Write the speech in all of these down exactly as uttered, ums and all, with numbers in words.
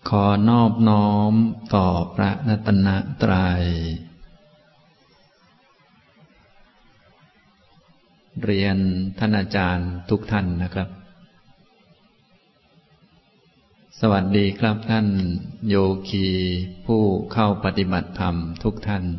ขอนอบน้อมต่อพระรัตนตรัยเรียนท่านอาจารย์ทุกท่านนะครับสวัสดีครับท่านโยคีผู้เข้าปฏิบัติธรรมทุกท่าน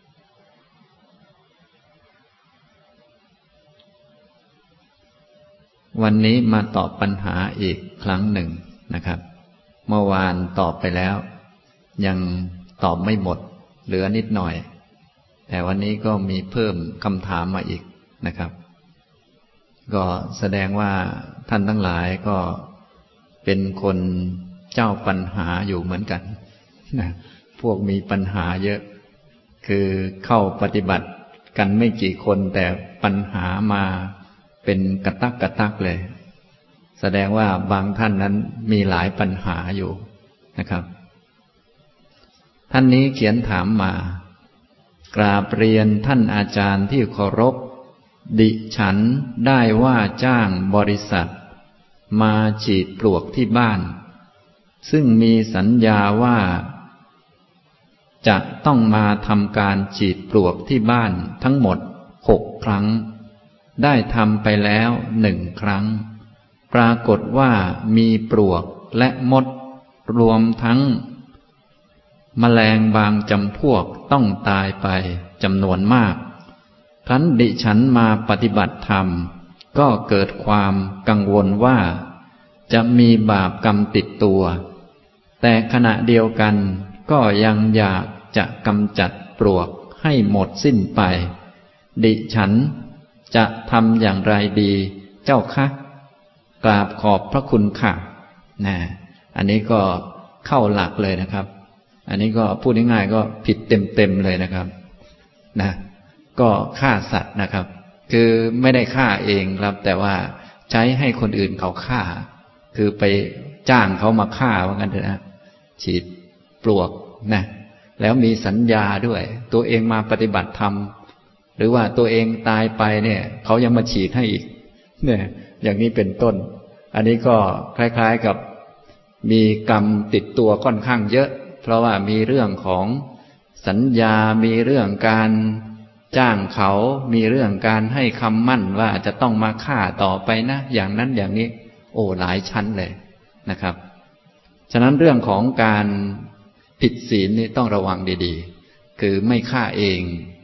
วันนี้มาตอบปัญหาอีกครั้งหนึ่งนะครับเมื่อวานตอบไปแล้วยังตอบไม่หมดเหลือนิดหน่อยแต่วันนี้ก็มีเพิ่มคำถามมาอีกนะครับก็แสดงว่าท่านทั้งหลายก็เป็นคนเจ้าปัญหาอยู่เหมือนกันนะพวกมีปัญหาเยอะคือเข้าปฏิบัติกันไม่กี่คนแต่ปัญหามาเป็นกระตักกระตักเลยแสดงว่าบางท่านนั้นมีหลายปัญหาอยู่นะครับท่านนี้เขียนถามมากราบเรียนท่านอาจารย์ที่เคารพดิฉันได้ว่าจ้างบริษัทมาฉีดปลวกที่บ้านซึ่งมีสัญญาว่าจะต้องมาทำการฉีดปลวกที่บ้านทั้งหมดหกครั้งได้ทำไปแล้วหนึ่งครั้งปรากฏว่ามีปลวกและมดรวมทั้งแมลงบางจำพวกต้องตายไปจำนวนมากครั้นดิฉันมาปฏิบัติธรรมก็เกิดความกังวลว่าจะมีบาปกรรมติดตัวแต่ขณะเดียวกันก็ยังอยากจะกำจัดปลวกให้หมดสิ้นไปดิฉันจะทำอย่างไรดีเจ้าคะกราบขอบพระคุณค่ะนะอันนี้ก็เข้าหลักเลยนะครับอันนี้ก็พูดง่ายๆก็ผิดเต็มๆเลยนะครับนะก็ฆ่าสัตว์นะครับคือไม่ได้ฆ่าเองครับแต่ว่าใช้ให้คนอื่นเขาฆ่าคือไปจ้างเขามาฆ่าว่างั้นเถอะนะฉีดปลวกนะแล้วมีสัญญาด้วยตัวเองมาปฏิบัติธรรมหรือว่าตัวเองตายไปเนี่ยเขายังมาฉีดให้อีกเนี่ยอย่างนี้เป็นต้นอันนี้ก็คล้ายๆกับมีกรรมติดตัวค่อนข้างเยอะเพราะว่ามีเรื่องของสัญญามีเรื่องการจ้างเขามีเรื่องการให้คำมั่นว่าจะต้องมาฆ่าต่อไปนะอย่างนั้นอย่างนี้โอ้หลายชั้นเลยนะครับฉะนั้นเรื่องของการผิดศีลนี่ต้องระวังดีๆคือไม่ฆ่าเอง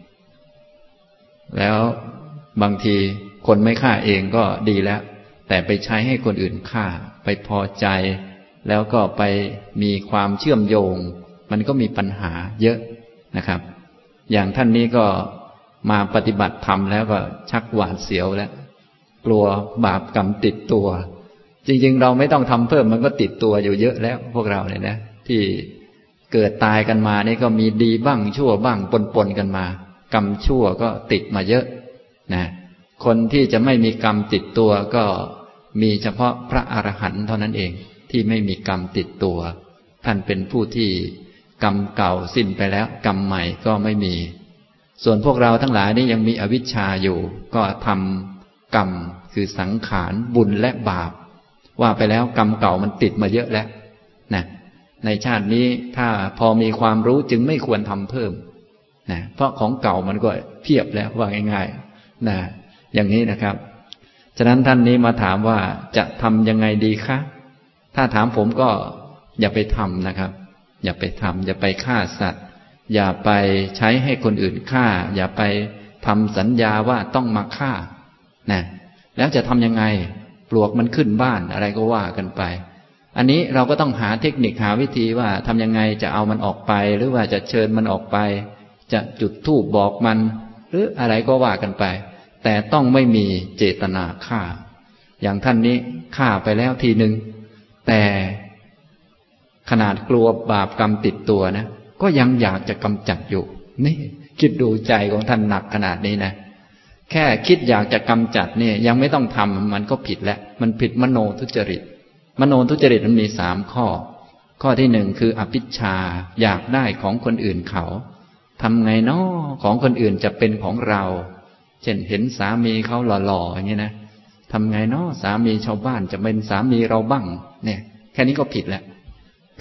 แล้วบางทีคนไม่ฆ่าเองก็ดีแล้วแต่ไปใช้ให้คนอื่นฆ่าไปพอใจแล้วก็ไปมีความเชื่อมโยงมันก็มีปัญหาเยอะนะครับอย่างท่านนี้ก็มาปฏิบัติธรรมแล้วก็ชักหวาดเสียวแล้วกลัวบาปกรรมติดตัวจริงๆเราไม่ต้องทำเพิ่มมันก็ติดตัวอยู่เยอะแล้วพวกเราเนี่ยนะที่เกิดตายกันมานี่ก็มีดีบ้างชั่วบ้างปนๆกันมากรรมชั่วก็ติดมาเยอะนะคนที่จะไม่มีกรรมติดตัวก็มีเฉพาะพระอรหันต์เท่านั้นเองที่ไม่มีกรรมติดตัวท่านเป็นผู้ที่กรรมเก่าสิ้นไปแล้วกรรมใหม่ก็ไม่มีส่วนพวกเราทั้งหลายนี่ยังมีอวิชชาอยู่ก็ทำกรรมคือสังขารบุญและบาปว่าไปแล้วกรรมเก่ามันติดมาเยอะแล้วนะในชาตินี้ถ้าพอมีความรู้จึงไม่ควรทำเพิ่มนะเพราะของเก่ามันก็เพียบแล้วว่าง่ายๆนะอย่างนี้นะครับฉะนั้นท่านนี้มาถามว่าจะทำยังไงดีคะถ้าถามผมก็อย่าไปทำนะครับอย่าไปทำอย่าไปฆ่าสัตว์อย่าไปใช้ให้คนอื่นฆ่าอย่าไปทำสัญญาว่าต้องมาฆ่านะแล้วจะทำยังไงปลวกมันขึ้นบ้านอะไรก็ว่ากันไปอันนี้เราก็ต้องหาเทคนิคหาวิธีว่าทำยังไงจะเอามันออกไปหรือว่าจะเชิญมันออกไปจะจุดธูปบอกมันหรืออะไรก็ว่ากันไปแต่ต้องไม่มีเจตนาฆ่าอย่างท่านนี้ฆ่าไปแล้วทีหนึ่งแต่ขนาดกลัวบาปกรรมติดตัวนะก็ยังอยากจะกำจัดอยู่นี่คิดดูใจของท่านหนักขนาดนี้นะแค่คิดอยากจะกำจัดเนี่ยยังไม่ต้องทำมันก็ผิดแล้วมันผิดมโนทุจริตมโนทุจริตมันมีสามข้อข้อที่หนึ่งคืออภิชฌาอยากได้ของคนอื่นเขาทำไงเนาะของคนอื่นจะเป็นของเราเช่นเห็นสามีเขาหล่อๆอย่างนี้นะทำไงเนาะสามีชาวบ้านจะเป็นสามีเราบ้างเนี่ยแค่นี้ก็ผิดแล้วค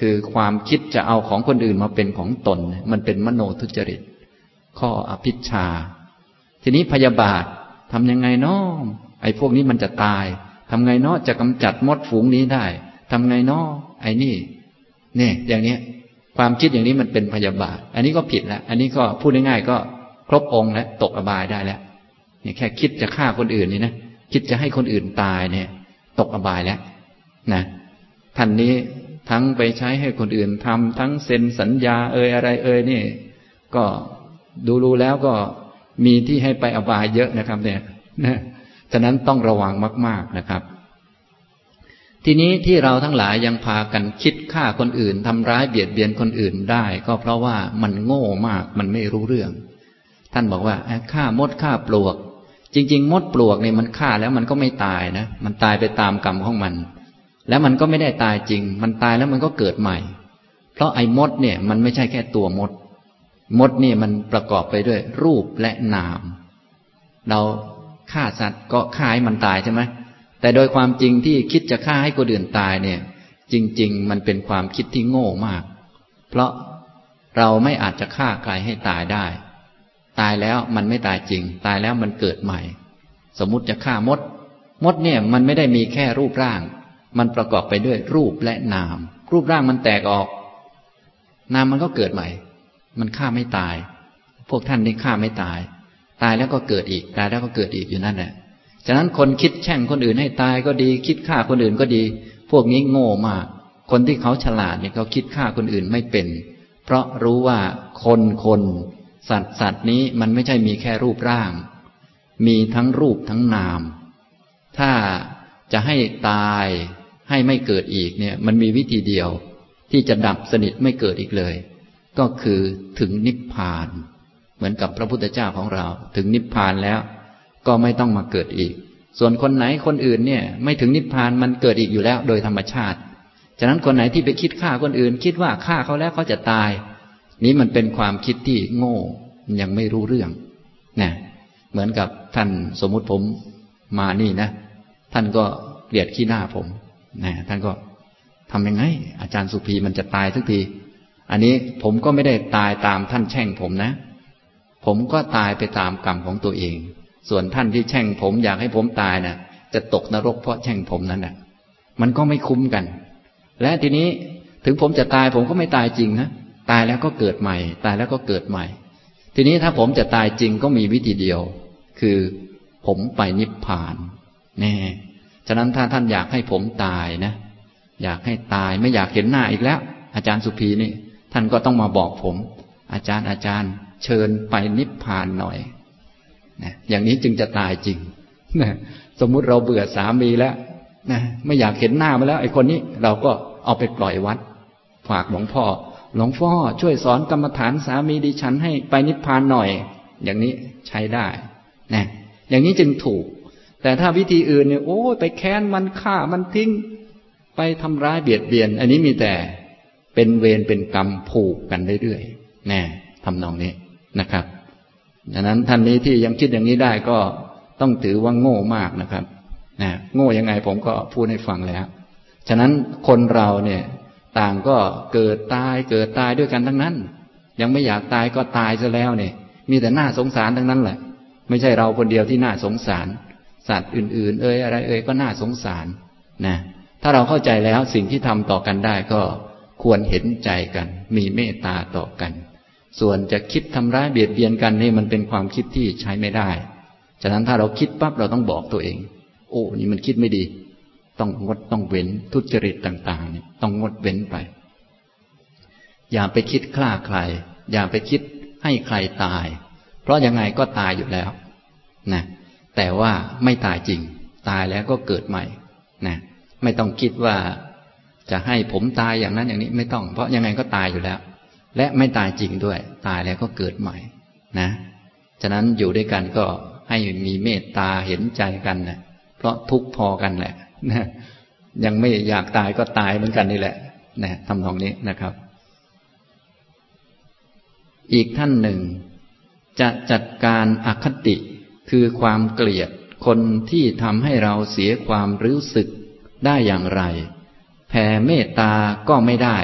คือความคิดจะเอาของคนอื่นมาเป็นของตนมันเป็นมโนทุจริตข้ออภิชฌาทีนี้พยาบาททำยังไงเนาะไอ้พวกนี้มันจะตายทำไงเนาะจะกำจัดมดฝูงนี้ได้ทำไงเนาะไอ้นี่เนี่ยอย่างนี้ความคิดอย่างนี้มันเป็นพยาบาทอันนี้ก็ผิดแล้วอันนี้ก็พูดง่ายๆก็ครบองค์แล้วตกอบายได้แล้วนี่แค่คิดจะฆ่าคนอื่นนี่นะคิดจะให้คนอื่นตายเนี่ยตกอบายแล้วนะท่านนี้ทั้งไปใช้ให้คนอื่นทำทั้งเซ็นสัญญาเอ่ยอะไรเอ่ยนี่ก็ดูๆแล้วก็มีที่ให้ไปอบายเยอะนะครับเนี่ยนะฉะนั้นต้องระวังมากๆนะครับทีนี้ที่เราทั้งหลายยังพากันคิดฆ่าคนอื่นทำร้ายเบียดเบียนคนอื่นได้ก็เพราะว่ามันโง่มากมันไม่รู้เรื่องท่านบอกว่าฆ่ามดฆ่าปลวกจริงๆมดปลวกเนี่ยมันฆ่าแล้วมันก็ไม่ตายนะมันตายไปตามกรรมของมันแล้วมันก็ไม่ได้ตายจริงมันตายแล้วมันก็เกิดใหม่เพราะไอ้มดเนี่ยมันไม่ใช่แค่ตัวมดมดนี่มันประกอบไปด้วยรูปและนามเราฆ่าสัตว์ก็ฆ่าให้มันตายใช่ไหมแต่โดยความจริงที่คิดจะฆ่าให้คนอื่นตายเนี่ยจริงๆมันเป็นความคิดที่โง่มากเพราะเราไม่อาจจะฆ่าใครให้ตายได้ตายแล้วมันไม่ตายจริงตายแล้วมันเกิดใหม่สมมุติจะฆ่ามดมดเนี่ยมันไม่ได้มีแค่รูปร่างมันประกอบไปด้วยรูปและนามรูปร่างมันแตกออกนามมันก็เกิดใหม่มันฆ่าไม่ตายพวกท่านนี่ฆ่าไม่ตายตายแล้วก็เกิดอีกตายแล้วก็เกิดอีกอยู่นั่นแหละฉะนั้นคนคิดแช่งคนอื่นให้ตายก็ดีคิดฆ่าคนอื่นก็ดีพวกนี้โง่มากคนที่เขาฉลาดเนี่ยเขาคิดฆ่าคนอื่นไม่เป็นเพราะรู้ว่าคนคนสัตว์สัตว์นี้มันไม่ใช่มีแค่รูปร่างมีทั้งรูปทั้งนามถ้าจะให้ตายให้ไม่เกิดอีกเนี่ยมันมีวิธีเดียวที่จะดับสนิทไม่เกิดอีกเลยก็คือถึงนิพพานเหมือนกับพระพุทธเจ้าของเราถึงนิพพานแล้วก็ไม่ต้องมาเกิดอีกส่วนคนไหนคนอื่นเนี่ยไม่ถึงนิพพานมันเกิดอีกอยู่แล้วโดยธรรมชาติฉะนั้นคนไหนที่ไปคิดฆ่าคนอื่นคิดว่าฆ่าเขาแล้วเขาจะตายนี้มันเป็นความคิดที่โง่ยังไม่รู้เรื่องนะเหมือนกับท่านสมมุติผมมานี่นะท่านก็เกลียดขี้หน้าผมนะท่านก็ทำยังไงอาจารย์สุภีมันจะตายทุกทีอันนี้ผมก็ไม่ได้ตายตามท่านแช่งผมนะผมก็ตายไปตามกรรมของตัวเองส่วนท่านที่แช่งผมอยากให้ผมตายนะ่ะจะตกนรกเพราะแช่งผมนั่นแหละมันก็ไม่คุ้มกันและทีนี้ถึงผมจะตายผมก็ไม่ตายจริงนะตายแล้วก็เกิดใหม่ตายแล้วก็เกิดใหม่ทีนี้ถ้าผมจะตายจริงก็มีวิธีเดียวคือผมไปนิพพานแน่ฉะนั้นถ้าท่านอยากให้ผมตายนะอยากให้ตายไม่อยากเห็นหน้าอีกแล้วอาจารย์สุภีนี่ท่านก็ต้องมาบอกผมอาจารย์อาจารย์เชิญไปนิพพานหน่อยนะอย่างนี้จึงจะตายจริงนะสมมุติเราเบื่อสามีแล้วนะไม่อยากเห็นหน้ามาแล้วไอ้คนนี้เราก็เอาไปปล่อยวัดฝากหลวงพ่อหลวงพ่อช่วยสอนกรรมฐานสามีดิฉันให้ไปนิพพานหน่อยอย่างนี้ใช้ได้นะอย่างนี้จึงถูกแต่ถ้าวิธีอื่นเนี่ยโอ้ไปแค้นมันฆ่ามันทิ้งไปทำร้ายเบียดเบียนอันนี้มีแต่เป็นเวรเป็นกรรมผูกกันเรื่อยๆแน่ทำนองนี้นะครับดังนั้นท่านนี้ที่ยังคิดอย่างนี้ได้ก็ต้องถือว่าโง่มากนะครับนะโง่ยังไงผมก็พูดให้ฟังแล้วฉะนั้นคนเราเนี่ยต่างก็เกิดตายเกิดตายด้วยกันทั้งนั้นยังไม่อยากตายก็ตายซะแล้วเนี่ยมีแต่น่าสงสารทั้งนั้นแหละไม่ใช่เราคนเดียวที่น่าสงสารสัตว์อื่นๆเอ่ยอะไรเอ่ยก็น่าสงสารนะถ้าเราเข้าใจแล้วสิ่งที่ทำต่อกันได้ก็ควรเห็นใจกันมีเมตตาต่อกันส่วนจะคิดทำร้ายเบียดเบียนกันนี่มันเป็นความคิดที่ใช้ไม่ได้ฉะนั้นถ้าเราคิดปั๊บเราต้องบอกตัวเองโอ้นี่มันคิดไม่ดีต้องงดต้องเว้นทุจริตต่างๆเนี่ยต้องงดเว้นไปอย่าไปคิดฆ่าใครอย่าไปคิดให้ใครตายเพราะยังไงก็ตายอยู่แล้วนะแต่ว่าไม่ตายจริงตายแล้วก็เกิดใหม่นะไม่ต้องคิดว่าจะให้ผมตายอย่างนั้นอย่างนี้ไม่ต้องเพราะยังไงก็ตายอยู่แล้วและไม่ตายจริงด้วยตายแล้วก็เกิดใหม่นะฉะนั้นอยู่ด้วยกันก็ให้มีเมตตาเห็นใจกันนะเพราะทุกข์พอกันแหละนะยังไม่อยากตายก็ตายเหมือนกันนี่แหละนะทำนองนี้นะครับอีกท่านหนึ่งจะจัดการอคติคือความเกลียดคนที่ทำให้เราเสียความรู้สึกได้อย่างไรแผ่เมตตาก็ไม่ได้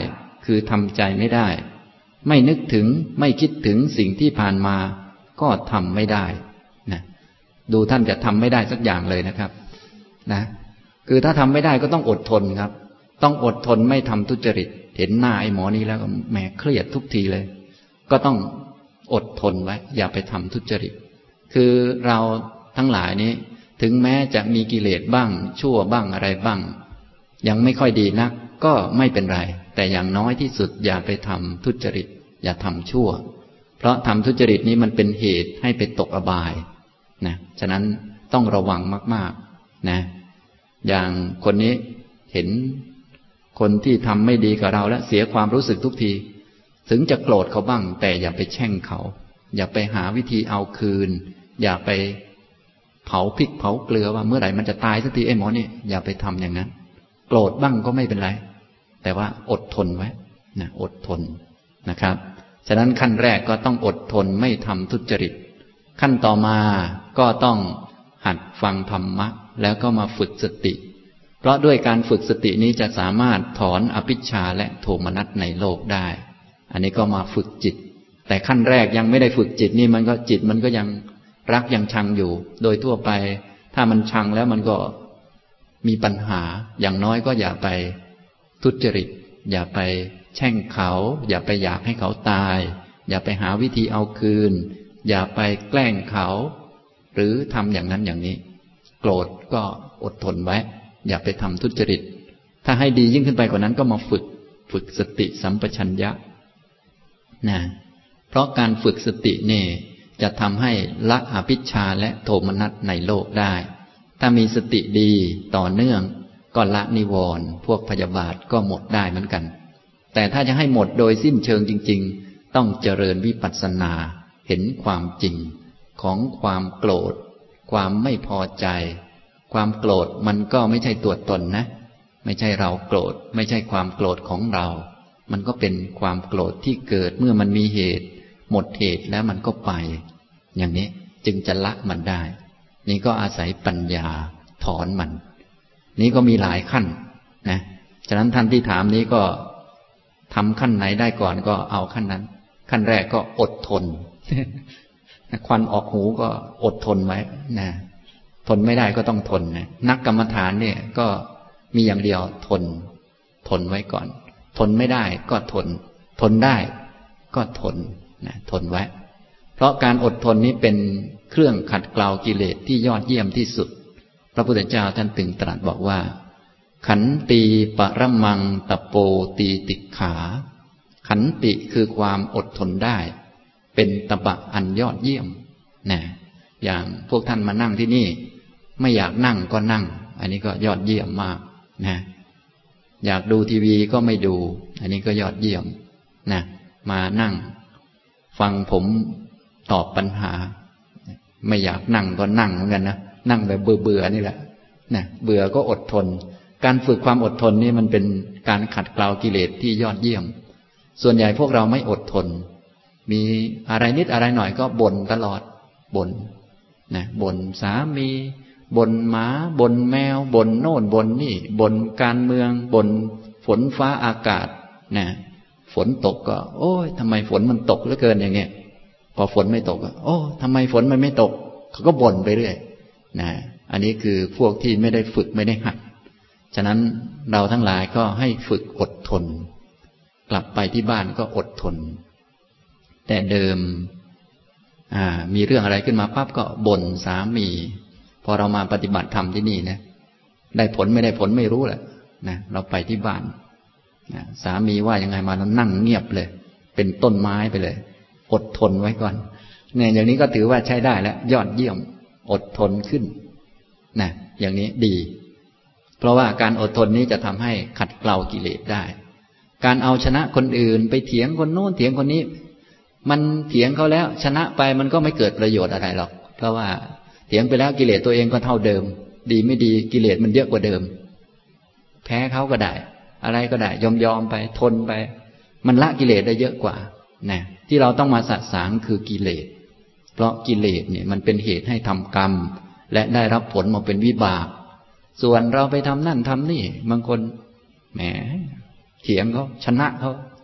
คือทำใจไม่ได้ไม่นึกถึงไม่คิดถึงสิ่งที่ผ่านมาก็ทำไม่ได้นะดูท่านจะทำไม่ได้สักอย่างเลยนะครับนะคือถ้าทำไม่ได้ก็ต้องอดทนครับต้องอดทนไม่ทำทุจริตเห็นหน้าไอ้หมอนี้แล้วก็แหมเครียดทุกทีเลยก็ต้องอดทนไว้อย่าไปทำทุจริตคือเราทั้งหลายนี้ถึงแม้จะมีกิเลสบ้างชั่วบ้างอะไรบ้างยังไม่ค่อยดีนักก็ไม่เป็นไรแต่อย่างน้อยที่สุดอย่าไปทำทุจริตอย่าทำชั่วเพราะทำทุจริตนี้มันเป็นเหตุให้ไปตกอบายนะฉะนั้นต้องระวังมากๆนะอย่างคนนี้เห็นคนที่ทำไม่ดีกับเราแล้วเสียความรู้สึกทุกทีถึงจะโกรธเขาบ้างแต่อย่าไปแช่งเขาอย่าไปหาวิธีเอาคืนอย่าไปเผาพริกเผาเกลือว่าเมื่อไหร่มันจะตายสักทีไอ้หมอนี่อย่าไปทำอย่างนั้นโกรธบ้างก็ไม่เป็นไรแต่ว่าอดทนไว้นะอดทนนะครับฉะนั้นขั้นแรกก็ต้องอดทนไม่ทำทุจริตขั้นต่อมาก็ต้องหัดฟังธรรมะแล้วก็มาฝึกสติเพราะด้วยการฝึกสตินี้จะสามารถถอนอภิชฌาและโทมนัสในโลกได้อันนี้ก็มาฝึกจิตแต่ขั้นแรกยังไม่ได้ฝึกจิตนี่มันก็จิตมันก็ยังรักยังชังอยู่โดยทั่วไปถ้ามันชังแล้วมันก็มีปัญหาอย่างน้อยก็อย่าไปทุจริตอย่าไปแช่งเขาอย่าไปอยากให้เขาตายอย่าไปหาวิธีเอาคืนอย่าไปแกล้งเขาหรือทำอย่างนั้นอย่างนี้โกรธก็อดทนไว้อย่าไปทำทุจริตถ้าให้ดียิ่งขึ้นไปกว่านั้นก็มาฝึกฝึกสติสัมปชัญญะนะเพราะการฝึกสตินี่จะทำให้ละอภิชฌาและโทมนัสในโลกได้ถ้ามีสติดีต่อเนื่องก็ละนิวรณ์พวกพยาบาทก็หมดได้เหมือนกันแต่ถ้าจะให้หมดโดยสิ้นเชิงจริงๆต้องเจริญวิปัสสนาเห็นความจริงของความโกรธความไม่พอใจความโกรธมันก็ไม่ใช่ตัวตนนะไม่ใช่เราโกรธไม่ใช่ความโกรธของเรามันก็เป็นความโกรธที่เกิดเมื่อมันมีเหตุหมดเหตุแล้วมันก็ไปอย่างนี้จึงจะละมันได้นี่ก็อาศัยปัญญาถอนมันนี้ก็มีหลายขั้นนะฉะนั้นท่านที่ถามนี้ก็ทำขั้นไหนได้ก่อนก็เอาขั้นนั้นขั้นแรกก็อดทน ควันออกหูก็อดทนไว้นะทนไม่ได้ก็ต้องทนนะนักกรรมฐานเนี่ยก็มีอย่างเดียวทนทนไว้ก่อนทนไม่ได้ก็ทนทนได้ก็ทนนะทนไว้เพราะการอดทนนี้เป็นเครื่องขัดเกลากิเลสที่ยอดเยี่ยมที่สุดพระพุทธเจ้าท่านตึงตรัสบอกว่าขันติปรมังตโปตีติขาขันติคือความอดทนได้เป็นตบะอันยอดเยี่ยมนะอย่างพวกท่านมานั่งที่นี่ไม่อยากนั่งก็นั่งอันนี้ก็ยอดเยี่ยมมากนะอยากดูทีวีก็ไม่ดูอันนี้ก็ยอดเยี่ยมนะมานั่งฟังผมตอบปัญหาไม่อยากนั่งก็นั่งเหมือนกันนะนั่งแบบเบื่อๆนี่แหละนะเบื่อก็อดทนการฝึกความอดทนนี่มันเป็นการขัดเกลากิเลสที่ยอดเยี่ยมส่วนใหญ่พวกเราไม่อดทนมีอะไรนิดอะไรหน่อยก็บ่นตลอดบ่นนะบ่นสามีบ่นหมาบ่นแมวบ่นโน่นบ่นนี่บ่นการเมืองบ่นฝนฟ้าอากาศนะฝนตกก็โอ้ยทำไมฝนมันตกเหลือเกินอย่างเงี้ยพอฝนไม่ตกก็โอ้ทำไมฝนมันไม่ตกเขาก็บ่นไปเรื่อยนะอันนี้คือพวกที่ไม่ได้ฝึกไม่ได้หัดฉะนั้นเราทั้งหลายก็ให้ฝึกอดทนกลับไปที่บ้านก็อดทนแต่เดิมอ่ามีเรื่องอะไรขึ้นมาปั๊บก็บ่นสามีพอเรามาปฏิบัติธรรมที่นี่นะได้ผลไม่ได้ผลไม่รู้แหละนะเราไปที่บ้านนะสามีว่ายังไงมาเรานั่งเงียบเลยเป็นต้นไม้ไปเลยอดทนไว้ก่อนเนี่ยอย่างนี้ก็ถือว่าใช้ได้แล้วยอดเยี่ยมอดทนขึ้นนะอย่างนี้ดีเพราะว่าการอดทนนี้จะทำให้ขัดเกลากิเลสได้การเอาชนะคนอื่นไปเถียงคนโน้นเถียงคนนี้มันเถียงเขาแล้วชนะไปมันก็ไม่เกิดประโยชน์อะไรหรอกเพราะว่าเถียงไปแล้วกิเลสตัวเองก็เท่าเดิมดีไม่ดีกิเลสมันเยอะกว่าเดิมแพ้เขาก็ได้อะไรก็ได้ยอมยอมไปทนไปมันละกิเลสได้เยอะกว่านะที่เราต้องมาสะสางคือกิเลสเพราะกิเลสเนี่ยมันเป็นเหตุให้ทำกรรมและได้รับผลมาเป็นวิบากส่วนเราไปทำนั่นทำนี่บางคนแหมเถียงเขาชนะเขา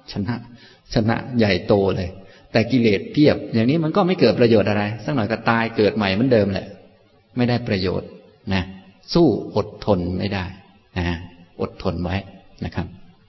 ชนะชนะใหญ่โตเลยแต่กิเลสเพียบอย่างนี้มันก็ไม่เกิดประโยชน์อะไรสักหน่อยก็ตายเกิดใหม่เหมือนเดิมแหละไม่ได้ประโยชน์นะสู้อดทนไม่ได้นะอดทนไว้นะครับ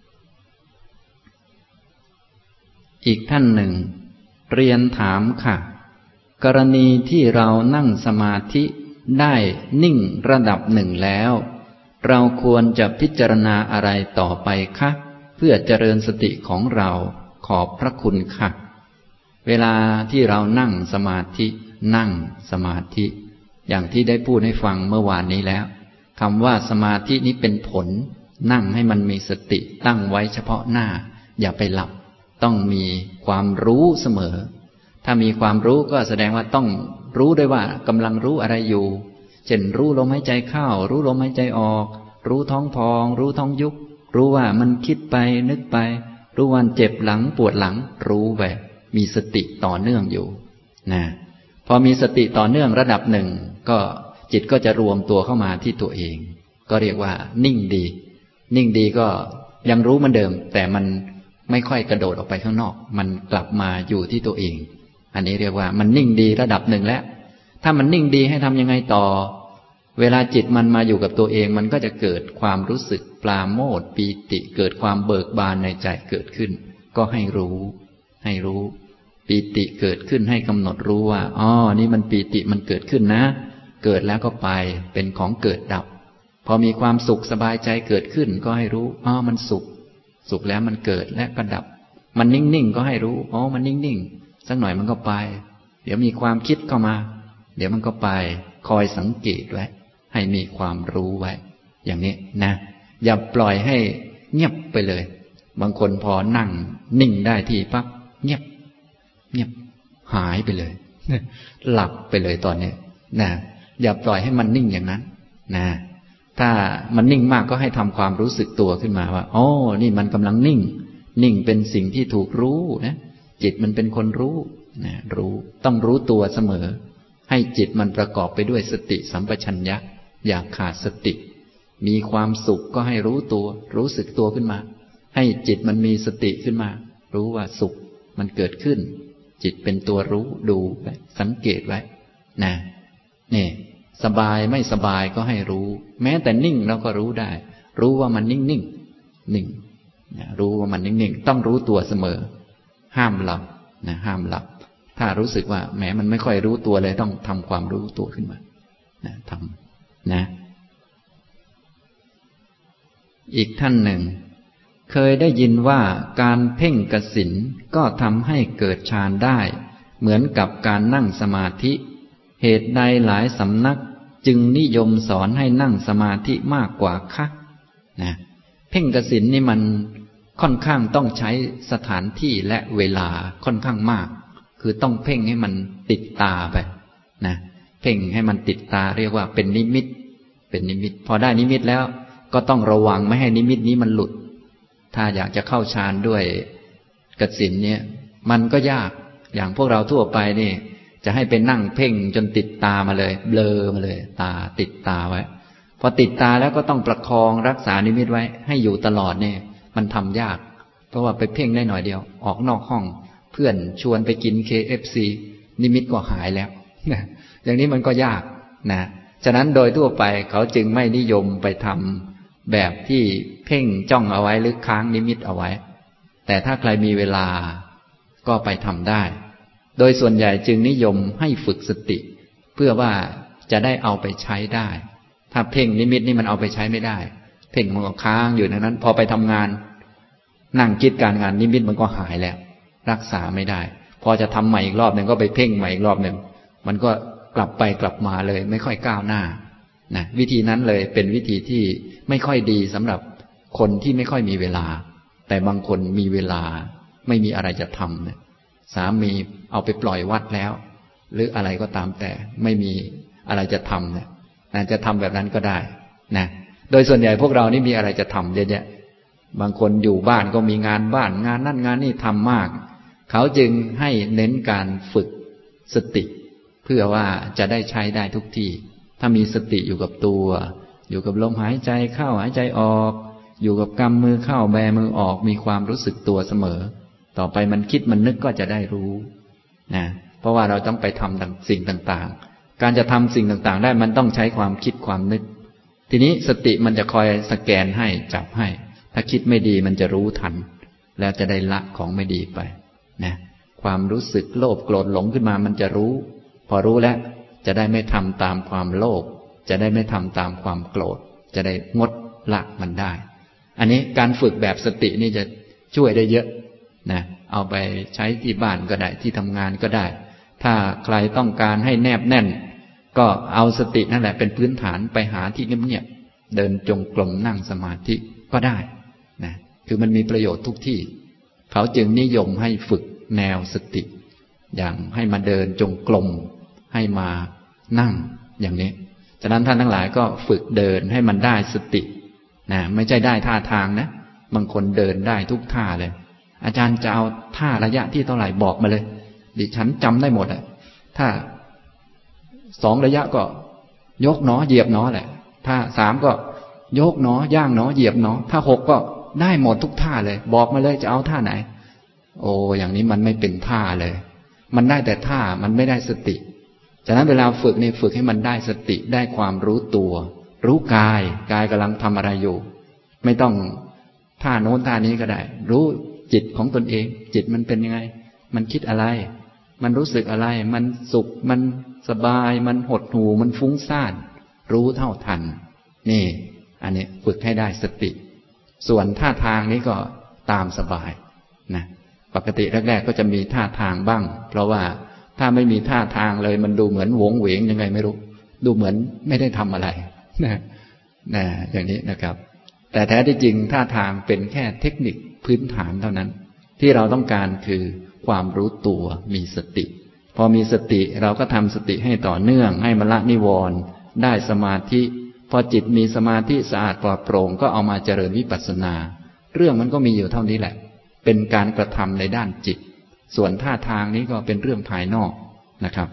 อีกท่านหนึ่งเรียนถามค่ะกรณีที่เรานั่งสมาธิได้นิ่งระดับหนึ่งแล้วเราควรจะพิจารณาอะไรต่อไปคะเพื่อเจริญสติของเราขอบพระคุณค่ะเวลาที่เรานั่งสมาธินั่งสมาธิอย่างที่ได้พูดให้ฟังเมื่อวานนี้แล้วคำว่าสมาธินี้เป็นผลนั่งให้มันมีสติตั้งไว้เฉพาะหน้าอย่าไปหลับต้องมีความรู้เสมอถ้ามีความรู้ก็แสดงว่าต้องรู้ด้วยว่ากำลังรู้อะไรอยู่เช่นรู้ลมหายใจเข้ารู้ลมหายใจออกรู้ท้องพองรู้ท้องยุบรู้ว่ามันคิดไปนึกไปรู้วันเจ็บหลังปวดหลังรู้แบบมีสติต่อเนื่องอยู่นะพอมีสติต่อเนื่องระดับหนึ่งก็จิตก็จะรวมตัวเข้ามาที่ตัวเองก็เรียกว่านิ่งดีนิ่งดีก็ยังรู้เหมือนเดิมแต่มันไม่ค่อยกระโดดออกไปข้างนอกมันกลับมาอยู่ที่ตัวเองอันนี้เรียกว่ามันนิ่งดีระดับหนึ่งแล้วถ้ามันนิ่งดีให้ทำยังไงต่อเวลาจิตมันมาอยู่กับตัวเองมันก็จะเกิดความรู้สึกปราโมทย์ปีติเกิดความเบิกบานในใจเกิดขึ้นก็ให้รู้ให้รู้ปีติเกิดขึ้นให้กำหนดรู้ว่าอ๋อนี่มันปีติมันเกิดขึ้นนะเกิดแล้วก็ไปเป็นของเกิดดับพอมีความสุขสบายใจเกิดขึ้นก็ให้รู้อ๋อมันสุขสุขแล้วมันเกิดและก็ดับมันนิ่งๆก็ให้รู้อ๋อมันนิ่งๆสักหน่อยมันก็ไปเดี๋ยวมีความคิดเข้ามาเดี๋ยวมันก็ไปคอยสังเกตไว้ให้มีความรู้ไว้อย่างนี้นะอย่าปล่อยให้เงียบไปเลยบางคนพอนั่งนิ่งได้ที่ปั๊บเงียบเงียบหายไปเลยหลับไปเลยตอนนี้นะอย่าปล่อยให้มันนิ่งอย่างนั้นนะถ้ามันนิ่งมากก็ให้ทำความรู้สึกตัวขึ้นมาว่าอ๋อนี่มันกำลังนิ่งนิ่งเป็นสิ่งที่ถูกรู้นะจิตมันเป็นคนรู้นะรู้ต้องรู้ตัวเสมอให้จิตมันประกอบไปด้วยสติสัมปชัญญะอย่าขาดสติมีความสุขก็ให้รู้ตัวรู้สึกตัวขึ้นมาให้จิตมันมีสติขึ้นมารู้ว่าสุขมันเกิดขึ้นจิตเป็นตัวรู้ดูไว้สังเกตไว้นะนี่สบายไม่สบายก็ให้รู้แม้แต่นิ่งเราก็รู้ได้รู้ว่ามันนิ่งนิ่งนิ่งนะรู้ว่ามันนิ่งนิ่งต้องรู้ตัวเสมอห้ามหลับนะห้ามหลับถ้ารู้สึกว่าแหมมันไม่ค่อยรู้ตัวเลยต้องทำความรู้ตัวขึ้นมานะทำนะอีกท่านหนึ่งเคยได้ยินว่าการเพ่งกสิณก็ทำให้เกิดฌานได้เหมือนกับการนั่งสมาธิเหตุใดหลายสำนักจึงนิยมสอนให้นั่งสมาธิมากกว่าคะนะเพ่งกสิณนี่มันค่อนข้างต้องใช้สถานที่และเวลาค่อนข้างมากคือต้องเพ่งให้มันติดตาไปนะเพ่งให้มันติดตาเรียกว่าเป็นนิมิตเป็นนิมิตพอได้นิมิตแล้วก็ต้องระวังไม่ให้นิมิตนี้มันหลุดถ้าอยากจะเข้าฌานด้วยกสิณเนี่ยมันก็ยากอย่างพวกเราทั่วไปนี่จะให้ไปนั่งเพ่งจนติดตามาเลยเบลอมาเลยตาติดตาไว้พอติดตาแล้วก็ต้องประคองรักษานิมิตไว้ให้อยู่ตลอดเนี่ยมันทำยากเพราะว่าไปเพ่งได้หน่อยเดียวออกนอกห้องเพื่อนชวนไปกิน เค เอฟ ซี นิมิตก็หายแล้วอย่างนี้มันก็ยากนะฉะนั้นโดยทั่วไปเขาจึงไม่นิยมไปทำแบบที่เพ่งจ้องเอาไว้หรือค้างนิมิตเอาไว้แต่ถ้าใครมีเวลาก็ไปทำได้โดยส่วนใหญ่จึงนิยมให้ฝึกสติเพื่อว่าจะได้เอาไปใช้ได้ถ้าเพ่งนิมิตนี่มันเอาไปใช้ไม่ได้เพ่งมันก็ค้างอยู่ในนั้นพอไปทำงานนั่งคิดการงานนิมิตมันก็หายแล้วรักษาไม่ได้พอจะทำใหม่อีกรอบหนึ่งก็ไปเพ่งใหม่อีกรอบหนึ่งมันก็กลับไปกลับมาเลยไม่ค่อยก้าวหน้านะวิธีนั้นเลยเป็นวิธีที่ไม่ค่อยดีสำหรับคนที่ไม่ค่อยมีเวลาแต่บางคนมีเวลาไม่มีอะไรจะทำเนี่ยสามีเอาไปปล่อยวัดแล้วหรืออะไรก็ตามแต่ไม่มีอะไรจะทำเนี่ยจะทำแบบนั้นก็ได้นะโดยส่วนใหญ่พวกเรานี่มีอะไรจะทำเยอะแยะบางคนอยู่บ้านก็มีงานบ้านงานนั่นงานนี่ทำมากเขาจึงให้เน้นการฝึกสติเพื่อว่าจะได้ใช้ได้ทุกที่ถ้ามีสติอยู่กับตัวอยู่กับลมหายใจเข้าหายใจออกอยู่กับกำมือเข้าแบมือออกมีความรู้สึกตัวเสมอต่อไปมันคิดมันนึกก็จะได้รู้นะเพราะว่าเราต้องไปทำสิ่งต่างๆการจะทำสิ่งต่างๆได้มันต้องใช้ความคิดความนึกทีนี้สติมันจะคอยสแกนให้จับให้ถ้าคิดไม่ดีมันจะรู้ทันแล้วจะได้ละของไม่ดีไปนะความรู้สึกโลภโกรธหลงขึ้นมามันจะรู้พอรู้แล้วจะได้ไม่ทำตามความโลภจะได้ไม่ทำตามความโกรธจะได้งดละมันได้อันนี้การฝึกแบบสตินี่จะช่วยได้เยอะนะเอาไปใช้ที่บ้านก็ได้ที่ทำงานก็ได้ถ้าใครต้องการให้แนบแน่นก็เอาสตินั่นแหละเป็นพื้นฐานไปหาที่เงียบๆเดินจงกรมนั่งสมาธิก็ได้นะคือมันมีประโยชน์ทุกที่เขาจึงนิยมให้ฝึกแนวสติอย่างให้มาเดินจงกรมให้มานั่งอย่างนี้ฉะนั้นท่านทั้งหลายก็ฝึกเดินให้มันได้สตินะไม่ใช่ได้ท่าทางนะบางคนเดินได้ทุกท่าเลยอาจารย์จะเอาท่าระยะที่เท่าไหร่บอกมาเลยดิฉันจำได้หมดอ่ะถ้าสองระยะก็ยกหนอเหยียบหนอแหละถ้าสามก็ยกหนอย่างหนอเหยียบหนอถ้าหกก็ได้หมดทุกท่าเลยบอกมาเลยจะเอาท่าไหนโอ้อย่างนี้มันไม่เป็นท่าเลยมันได้แต่ท่ามันไม่ได้สติฉะนั้นเวลาฝึกนี่ฝึกให้มันได้สติได้ความรู้ตัวรู้กายกายกำลังทำอะไรอยู่ไม่ต้องท่าโน้นท่านี้ก็ได้รู้จิตของตนเองจิตมันเป็นยังไงมันคิดอะไรมันรู้สึกอะไรมันสุขมันสบายมันหดหู่มันฟุ้งซ่านรู้เท่าทันนี่อันนี้ฝึกให้ได้สติส่วนท่าทางนี้ก็ตามสบายนะปกติแรกๆก็จะมีท่าทางบ้างเพราะว่าถ้าไม่มีท่าทางเลยมันดูเหมือนโหวงเหวงยังไงไม่รู้ดูเหมือนไม่ได้ทำอะไรนะนะอย่างนี้นะครับแต่แท้ที่จริงท่าทางเป็นแค่เทคนิคพื้นฐานเท่านั้นที่เราต้องการคือความรู้ตัวมีสติพอมีสติเราก็ทำสติให้ต่อเนื่องให้มันละนิวรณ์ได้สมาธิพอจิตมีสมาธิสะอาดปลอดโปร่งก็เอามาเจริญวิปัสสนาเรื่องมันก็มีอยู่เท่านี้แหละเป็นการกระทำในด้านจิตส่วนท่าทางนี้ก็เป็นเรื่องภายนอกนะครับ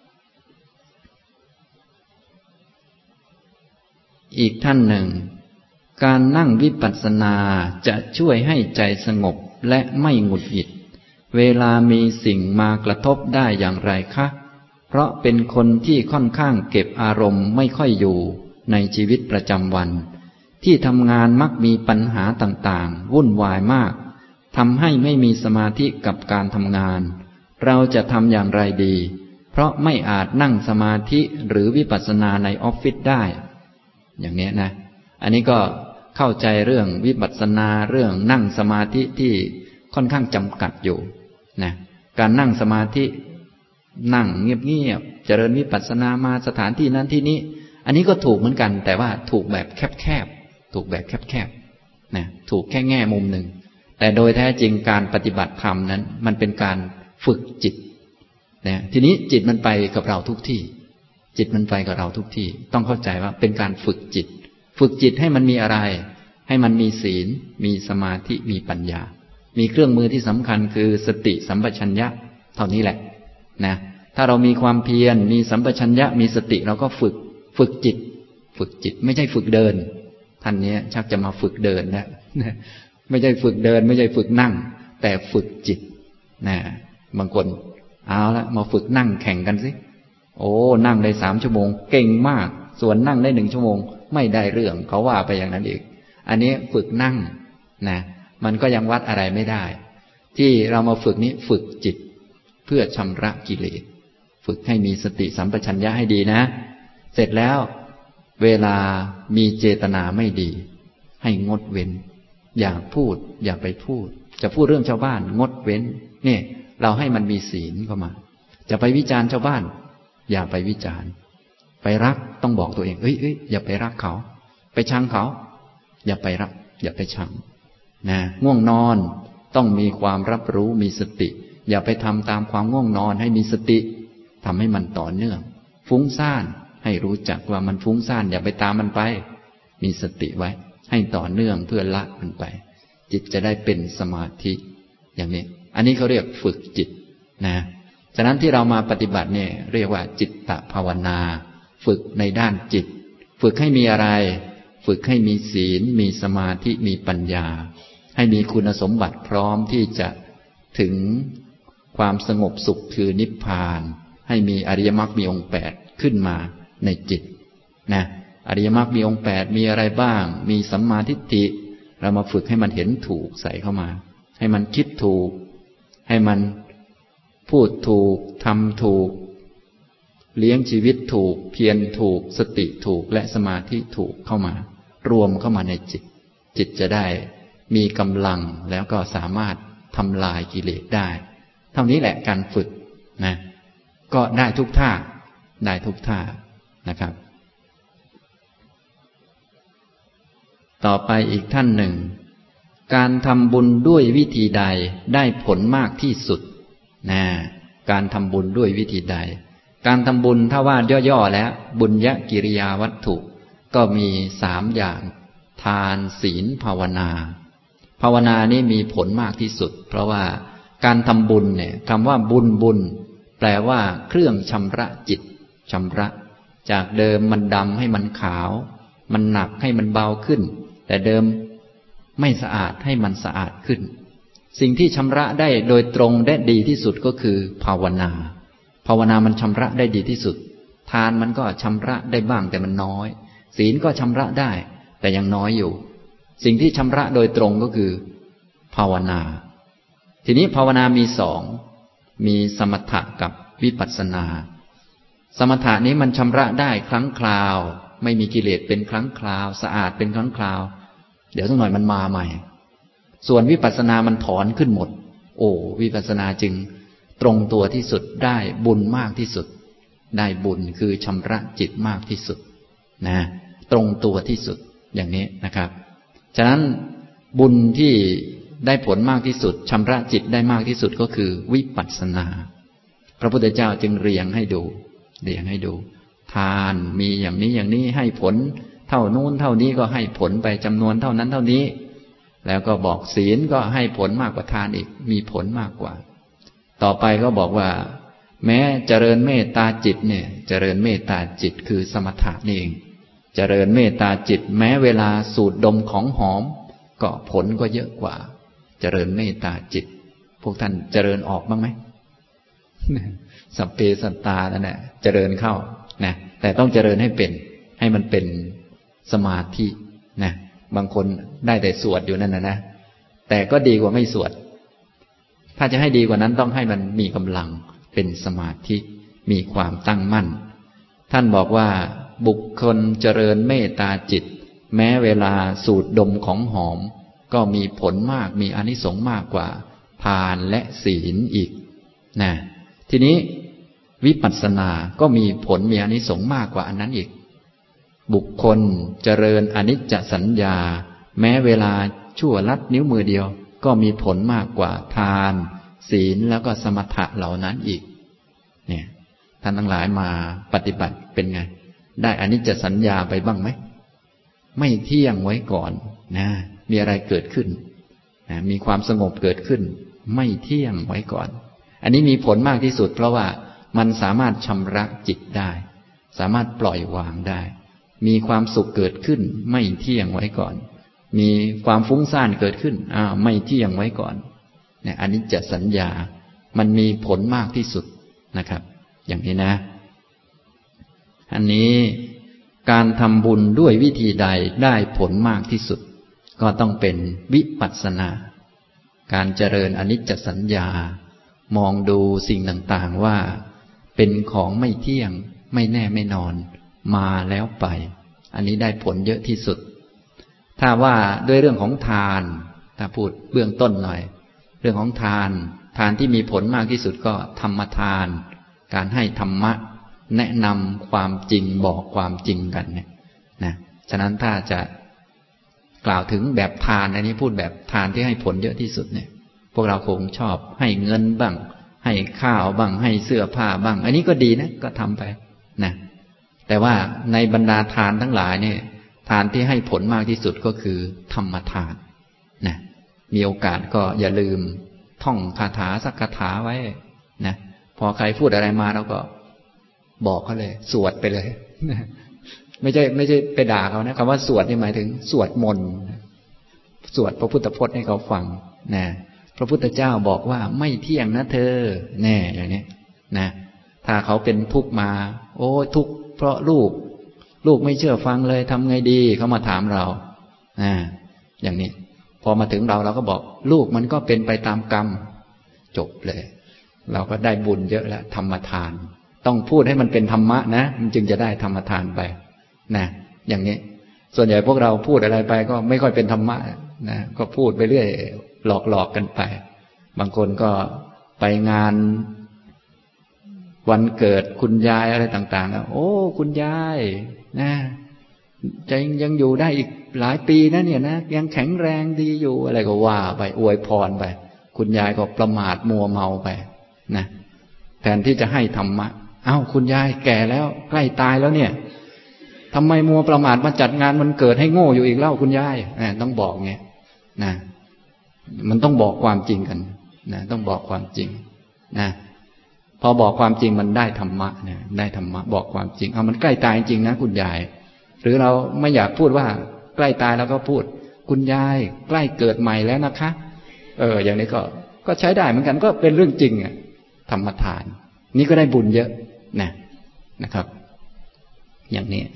อีกท่านหนึ่งการนั่งวิปัสสนาจะช่วยให้ใจสงบและไม่หงุดหงิดเวลามีสิ่งมากระทบได้อย่างไรคะเพราะเป็นคนที่ค่อนข้างเก็บอารมณ์ไม่ค่อยอยู่ในชีวิตประจำวันที่ทำงานมักมีปัญหาต่างๆวุ่นวายมากทำให้ไม่มีสมาธิกับการทำงานเราจะทำอย่างไรดีเพราะไม่อาจนั่งสมาธิหรือวิปัสสนาในออฟฟิศได้อย่างนี้นะอันนี้ก็เข้าใจเรื่องวิปัสสนาเรื่องนั่งสมาธิที่ค่อนข้างจำกัดอยู่นะการนั่งสมาธินั่งเงียบๆเจริญวิปัสสนามาสถานที่นั้นที่นี้อันนี้ก็ถูกเหมือนกันแต่ว่าถูกแบบแคบๆถูกแบบแคบๆนะถูกแค่แง่มุมหนึ่งแต่โดยแท้จริงการปฏิบัติธรรมนั้นมันเป็นการฝึกจิตนะทีนี้จิตมันไปกับเราทุกที่จิตมันไปกับเราทุกที่ต้องเข้าใจว่าเป็นการฝึกจิตฝึกจิตให้มันมีอะไรให้มันมีศีลมีสมาธิมีปัญญามีเครื่องมือที่สำคัญคือสติสัมปชัญญะเท่านี้แหละนะถ้าเรามีความเพียรมีสัมปชัญญะมีสติเราก็ฝึกฝึกจิตฝึกจิตไม่ใช่ฝึกเดินท่านนี้ชักจะมาฝึกเดินแล้วไม่ใช่ฝึกเดินไม่ใช่ฝึกนั่งแต่ฝึกจิตนะบางคนเอาละมาฝึกนั่งแข่งกันสิโอ้นั่งได้สามชั่วโมงเก่งมากส่วนนั่งได้หนึ่งชั่วโมงไม่ได้เรื่องเขาว่าไปอย่างนั้นอีกอันนี้ฝึกนั่งนะมันก็ยังวัดอะไรไม่ได้ที่เรามาฝึกนี้ฝึกจิตเพื่อชำระกิเลสฝึกให้มีสติสัมปชัญญะให้ดีนะเสร็จแล้วเวลามีเจตนาไม่ดีให้งดเว้นอย่าพูดอย่าไปพูดจะพูดเรื่องชาวบ้านงดเว้นนี่เราให้มันมีศีลเข้ามาจะไปวิจารณ์ชาวบ้านอย่าไปวิจารณ์ไปรักต้องบอกตัวเองเอ้ยเอ้ยอย่าไปรักเขาไปชังเขาอย่าไปรักอย่าไปชังนะง่วงนอนต้องมีความรับรู้มีสติอย่าไปทำตามความง่วงนอนให้มีสติทำให้มันต่อเนื่องฟุ้งซ่านให้รู้จักว่ามันฟุ้งซ่านอย่าไปตามมันไปมีสติไว้ให้ต่อเนื่องเพื่อละมันไปจิตจะได้เป็นสมาธิอย่างนี้อันนี้เขาเรียกฝึกจิตนะฉะนั้นที่เรามาปฏิบัติเนี่ยเรียกว่าจิตตภาวนาฝึกในด้านจิตฝึกให้มีอะไรฝึกให้มีศีลมีสมาธิมีปัญญาให้มีคุณสมบัติพร้อมที่จะถึงความสงบสุขคือนิพพานให้มีอริยมรรคมีองค์แปดขึ้นมาในจิตนะอริยมรรคมีองค์แปดมีอะไรบ้างมีสัมมาทิฏฐิเรามาฝึกให้มันเห็นถูกใส่เข้ามาให้มันคิดถูกให้มันพูดถูกทำถูกเลี้ยงชีวิตถูกเพียรถูกสติถูกและสมาธิถูกเข้ามารวมเข้ามาในจิตจิตจะได้มีกำลังแล้วก็สามารถทำลายกิเลสได้เท่านี้แหละการฝึกนะก็ได้ทุกท่าได้ทุกท่านะครับต่อไปอีกท่านหนึ่งการทำบุญด้วยวิธีใดได้ผลมากที่สุดนะการทำบุญด้วยวิธีใดการทำบุญถ้าว่าย่อๆแล้วบุญญกิริยาวัตถุก็มีสามอย่างทานศีลภาวนาภาวนานี่มีผลมากที่สุดเพราะว่าการทำบุญเนี่ยคำว่าบุญบุญแปลว่าเครื่องชำระจิตชำระจากเดิมมันดำให้มันขาวมันหนักให้มันเบาขึ้นแต่เดิมไม่สะอาดให้มันสะอาดขึ้นสิ่งที่ชำระได้โดยตรงและดีที่สุดก็คือภาวนาภาวนามันชำระได้ดีที่สุดทานมันก็ชำระได้บ้างแต่มันน้อยศีลก็ชำระได้แต่ยังน้อยอยู่สิ่งที่ชำระโดยตรงก็คือภาวนาทีนี้ภาวนามีสองมีสมถะกับวิปัสสนาสมถะนี้มันชำระได้ครั้งคราวไม่มีกิเลสเป็นครั้งคราวสะอาดเป็นครั้งคราวเดี๋ยวสักหน่อยมันมาใหม่ส่วนวิปัสสนามันถอนขึ้นหมดโอ้วิปัสสนาจึงตรงตัวที่สุดได้บุญมากที่สุดได้บุญคือชำระจิตมากที่สุดนะตรงตัวที่สุดอย่างนี้นะครับฉะนั้นบุญที่ได้ผลมากที่สุดชำระจิตได้มากที่สุดก็คือวิปัสสนาพระพุทธเจ้าจึงเรียงให้ดูเรียงให้ดูทานมีอย่างนี้อย่างนี้ให้ผลเท่านู้นเท่านี้ก็ให้ผลไปจำนวนเท่านั้นเท่านี้แล้วก็บอกศีลก็ให้ผลมากกว่าทานอีกมีผลมากกว่าต่อไปก็บอกว่าแม้เจริญเมตตาจิตเนี่ยเจริญเมตตาจิตคือสมถะนี่เองเจริญเมตตาจิตแม้เวลาสูดดมของหอมก็ผลก็เยอะกว่าเจริญเมตตาจิตพวกท่านเจริญออกบ้างไหมสัพเพสัตตานั่นแหละเจริญเข้านะแต่ต้องเจริญให้เป็นให้มันเป็นสมาธินะบางคนได้แต่สวดอยู่นั่นนะนะแต่ก็ดีกว่าไม่สวดถ้าจะให้ดีกว่านั้นต้องให้มันมีกำลังเป็นสมาธิมีความตั้งมั่นท่านบอกว่าบุคคลเจริญเมตตาจิตแม้เวลาสูดดมของหอมก็มีผลมากมีอานิสงส์มากกว่าทานและศีลอีกนะทีนี้วิปัสสนาก็มีผลมีอานิสงส์มากกว่าอันนั้นอีกบุคคลเจริญอนิจจสัญญาแม้เวลาชั่วลัดนิ้วมือเดียวก็มีผลมากกว่าทานศีลแล้วก็สมถะเหล่านั้นอีกเนี่ยท่านทั้งหลายมาปฏิบัติเป็นไงได้อนิจจสัญญาไปบ้างไหมไม่เที่ยงไว้ก่อนนะมีอะไรเกิดขึ้นนะมีความสงบเกิดขึ้นไม่เที่ยงไว้ก่อนอันนี้มีผลมากที่สุดเพราะว่ามันสามารถชำระจิตได้สามารถปล่อยวางได้มีความสุขเกิดขึ้นไม่เที่ยงไว้ก่อนมีความฟุ้งซ่านเกิดขึ้นอ้าวไม่เที่ยงไว้ก่อนเนี่ยอนิจจสัญญามันมีผลมากที่สุดนะครับอย่างนี้นะอันนี้การทำบุญด้วยวิธีใดได้ผลมากที่สุดก็ต้องเป็นวิปัสสนาการเจริญอนิจจสัญญามองดูสิ่งต่างๆว่าเป็นของไม่เที่ยงไม่แน่ไม่นอนมาแล้วไปอันนี้ได้ผลเยอะที่สุดถ้าว่าด้วยเรื่องของทานถ้าพูดเบื้องต้นหน่อยเรื่องของทานทานที่มีผลมากที่สุดก็ธรรมทานการให้ธรรมะแนะนำความจริงบอกความจริงกันเนี่ยนะฉะนั้นถ้าจะกล่าวถึงแบบทานอันนี้พูดแบบทานที่ให้ผลเยอะที่สุดเนี่ยพวกเราคงชอบให้เงินบ้างให้ข้าวบ้างให้เสื้อผ้าบ้างอันนี้ก็ดีนะก็ทำไปนะแต่ว่าในบรรดาทานทั้งหลายเนี่ยทานที่ให้ผลมากที่สุดก็คือธรรมทานนะมีโอกาสก็อย่าลืมท่องคาถาสักคาถาไว้นะพอใครพูดอะไรมาเราก็บอกเขาเลยสวดไปเลยไม่ใช่ไม่ใช่ไปด่าเขานะคำว่าสวดนี่หมายถึงสวดมนต์สวดพระพุทธพจน์ให้เขาฟังนะพระพุทธเจ้าบอกว่าไม่เที่ยงนะเธอแน่อย่างนี้นะถ้าเขาเป็นทุกข์มาโอ้ทุกข์เพราะลูกลูกไม่เชื่อฟังเลยทำไงดีเขามาถามเราอ่าอย่างนี้พอมาถึงเราเราก็บอกลูกมันก็เป็นไปตามกรรมจบเลยเราก็ได้บุญเยอะแล้วธรรมทานต้องพูดให้มันเป็นธรรมะนะมันจึงจะได้ธรรมทานไปนะอย่างนี้ส่วนใหญ่พวกเราพูดอะไรไปก็ไม่ค่อยเป็นธรรมะนะก็พูดไปเรื่อยหลอกๆกันไปบางคนก็ไปงานวันเกิดคุณยายอะไรต่างๆแล้วโอ้คุณยายนะจะยังอยู่ได้อีกหลายปีนะเนี่ยนะยังแข็งแรงดีอยู่อะไรก็ว่าไปอวยพรไปคุณยายก็ประมาทมัวเมาไปนะแทนที่จะให้ธรรมะเอ้าคุณยายแก่แล้วใกล้ตายแล้วเนี่ยทำไมมัวประมาทมาจัดงานวันเกิดให้โง่อยู่อีกเล่าคุณยายต้องบอกไงนะมันต้องบอกความจริงกันนะต้องบอกความจริงนะพอบอกความจริงมันได้ธรรมะนะได้ธรรมะบอกความจริงเอามันใกล้ตายจริงนะคุณยายหรือเราไม่อยากพูดว่าใกล้ตายแล้วก็พูดคุณยายใกล้เกิดใหม่แล้วนะคะเอออย่างนี้ก็ก็ใช้ได้เหมือนกันก็เป็นเรื่องจริงอ่ะธรรมทานนี่ก็ได้บุญเยอะนะนะครับอย่างนี้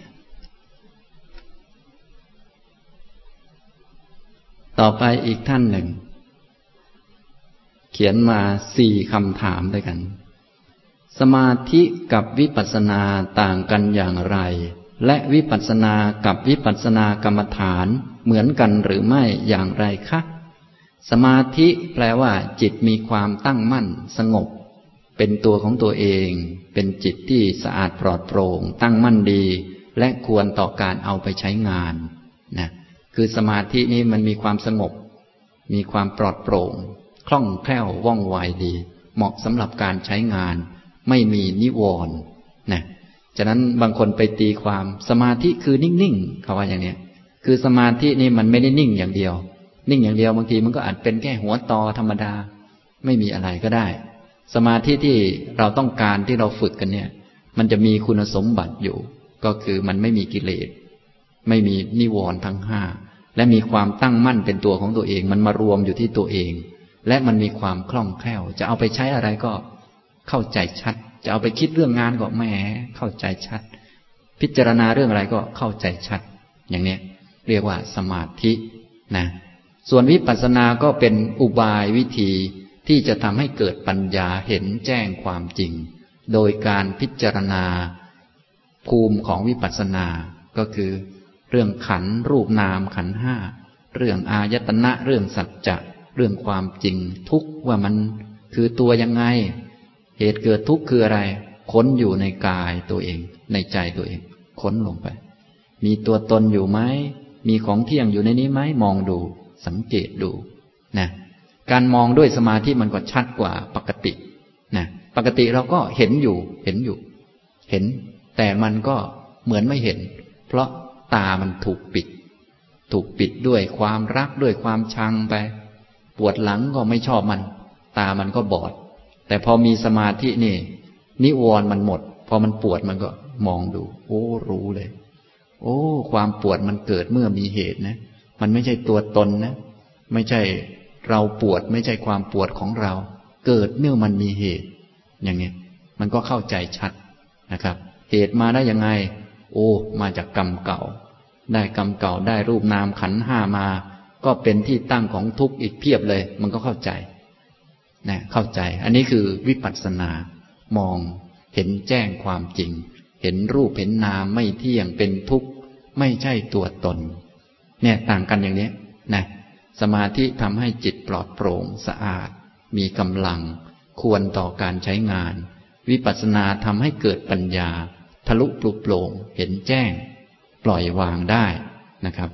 ต่อไปอีกท่านหนึ่งเขียนมาสี่คำถามด้วยกันสมาธิกับวิปัสสนาต่างกันอย่างไรและวิปัสสนากับวิปัสสนากรรมฐานเหมือนกันหรือไม่อย่างไรคะสมาธิแปลว่าจิตมีความตั้งมั่นสงบเป็นตัวของตัวเองเป็นจิตที่สะอาดปลอดโปร่งตั้งมั่นดีและควรต่อการเอาไปใช้งานนะคือสมาธินี้มันมีความสงบมีความปลอดโปร่งคล่องแคล่วว่องไวดีเหมาะสำหรับการใช้งานไม่มีนิวรณ์นะฉะนั้นบางคนไปตีความสมาธิคือนิ่งๆเขาว่าอย่างนี้คือสมาธินี่มันไม่ได้นิ่งอย่างเดียวนิ่งอย่างเดียวบางทีมันก็อาจเป็นแค่หัวตอธรรมดาไม่มีอะไรก็ได้สมาธิที่เราต้องการที่เราฝึกกันเนี่ยมันจะมีคุณสมบัติอยู่ก็คือมันไม่มีกิเลสไม่มีนิวรณ์ทั้งห้าและมีความตั้งมั่นเป็นตัวของตัวเองมันมารวมอยู่ที่ตัวเองและมันมีความคล่องแคล่วจะเอาไปใช้อะไรก็เข้าใจชัดจะเอาไปคิดเรื่องงานก็แหมเข้าใจชัดพิจารณาเรื่องอะไรก็เข้าใจชัดอย่างนี้เรียกว่าสมาธินะส่วนวิปัสสนาก็เป็นอุบายวิธีที่จะทำให้เกิดปัญญาเห็นแจ้งความจริงโดยการพิจารณาภูมิของวิปัสสนาก็คือเรื่องขันธ์รูปนามขันธ์ห้าเรื่องอายตนะเรื่องสัจจะเรื่องความจริงทุกข์ว่ามันคือตัวยังไงเหตุเกิดทุกข์คืออะไรค้นอยู่ในกายตัวเองในใจตัวเองค้นลงไปมีตัวตนอยู่ไหมมีของเที่ยงอยู่ในนี้ไหมมองดูสังเกตดูนะการมองด้วยสมาธิมันก็ชัดกว่าปกตินะปกติเราก็เห็นอยู่เห็นอยู่เห็นแต่มันก็เหมือนไม่เห็นเพราะตามันถูกปิดถูกปิดด้วยความรักด้วยความชังไปปวดหลังก็ไม่ชอบมันตามันก็บอดแต่พอมีสมาธินี่นิวรณ์มันหมดพอมันปวดมันก็มองดูโอ้รู้เลยโอ้ความปวดมันเกิดเมื่อมีเหตุนะมันไม่ใช่ตัวตนนะไม่ใช่เราปวดไม่ใช่ความปวดของเราเกิดเมื่อมันมีเหตุอย่างนี้มันก็เข้าใจชัดนะครับเหตุมาได้ยังไงโอ้มาจากกรรมเก่าได้กรรมเก่าได้รูปนามขันธ์ห้ามาก็เป็นที่ตั้งของทุกข์อีกเพียบเลยมันก็เข้าใจนะเข้าใจอันนี้คือวิปัสสนามองเห็นแจ้งความจริงเห็นรูปเห็นนามไม่เที่ยงเป็นทุกข์ไม่ใช่ตัวตนเนี่ยต่างกันอย่างนี้นะสมาธิทำให้จิตปลอดโปร่งสะอาดมีกำลังควรต่อการใช้งานวิปัสสนาทำให้เกิดปัญญาทะลุปลุกโปร่งเห็นแจ้งปล่อยวางได้นะครับ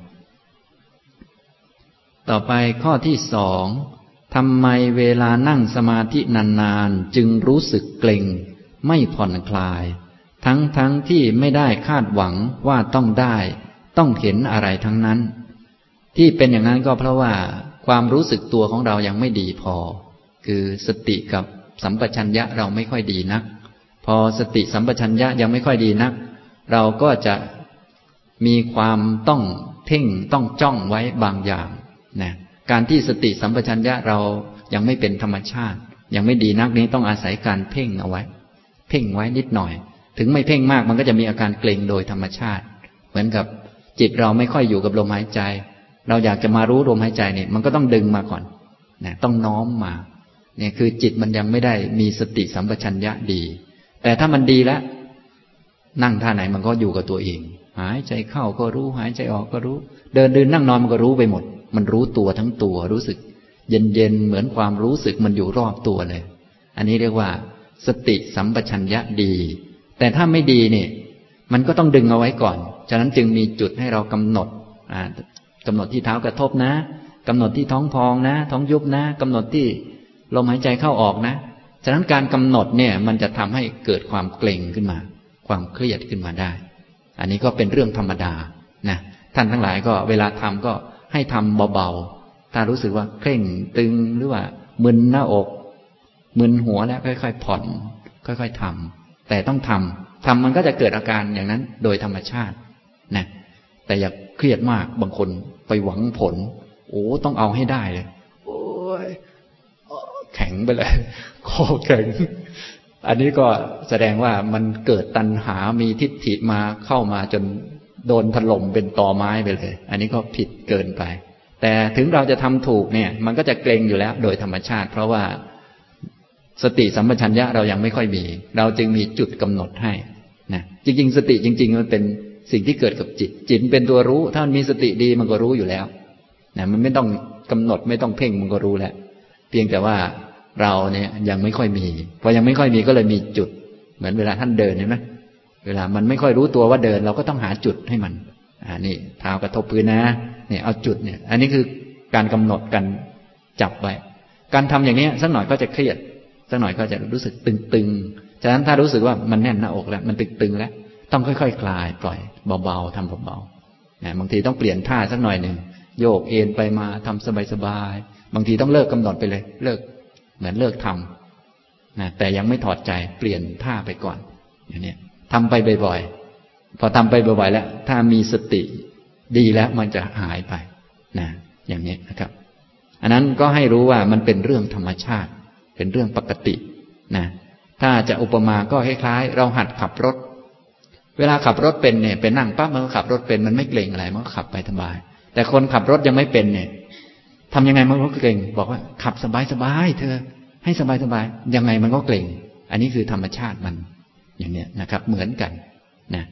ต่อไปข้อที่สองทำไมเวลานั่งสมาธินานๆจึงรู้สึกเกร็งไม่ผ่อนคลายทั้งๆ ท, ที่ไม่ได้คาดหวังว่าต้องได้ต้องเห็นอะไรทั้งนั้นที่เป็นอย่างนั้นก็เพราะว่าความรู้สึกตัวของเรายังไม่ดีพอคือสติกับสัมปชัญญะเราไม่ค่อยดีนักพอสติสัมปชัญญะยังไม่ค่อยดีนักเราก็จะมีความต้องเพ่งต้องจ้องไว้บางอย่างนะการที่สติสัมปชัญญะเรายังไม่เป็นธรรมชาติยังไม่ดีนักนี้ต้องอาศัยการเพ่งเอาไว้เพ่งไว้นิดหน่อยถึงไม่เพ่งมากมันก็จะมีอาการเกร็งโดยธรรมชาติเหมือนกับจิตเราไม่ค่อยอยู่กับลมหายใจเราอยากจะมารู้ลมหายใจเนี่ยมันก็ต้องดึงมาก่อนนะต้องน้อมมาเนี่ยคือจิตมันยังไม่ได้มีสติสัมปชัญญะดีแต่ถ้ามันดีแล้วนั่งท่าไหนมันก็อยู่กับตัวเองหายใจเข้าก็รู้หายใจออกก็รู้เดินเดินนั่งนอนมันก็รู้ไปหมดมันรู้ตัวทั้งตัวรู้สึกเย็นๆเหมือนความรู้สึกมันอยู่รอบตัวเลยอันนี้เรียกว่าสติสัมปชัญญะดีแต่ถ้าไม่ดีเนี่ยมันก็ต้องดึงเอาไว้ก่อนฉะนั้นจึงมีจุดให้เรากำหนดอ่ากำหนดที่เท้ากระทบนะกำหนดที่ท้องพองนะท้องยุบนะกำหนดที่ลมหายใจเข้าออกนะฉะนั้นการกำหนดเนี่ยมันจะทำให้เกิดความเกร็งขึ้นมาความเครียดขึ้นมาได้อันนี้ก็เป็นเรื่องธรรมดานะท่านทั้งหลายก็เวลาทำก็ให้ทำเบาๆถ้ารู้สึกว่าเคร่งตึงหรือว่ามึนหน้าอกมึนหัวแล้วค่อยๆผ่อนค่อยๆทำแต่ต้องทำทำมันก็จะเกิดอาการอย่างนั้นโดยธรรมชาตินะแต่อย่าเครียดมากบางคนไปหวังผลโอ้ต้องเอาให้ได้เลยโอ้ยแข็งไปเลยคอแข็งอันนี้ก็แสดงว่ามันเกิดตัณหามีทิฏฐิมาเข้ามาจนโดนถล่มเป็นตอไม้ไปเลยอันนี้ก็ผิดเกินไปแต่ถึงเราจะทำถูกเนี่ยมันก็จะเกร็งอยู่แล้วโดยธรรมชาติเพราะว่าสติสัมปชัญญะเรายังไม่ค่อยมีเราจึงมีจุดกำหนดให้นะจริงๆสติจริงๆมันเป็นสิ่งที่เกิดกับจิตจิตเป็นตัวรู้ถ้ามันมีสติดีมันก็รู้อยู่แล้วนะมันไม่ต้องกำหนดไม่ต้องเพ่งมันก็รู้แล้วเพียงแต่ว่าเราเนี่ยยังไม่ค่อยมีพอยังไม่ค่อยมีก็เลยมีจุดเหมือนเวลาท่านเดินเห็นไหมเวลามันไม่ค่อยรู้ตัวว่าเดินเราก็ต้องหาจุดให้มันอ่านี่เท้ากระทบพื้นนะเนี่ยเอาจุดเนี่ยอันนี้คือการกำหนดกันจับไว้การทำอย่างนี้สักหน่อยก็จะเครียดสักหน่อยก็จะรู้สึกตึงๆฉะนั้นถ้ารู้สึกว่ามันแน่นหน้าอกแล้วมันตึงๆแล้วต้องค่อยๆ ค, คลายปล่อยเบาๆทำเบาๆนะบางทีต้องเปลี่ยนท่าสักหน่อยหนึ่งโยกเอ็นไปมาทำสบายๆบางทีต้องเลิกกำหนดไปเลยเลิกเหมือนเลิกทำนะแต่ยังไม่ถอดใจเปลี่ยนท่าไปก่อนอย่างนี้ทำไปบ่อยๆพอทำไปบ่อยๆแล้วถ้ามีสติดีแล้วมันจะหายไปนะอย่างนี้นะครับอันนั้นก็ให้รู้ว่ามันเป็นเรื่องธรรมชาติเป็นเรื่องปกตินะถ้าจะอุปมาก็คล้ายๆเราหัดขับรถเวลาขับรถเป็นเนี่ยเป็นนั่งปั๊บมันก็ขับรถเป็นมันไม่เกร็งอะไรมันก็ขับไปสบายแต่คนขับรถยังไม่เป็นเนี่ยทำยังไงมันก็เกร็งบอกว่าขับสบายๆเธอให้สบายๆยังไงมันก็เกร็งอันนี้คือธรรมชาติมันอย่างเนี้ยนะครับเหมือนกันนะ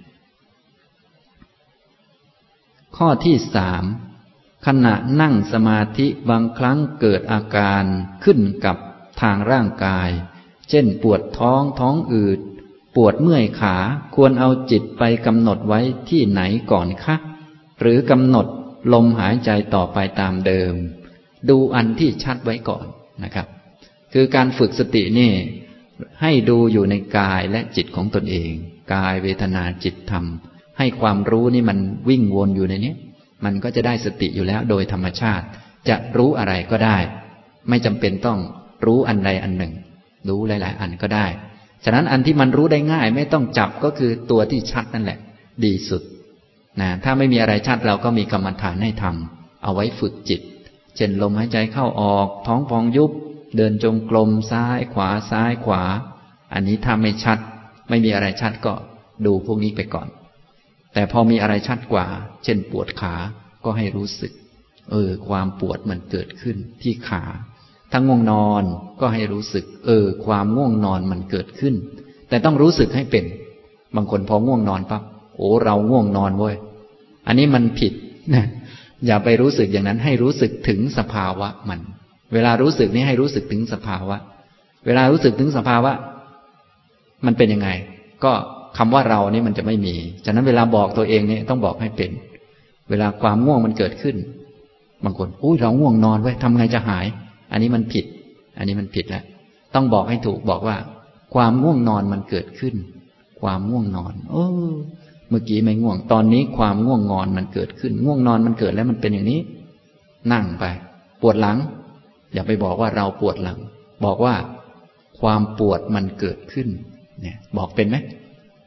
ข้อที่สามขณะนั่งสมาธิบางครั้งเกิดอาการขึ้นกับทางร่างกายเช่นปวดท้องท้องอืดปวดเมื่อยขาควรเอาจิตไปกำหนดไว้ที่ไหนก่อนคะหรือกำหนดลมหายใจต่อไปตามเดิมดูอันที่ชัดไว้ก่อนนะครับคือการฝึกสตินี่ให้ดูอยู่ในกายและจิตของตนเองกายเวทนาจิตธรรมให้ความรู้นี่มันวิ่งวนอยู่ในนี้มันก็จะได้สติอยู่แล้วโดยธรรมชาติจะรู้อะไรก็ได้ไม่จำเป็นต้องรู้อันใดอันหนึ่งรู้หลายๆอันก็ได้ฉะนั้นอันที่มันรู้ได้ง่ายไม่ต้องจับก็คือตัวที่ชัดนั่นแหละดีสุดนะถ้าไม่มีอะไรชัดเราก็มีกรรมฐานให้ทำเอาไว้ฝึกจิตเช่นลมหายใจเข้าออกท้องพองยุบเดินจงกรมซ้ายขวาซ้ายขวาอันนี้ถ้าไม่ชัดไม่มีอะไรชัดก็ดูพวกนี้ไปก่อนแต่พอมีอะไรชัดกว่าเช่นปวดขาก็ให้รู้สึกเออความปวดมันเกิดขึ้นที่ขาถ้าง่วงนอนก็ให้รู้สึกเออความง่วงนอนมันเกิดขึ้นแต่ต้องรู้สึกให้เป็นบางคนพอง่วงนอนปั๊บโอ้เราง่วงนอนเว้ยอันนี้มันผิดนะอย่าไปรู้สึกอย่างนั้นให้รู้สึกถึงสภาวะมันเวลารู้สึกนี้ให้รู้สึกถึงสภาวะเวลารู้สึกถึงสภาวะมันเป็นยังไงก็คำว่าเรานี่มันจะไม่มีฉะนั้นเวลาบอกตัวเองนี่ต้องบอกให้เป็นเวลาความง่วงมันเกิดขึ้นบางคนอุ้ยเราง่วงนอนเว้ยทำไงจะหายอันนี้มันผิดอันนี้มันผิดแล้วต้องบอกให้ถูกบอกว่าความง่วงนอนมันเกิดขึ้นความง่วงนอนเออเมื่อกี้ไม่ง่วงตอนนี้ความง่วงนอนมันเกิดขึ้นง่วงนอนมันเกิดแล้วมันเป็นอย่างนี้นั่งไปปวดหลังอย่าไปบอกว่าเราปวดหลังบอกว่าความปวดมันเกิดขึ้นเนี่ยบอกเป็นไหม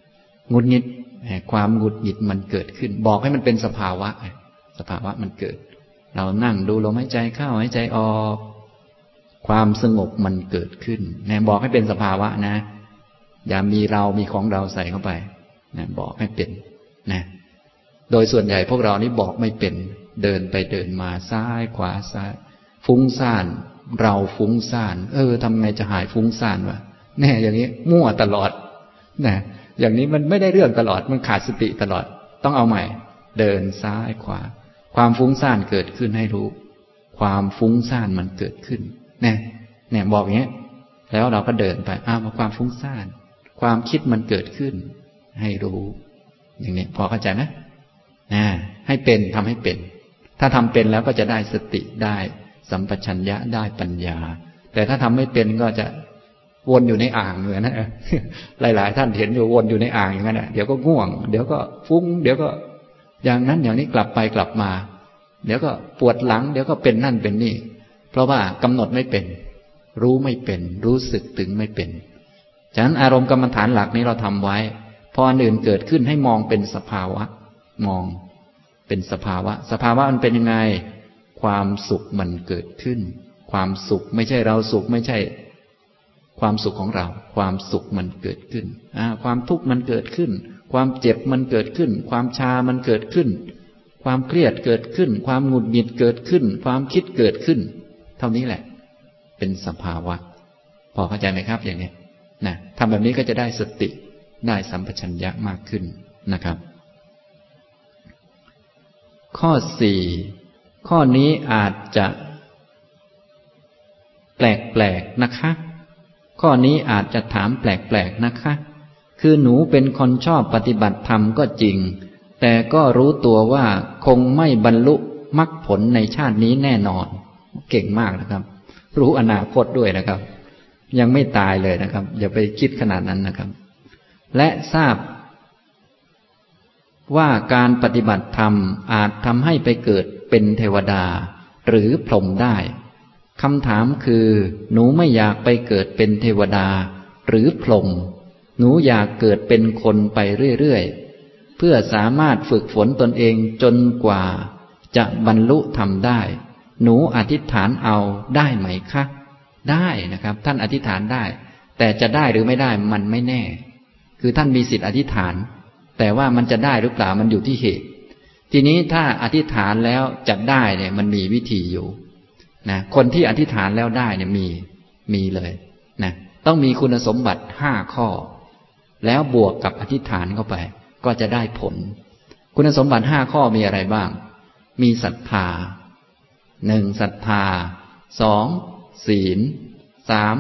หงุดหงิดความหงุดหงิดมันเกิดขึ้นบอกให้มันเป็นสภาวะสภาวะมันเกิดเรานั่งดูลมหายใจเข้าหายใจออกความสงบมันเกิดขึ้นนะบอกให้เป็นสภาวะนะอย่ามีเรามีของเราใส่เข้าไปนะบอกให้เป็นนะโดยส่วนใหญ่พวกเรานี่บอกไม่เป็นเดินไปเดินมาซ้ายขวาซ้ายฟุ้งซ่านเราฟุ้งซ่านเออทำไงจะหายฟุ้งซ่านวะแน่อย่างนี้มั่วตลอดนะอย่างนี้มันไม่ได้เรื่องตลอดมันขาดสติตลอดต้องเอาใหม่เดินซ้ายขวาความฟุ้งซ่านเกิดขึ้นให้รู้ความฟุ้งซ่านมันเกิดขึ้นเนี่ยเนี่ยบอกอย่างเงี้ยแล้วเราก็เดินไปอ้าวความฟุ้งซ่านความคิดมันเกิดขึ้นให้รู้อย่างนี้พอเข้าใจไหมนะให้เป็นทำให้เป็นถ้าทำเป็นแล้วก็จะได้สติได้สัมปชัญญะได้ปัญญาแต่ถ้าทำไม่เป็นก็จะวนอยู่ในอ่างเหมือนนะหลายๆท่านเห็นอยู่วนอยู่ในอ่างอย่างนั้นเดี๋ยวก็ง่วงเดี๋ยวก็ฟุ้งเดี๋ยวก็อย่างนั้นอย่างนี้กลับไปกลับมาเดี๋ยวก็ปวดหลังเดี๋ยวก็เป็นนั่นเป็นนี่เพราะว่ากำหนดไม่เป็นรู้ไม่เป็นรู้สึกถึงไม่เป็นฉะนั้นอารมณ์กรรมฐานหลักนี้เราทำไว้พออันอื่นเกิดขึ้นให้มองเป็นสภาวะมองเป็นสภาวะสภาวะมันเป็นยังไงความสุขมันเกิดขึ้นความสุขไม่ใช่เราสุขไม่ใช่ความสุขของเราความสุขมันเกิดขึ้นอ่าความทุกข์มันเกิดขึ้นความเจ็บมันเกิดขึ้นความชามันเกิดขึ้นความเครียดเกิดขึ้นความหงุดหงิดเกิดขึ้นความคิดเกิดขึ้นเท่านี้แหละเป็นสภาวะพอเข้าใจไหมครับอย่างนี้นะทำแบบนี้ก็จะได้สติได้สัมปชัญญะมากขึ้นนะครับข้อสี่ข้อนี้อาจจะแปลกๆนะคะข้อนี้อาจจะถามแปลกๆนะคะคือหนูเป็นคนชอบปฏิบัติธรรมก็จริงแต่ก็รู้ตัวว่าคงไม่บรรลุมรรคผลในชาตินี้แน่นอนเก่งมากนะครับรู้อนาคตด้วยนะครับยังไม่ตายเลยนะครับอย่าไปคิดขนาดนั้นนะครับและทราบว่าการปฏิบัติธรรมอาจทำให้ไปเกิดเป็นเทวดาหรือพรหมได้คำถามคือหนูไม่อยากไปเกิดเป็นเทวดาหรือพรหมหนูอยากเกิดเป็นคนไปเรื่อยๆเพื่อสามารถฝึกฝนตนเองจนกว่าจะบรรลุธรรมได้หนูอธิษฐานเอาได้ไหมคะได้นะครับท่านอธิษฐานได้แต่จะได้หรือไม่ได้มันไม่แน่คือท่านมีสิทธิ์อธิษฐานแต่ว่ามันจะได้หรือเปล่ามันอยู่ที่เหตุทีนี้ถ้าอธิษฐานแล้วจะได้เนี่ยมันมีวิธีอยู่นะคนที่อธิษฐานแล้วได้เนี่ยมีมีเลยนะต้องมีคุณสมบัติห้าข้อแล้วบวกกับอธิษฐานเข้าไปก็จะได้ผลคุณสมบัติห้าข้อมีอะไรบ้างมีศรัทธาหนึ่งศรัทธาสองศีลสาม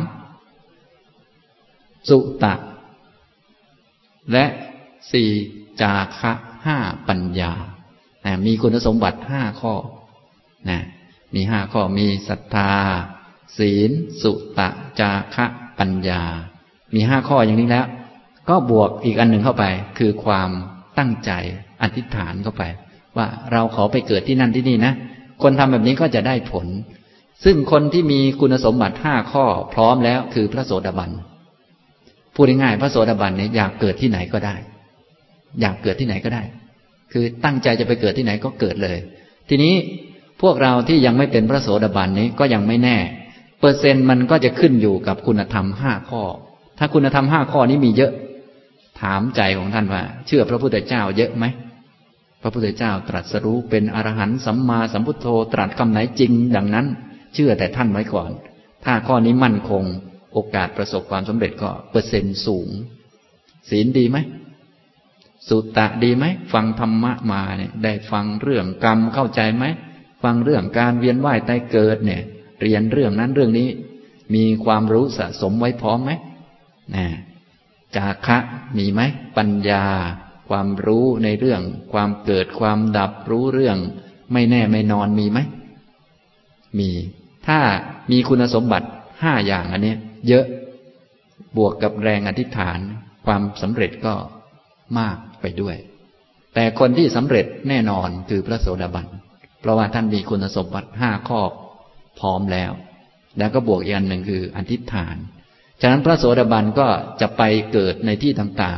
สุตะและสี่จาคะห้าปัญญานะมีคุณสมบัติห้าข้อนะมีห้าข้อมีศรัทธาศีลสุตะจาคะปัญญามีห้าข้ออย่างนี้แล้วก็บวกอีกอันหนึ่งเข้าไปคือความตั้งใจอธิษฐานเข้าไปว่าเราขอไปเกิดที่นั่นที่นี่นะคนทำแบบนี้ก็จะได้ผลซึ่งคนที่มีคุณสมบัติห้าข้อพร้อมแล้วคือพระโสดาบันพูดง่ายๆพระโสดาบันเนี่ยอยากเกิดที่ไหนก็ได้อยากเกิดที่ไหนก็ได้คือตั้งใจจะไปเกิดที่ไหนก็เกิดเลยทีนี้พวกเราที่ยังไม่เป็นพระโสดาบันนี้ก็ยังไม่แน่เปอร์เซ็นต์มันก็จะขึ้นอยู่กับคุณธรรมห้าข้อถ้าคุณธรรมห้าข้อนี้มีเยอะถามใจของท่านว่าเชื่อพระพุทธเจ้าเยอะไหมพระพุทธเจ้าตรัสรู้เป็นอรหันต์สัมมาสัมพุทโธตรัสคำไหนจริงดังนั้นเชื่อแต่ท่านไว้ก่อนถ้าข้อนี้มั่นคงโอกาสประสบความสำเร็จก็เปอร์เซ็นต์สูงศีลดีไหมสุตะดีไหมฟังธรรมะมาเนี่ยได้ฟังเรื่องกรรมเข้าใจไหมฟังเรื่องการเวียนว่ายตายเกิดเนี่ยเรียนเรื่องนั้นเรื่องนี้มีความรู้สะสมไว้พร้อมไหมนะจาคะมีไหมปัญญาความรู้ในเรื่องความเกิดความดับรู้เรื่องไม่แน่ไม่นอนมีไหมมีถ้ามีคุณสมบัติห้าอย่างอันนี้เยอะบวกกับแรงอธิษฐานความสำเร็จก็มากไปด้วยแต่คนที่สำเร็จแน่นอนคือพระโสดาบันเพราะว่าท่านมีคุณสมบัติห้าข้อพร้อมแล้วแล้วก็บวกอีกอันหนึ่งคืออธิษฐานฉะนั้นพระโสดาบันก็จะไปเกิดในที่ต่างๆ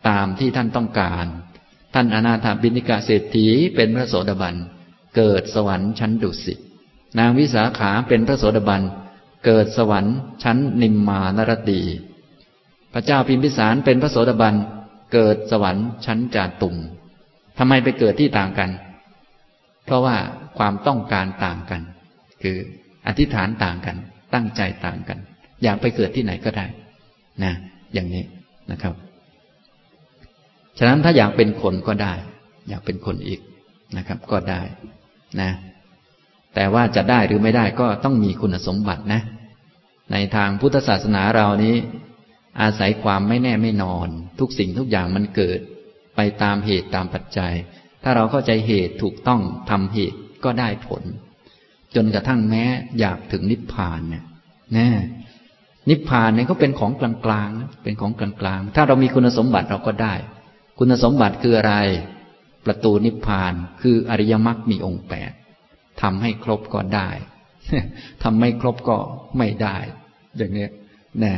ตามที่ท่านต้องการท่านอนาถบิณฑิกเศรษฐีเป็นพระโสดาบันเกิดสวรรค์ชั้นดุสิตนางวิสาขาเป็นพระโสดาบันเกิดสวรรค์ชั้นนิมมานรดีพระเจ้าพิมพิสารเป็นพระโสดาบันเกิดสวรรค์ชั้นจาตุมทำไมไปเกิดที่ต่างกันเพราะว่าความต้องการต่างกันคืออธิษฐานต่างกันตั้งใจต่างกันอยากไปเกิดที่ไหนก็ได้นะอย่างนี้นะครับฉะนั้นถ้าอยากเป็นคนก็ได้อยากเป็นคนอีกนะครับก็ได้นะแต่ว่าจะได้หรือไม่ได้ก็ต้องมีคุณสมบัตินะในทางพุทธศาสนาเรานี้อาศัยความไม่แน่ไม่นอนทุกสิ่งทุกอย่างมันเกิดไปตามเหตุตามปัจจัยถ้าเราเข้าใจเหตุถูกต้องทำเหตุก็ได้ผลจนกระทั่งแม้อยากถึงนิพพานเนี่ยนะนิพพานเนี่ยก็เป็นของกลางๆเป็นของกลางๆถ้าเรามีคุณสมบัติเราก็ได้คุณสมบัติคืออะไรประตูนิพพานคืออริยมรรคมีองค์แปดทำให้ครบก็ได้ทำไม่ครบก็ไม่ได้อย่างนี้นะ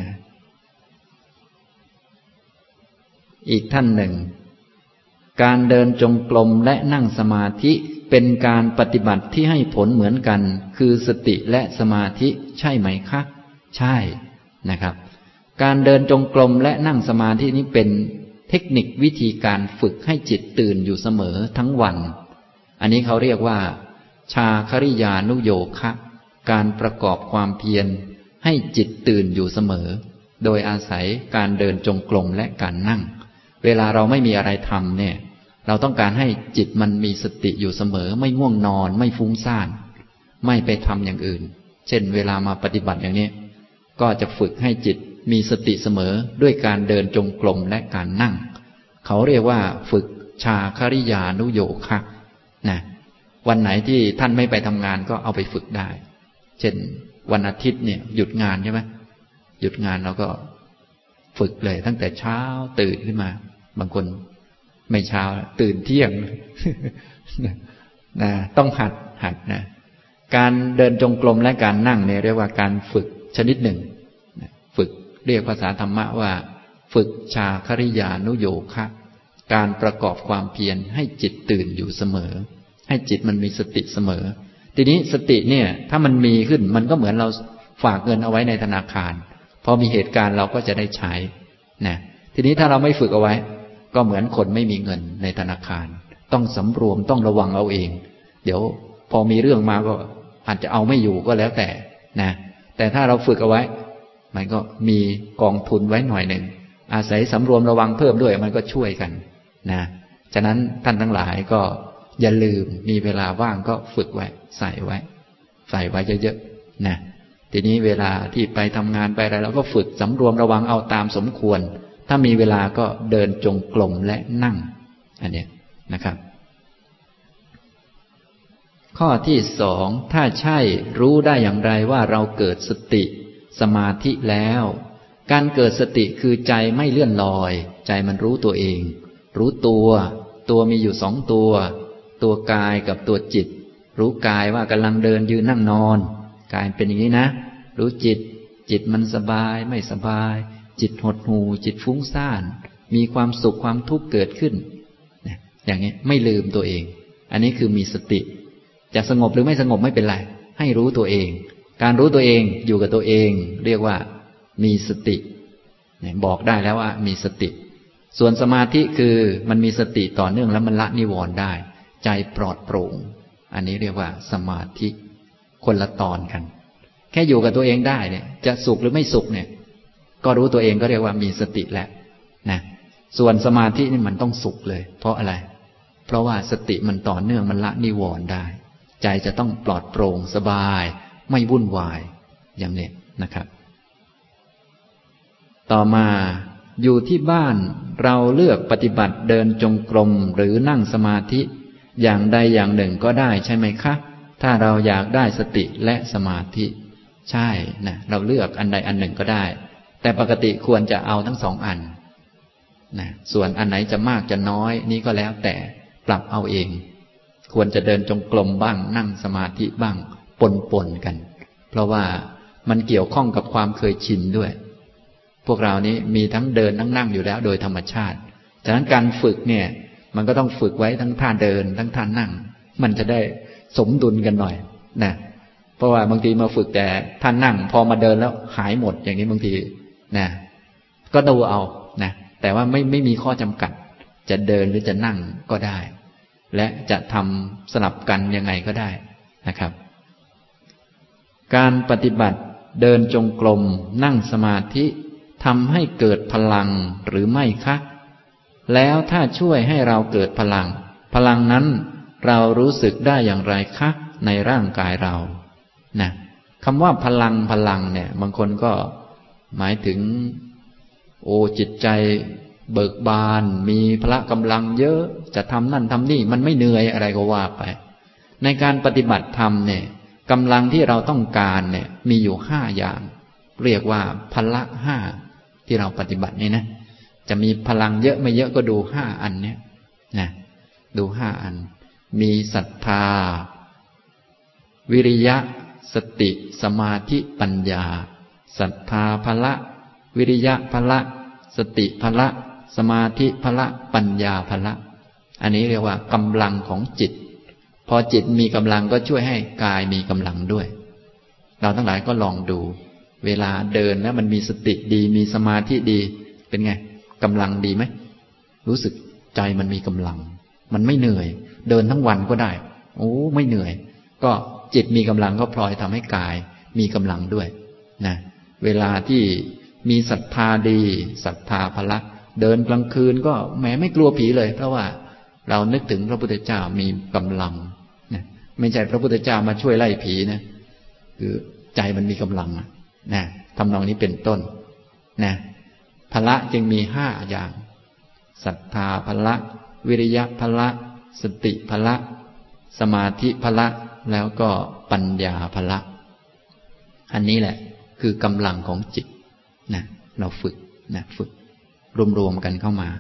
อีกท่านหนึ่งการเดินจงกรมและนั่งสมาธิเป็นการปฏิบัติที่ให้ผลเหมือนกันคือสติและสมาธิใช่ไหมคะใช่นะครับการเดินจงกรมและนั่งสมาธินี้เป็นเทคนิควิธีการฝึกให้จิตตื่นอยู่เสมอทั้งวันอันนี้เขาเรียกว่าชาคริยานุโยคะการประกอบความเพียรให้จิตตื่นอยู่เสมอโดยอาศัยการเดินจงกรมและการนั่งเวลาเราไม่มีอะไรทำเนี่ยเราต้องการให้จิตมันมีสติอยู่เสมอไม่ง่วงนอนไม่ฟุ้งซ่านไม่ไปทำอย่างอื่นเช่นเวลามาปฏิบัติอย่างนี้ก็จะฝึกให้จิตมีสติเสมอด้วยการเดินจงกรมและการนั่งเขาเรียกว่าฝึกชาคริยานุโยคะนะวันไหนที่ท่านไม่ไปทำงานก็เอาไปฝึกได้เช่นวันอาทิตย์เนี่ยหยุดงานใช่ไหมหยุดงานเราก็ฝึกเลยตั้งแต่เช้าตื่นขึ้นมาบางคนไม่เช้าตื่นเที่ยงนะต้องหัดหัดนะการเดินจงกรมและการนั่งเนี่ยเรียกว่าการฝึกชนิดหนึ่งฝึกเรียกภาษาธรรมะว่าฝึกชาคริยานุโยคะการประกอบความเพียรให้จิตตื่นอยู่เสมอให้จิตมันมีสติเสมอทีนี้สติเนี่ยถ้ามันมีขึ้นมันก็เหมือนเราฝากเงินเอาไว้ในธนาคารพอมีเหตุการณ์เราก็จะได้ใช้นะทีนี้ถ้าเราไม่ฝึกเอาไว้ก็เหมือนคนไม่มีเงินในธนาคารต้องสำรวมต้องระวังเอาเองเดี๋ยวพอมีเรื่องมาก็อาจจะเอาไม่อยู่ก็แล้วแต่นะแต่ถ้าเราฝึกเอาไว้มันก็มีกองทุนไว้หน่อยหนึ่งอาศัยสำรวมระวังเพิ่มด้วยมันก็ช่วยกันนะฉะนั้นท่านทั้งหลายก็อย่าลืมมีเวลาว่างก็ฝึกไว้ใส่ไว้ใส่ไว้เยอะๆนะทีนี้เวลาที่ไปทำงานไปอะไรเราก็ฝึกสำรวมระวังเอาตามสมควรถ้ามีเวลาก็เดินจงกรมและนั่งอันนี้นะครับข้อที่สองถ้าใช่รู้ได้อย่างไรว่าเราเกิดสติสมาธิแล้วการเกิดสติคือใจไม่เลื่อนลอยใจมันรู้ตัวเองรู้ตัวตัวมีอยู่สองตัวตัวกายกับตัวจิตรู้กายว่ากำลังเดินยืนนั่งนอนกายเป็นอย่างนี้นะรู้จิตจิตมันสบายไม่สบายจิตหดหู่จิตฟุ้งซ่านมีความสุขความทุกข์เกิดขึ้นอย่างนี้ไม่ลืมตัวเองอันนี้คือมีสติจะสงบหรือไม่สงบไม่เป็นไรให้รู้ตัวเองการรู้ตัวเองอยู่กับตัวเองเรียกว่ามีสติบอกได้แล้วว่ามีสติส่วนสมาธิคือมันมีสติต่อเนื่องแล้วมันละนิวรณ์ได้ใจปลอดโปร่งอันนี้เรียกว่าสมาธิคนละตอนกันแค่อยู่กับตัวเองได้เนี่ยจะสุขหรือไม่สุขเนี่ยก็รู้ตัวเองก็เรียกว่ามีสติแล้วนะส่วนสมาธินี่มันต้องสุขเลยเพราะอะไรเพราะว่าสติมันต่อเนื่องมันละนิวรณ์ได้ใจจะต้องปลอดโปร่งสบายไม่วุ่นวายอย่างนี้นะครับต่อมาอยู่ที่บ้านเราเลือกปฏิบัติเดินจงกรมหรือนั่งสมาธิอย่างใดอย่างหนึ่งก็ได้ใช่ไหมคะถ้าเราอยากได้สติและสมาธิใช่นะเราเลือกอันใดอันหนึ่งก็ได้แต่ปกติควรจะเอาทั้งสองอันนะส่วนอันไหนจะมากจะน้อยนี่ก็แล้วแต่ปรับเอาเองควรจะเดินจงกรมบ้างนั่งสมาธิบ้างปนๆกันเพราะว่ามันเกี่ยวข้องกับความเคยชินด้วยพวกเรานี้มีทั้งเดินทั้งนั่งอยู่แล้วโดยธรรมชาติฉะนั้นการฝึกเนี่ยมันก็ต้องฝึกไว้ทั้งท่าเดินทั้งท่านั่งมันจะได้สมดุลกันหน่อยนะเพราะว่าบางทีมาฝึกแต่ท่านั่งพอมาเดินแล้วหายหมดอย่างนี้บางทีนะก็ดูเอานะแต่ว่าไม่ไม่มีข้อจำกัดจะเดินหรือจะนั่งก็ได้และจะทำสลับกันยังไงก็ได้นะครับการปฏิบัติเดินจงกรมนั่งสมาธิทำให้เกิดพลังหรือไม่คะแล้วถ้าช่วยให้เราเกิดพลังพลังนั้นเรารู้สึกได้อย่างไรคะในร่างกายเรานะคำว่าพลังพลังเนี่ยบางคนก็หมายถึงโอ้จิตใจเบิกบานมีพละกำลังเยอะจะทำนั่นทำนี่มันไม่เหนื่อยอะไรก็ว่าไปในการปฏิบัติธรรมเนี่ยกำลังที่เราต้องการเนี่ยมีอยู่ห้าอย่างเรียกว่าพละห้าที่เราปฏิบัตินี่นะจะมีพลังเยอะไม่เยอะก็ดูห้าอันเนี้ยนะดูห้าอันมีศรัทธาวิริยะสติสมาธิปัญญาศรัทธาพละวิริยะพละสติพละสมาธิพละปัญญาพละอันนี้เรียกว่ากำลังของจิตพอจิตมีกำลังก็ช่วยให้กายมีกำลังด้วยเราทั้งหลายก็ลองดูเวลาเดินแล้วมันมีสติดีมีสมาธิดีเป็นไงกำลังดีไหมรู้สึกใจมันมีกำลังมันไม่เหนื่อยเดินทั้งวันก็ได้โอ้ไม่เหนื่อยก็จิตมีกำลังก็พลอยทำให้กายมีกำลังด้วยนะเวลาที่มีศรัทธาดีศรัทธาพละเดินกลางคืนก็แหมไม่กลัวผีเลยเพราะว่าเรานึกถึงพระพุทธเจ้ามีกำลังนะไม่ใช่พระพุทธเจ้ามาช่วยไล่ผีนะคือใจมันมีกำลังนะทำนองนี้เป็นต้นนะพละจึงมีห้าอย่างศรัทธาพละวิริยะพละสติพละสมาธิพละแล้วก็ปัญญาพละอันนี้แหละคือกำลังของจิตนะเราฝึกนะฝึกรวมๆกันเข้ามา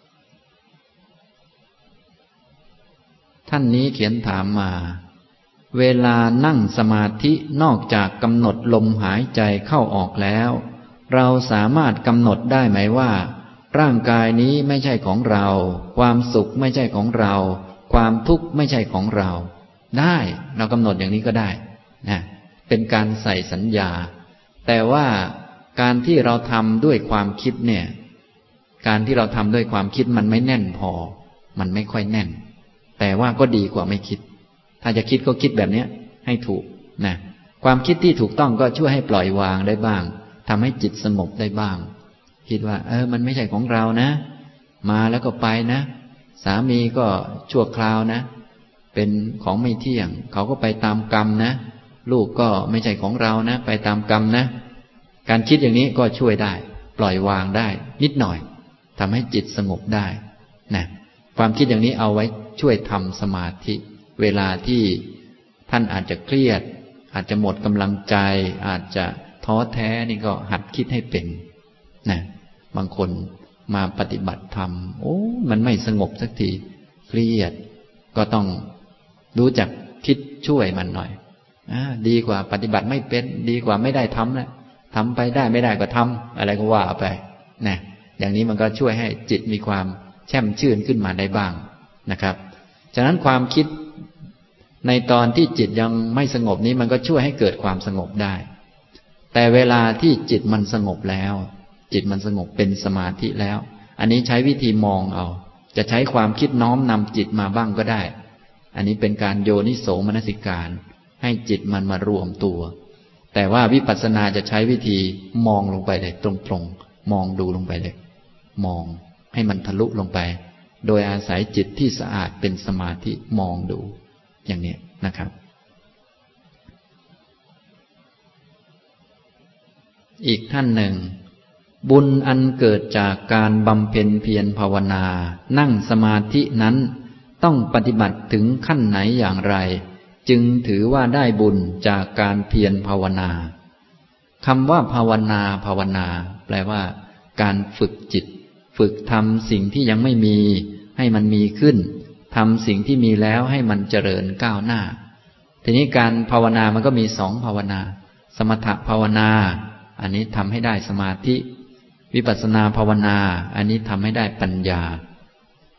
ท่านนี้เขียนถามมาเวลานั่งสมาธินอกจากกำหนดลมหายใจเข้าออกแล้วเราสามารถกำหนดได้ไหมว่าร่างกายนี้ไม่ใช่ของเราความสุขไม่ใช่ของเราความทุกข์ไม่ใช่ของเราได้เรากำหนดอย่างนี้ก็ได้นะเป็นการใส่สัญญาแต่ว่าการที่เราทำด้วยความคิดเนี่ยการที่เราทำด้วยความคิดมันไม่แน่นพอมันไม่ค่อยแน่นแต่ว่าก็ดีกว่าไม่คิดถ้าจะคิดก็คิดแบบนี้ให้ถูกนะความคิดที่ถูกต้องก็ช่วยให้ปล่อยวางได้บ้างทำให้จิตสงบได้บ้างคิดว่าเออมันไม่ใช่ของเรานะมาแล้วก็ไปนะสามีก็ชั่วคราวนะเป็นของไม่เที่ยงเขาก็ไปตามกรรมนะลูกก็ไม่ใช่ของเรานะไปตามกรรมนะการคิดอย่างนี้ก็ช่วยได้ปล่อยวางได้นิดหน่อยทำให้จิตสงบได้นะความคิดอย่างนี้เอาไว้ช่วยทำสมาธิเวลาที่ท่านอาจจะเครียดอาจจะหมดกำลังใจอาจจะท้อแท้นี่ก็หัดคิดให้เป็นนะบางคนมาปฏิบัติธรรมโอ้มันไม่สงบสักทีเครียดก็ต้องรู้จักคิดช่วยมันหน่อยอ่าดีกว่าปฏิบัติไม่เป็นดีกว่าไม่ได้ทำนะทำไปได้ไม่ได้ก็ทำอะไรก็ว่าไปนะอย่างนี้มันก็ช่วยให้จิตมีความแช่มชื่นขึ้นมาได้บ้างนะครับฉะนั้นความคิดในตอนที่จิตยังไม่สงบนี้มันก็ช่วยให้เกิดความสงบได้แต่เวลาที่จิตมันสงบแล้วจิตมันสงบเป็นสมาธิแล้วอันนี้ใช้วิธีมองเอาจะใช้ความคิดน้อมนำจิตมาบ้างก็ได้อันนี้เป็นการโยนิโสมนสิการให้จิตมันมารวมตัวแต่ว่าวิปัสสนาจะใช้วิธีมองลงไปเลยตรงๆมองดูลงไปเลยมองให้มันทะลุลงไปโดยอาศัยจิตที่สะอาดเป็นสมาธิมองดูอย่างนี้นะครับอีกท่านหนึ่งบุญอันเกิดจากการบำเพ็ญเพียรภาวนานั่งสมาธินั้นต้องปฏิบัติถึงขั้นไหนอย่างไรจึงถือว่าได้บุญจากการเพียรภาวนาคำว่าภาวนาภาวนาแปลว่าการฝึกจิตฝึกทำสิ่งที่ยังไม่มีให้มันมีขึ้นทำสิ่งที่มีแล้วให้มันเจริญก้าวหน้าทีนี้การภาวนามันก็มีสองภาวนาสมถภาวนาอันนี้ทำให้ได้สมาธิวิปัสสนาภาวนาอันนี้ทำให้ได้ปัญญา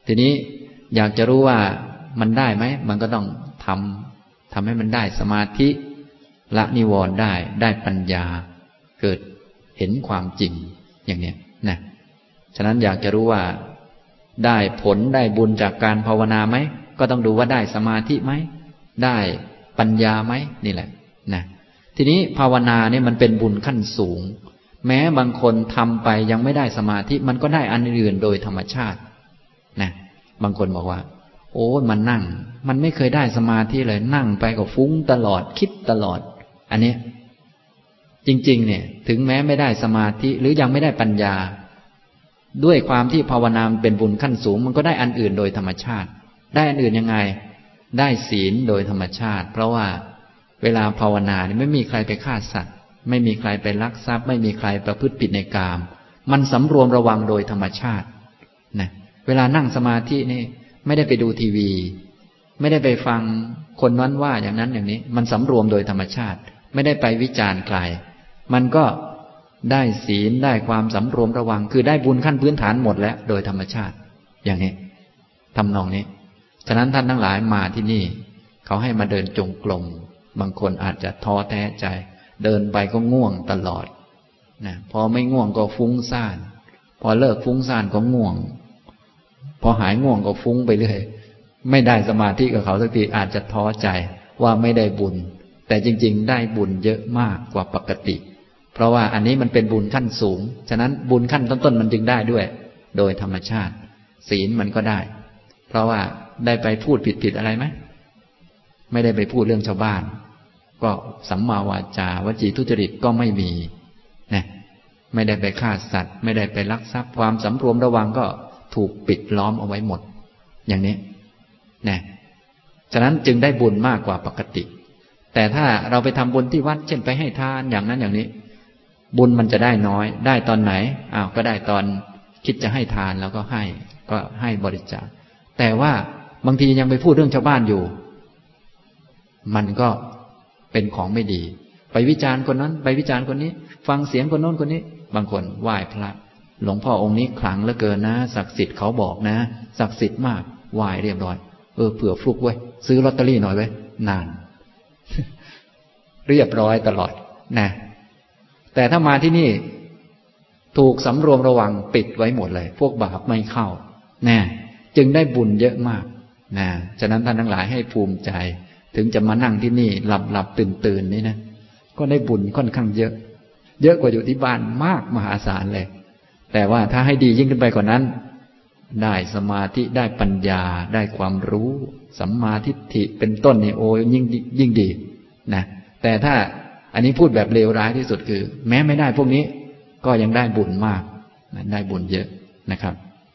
ทีนี้อยากจะรู้ว่ามันได้ไหมมันก็ต้องทำทำให้มันได้สมาธิละนิวรณ์ได้ได้ปัญญาเกิดเห็นความจริงอย่างเนี้ยนะฉะนั้นอยากจะรู้ว่าได้ผลได้บุญจากการภาวนาไหมก็ต้องดูว่าได้สมาธิไหมได้ปัญญาไหมนี่แหละนะทีนี้ภาวนาเนี่ยมันเป็นบุญขั้นสูงแม้บางคนทำไปยังไม่ได้สมาธิมันก็ได้อันอื่นโดยธรรมชาตินะบางคนบอกว่าโอ้มันนั่งมันไม่เคยได้สมาธิเลยนั่งไปก็ฟุ้งตลอดคิดตลอดอันนี้จริงๆเนี่ยถึงแม้ไม่ได้สมาธิหรือยังไม่ได้ปัญญาด้วยความที่ภาวนาเป็นบุญขั้นสูงมันก็ได้อันอื่นโดยธรรมชาติได้อันอื่นยังไงได้ศีลโดยธรรมชาติเพราะว่าเวลาภาวนาเนี่ยไม่มีใครไปฆ่าสัตว์ไม่มีใครไปลักทรัพย์ไม่มีใครประพฤติผิดในกามมันสำรวมระวังโดยธรรมชาตินะเวลานั่งสมาธินี่ไม่ได้ไปดูทีวีไม่ได้ไปฟังคนนั้นว่าอย่างนั้นอย่างนี้มันสำรวมโดยธรรมชาติไม่ได้ไปวิจารณ์ใครมันก็ได้ศีลได้ความสำรวมระวังคือได้บุญขั้นพื้นฐานหมดแล้วโดยธรรมชาติอย่างนี้ทำนองนี้ฉะนั้นท่านทั้งหลายมาที่นี่เขาให้มาเดินจงกรมบางคนอาจจะท้อแท้ใจเดินไปก็ง่วงตลอดนะพอไม่ง่วงก็ฟุ้งซ่านพอเลิกฟุ้งซ่านก็ง่วงพอหายง่วงก็ฟุ้งไปเรื่อยไม่ได้สมาธิกับเขาสักทีอาจจะท้อใจว่าไม่ได้บุญแต่จริงๆได้บุญเยอะมากกว่าปกติเพราะว่าอันนี้มันเป็นบุญขั้นสูงฉะนั้นบุญขั้นต้นๆมันจึงได้ด้วยโดยธรรมชาติศีลมันก็ได้เพราะว่าได้ไปพูดผิดๆอะไรไหมไม่ได้ไปพูดเรื่องชาวบ้านก็สัมมาวาจาวจีทุจริตก็ไม่มีนะไม่ได้ไปฆ่าสัตว์ไม่ได้ไปลักทรัพย์ความสำรวมระวังก็ถูกปิดล้อมเอาไว้หมดอย่างนี้นะฉะนั้นจึงได้บุญมากกว่าปกติแต่ถ้าเราไปทำบุญที่วัดเช่นไปให้ทานอย่างนั้นอย่างนี้บุญมันจะได้น้อยได้ตอนไหนอ้าวก็ได้ตอนคิดจะให้ทานแล้วก็ให้ก็ให้บริจาคแต่ว่าบางทียังไปพูดเรื่องชาวบ้านอยู่มันก็เป็นของไม่ดีไปวิจารณ์คนนั้นไปวิจารณ์คนนี้ฟังเสียงคนโน้นคนนี้บางคนไหว้พระหลวงพ่อองค์นี้ขลังเหลือเกินนะศักดิ์สิทธิ์เขาบอกนะศักดิ์สิทธิ์มากไหว้เรียบร้อยเออเผื่อฟลุกไว้ซื้อลอตเตอรี่หน่อยไว้นานเรียบร้อยตลอดนะแต่ถ้ามาที่นี่ถูกสำรวมระวังปิดไว้หมดเลยพวกบาปไม่เข้านะจึงได้บุญเยอะมากนะฉะนั้นท่านทั้งหลายให้ภูมิใจถึงจะมานั่งที่นี่หลับหลับตื่นตื่นนี่นะก็ได้บุญค่อนข้างเยอะเยอะกว่าอยู่ที่บ้านมากมหาศาลเลยแต่ว่าถ้าให้ดียิ่งขึ้นไปกว่านั้นได้สมาธิได้ปัญญาได้ความรู้สัมมาทิฏฐิเป็นต้นนี่โอ้ยิ่งยิ่งดีนะแต่ถ้าอันนี้พูดแบบเลวร้ายที่สุดคือแม้ไม่ได้พวกนี้ก็ยังได้บุญมากนะได้บุญเยอะนะครับ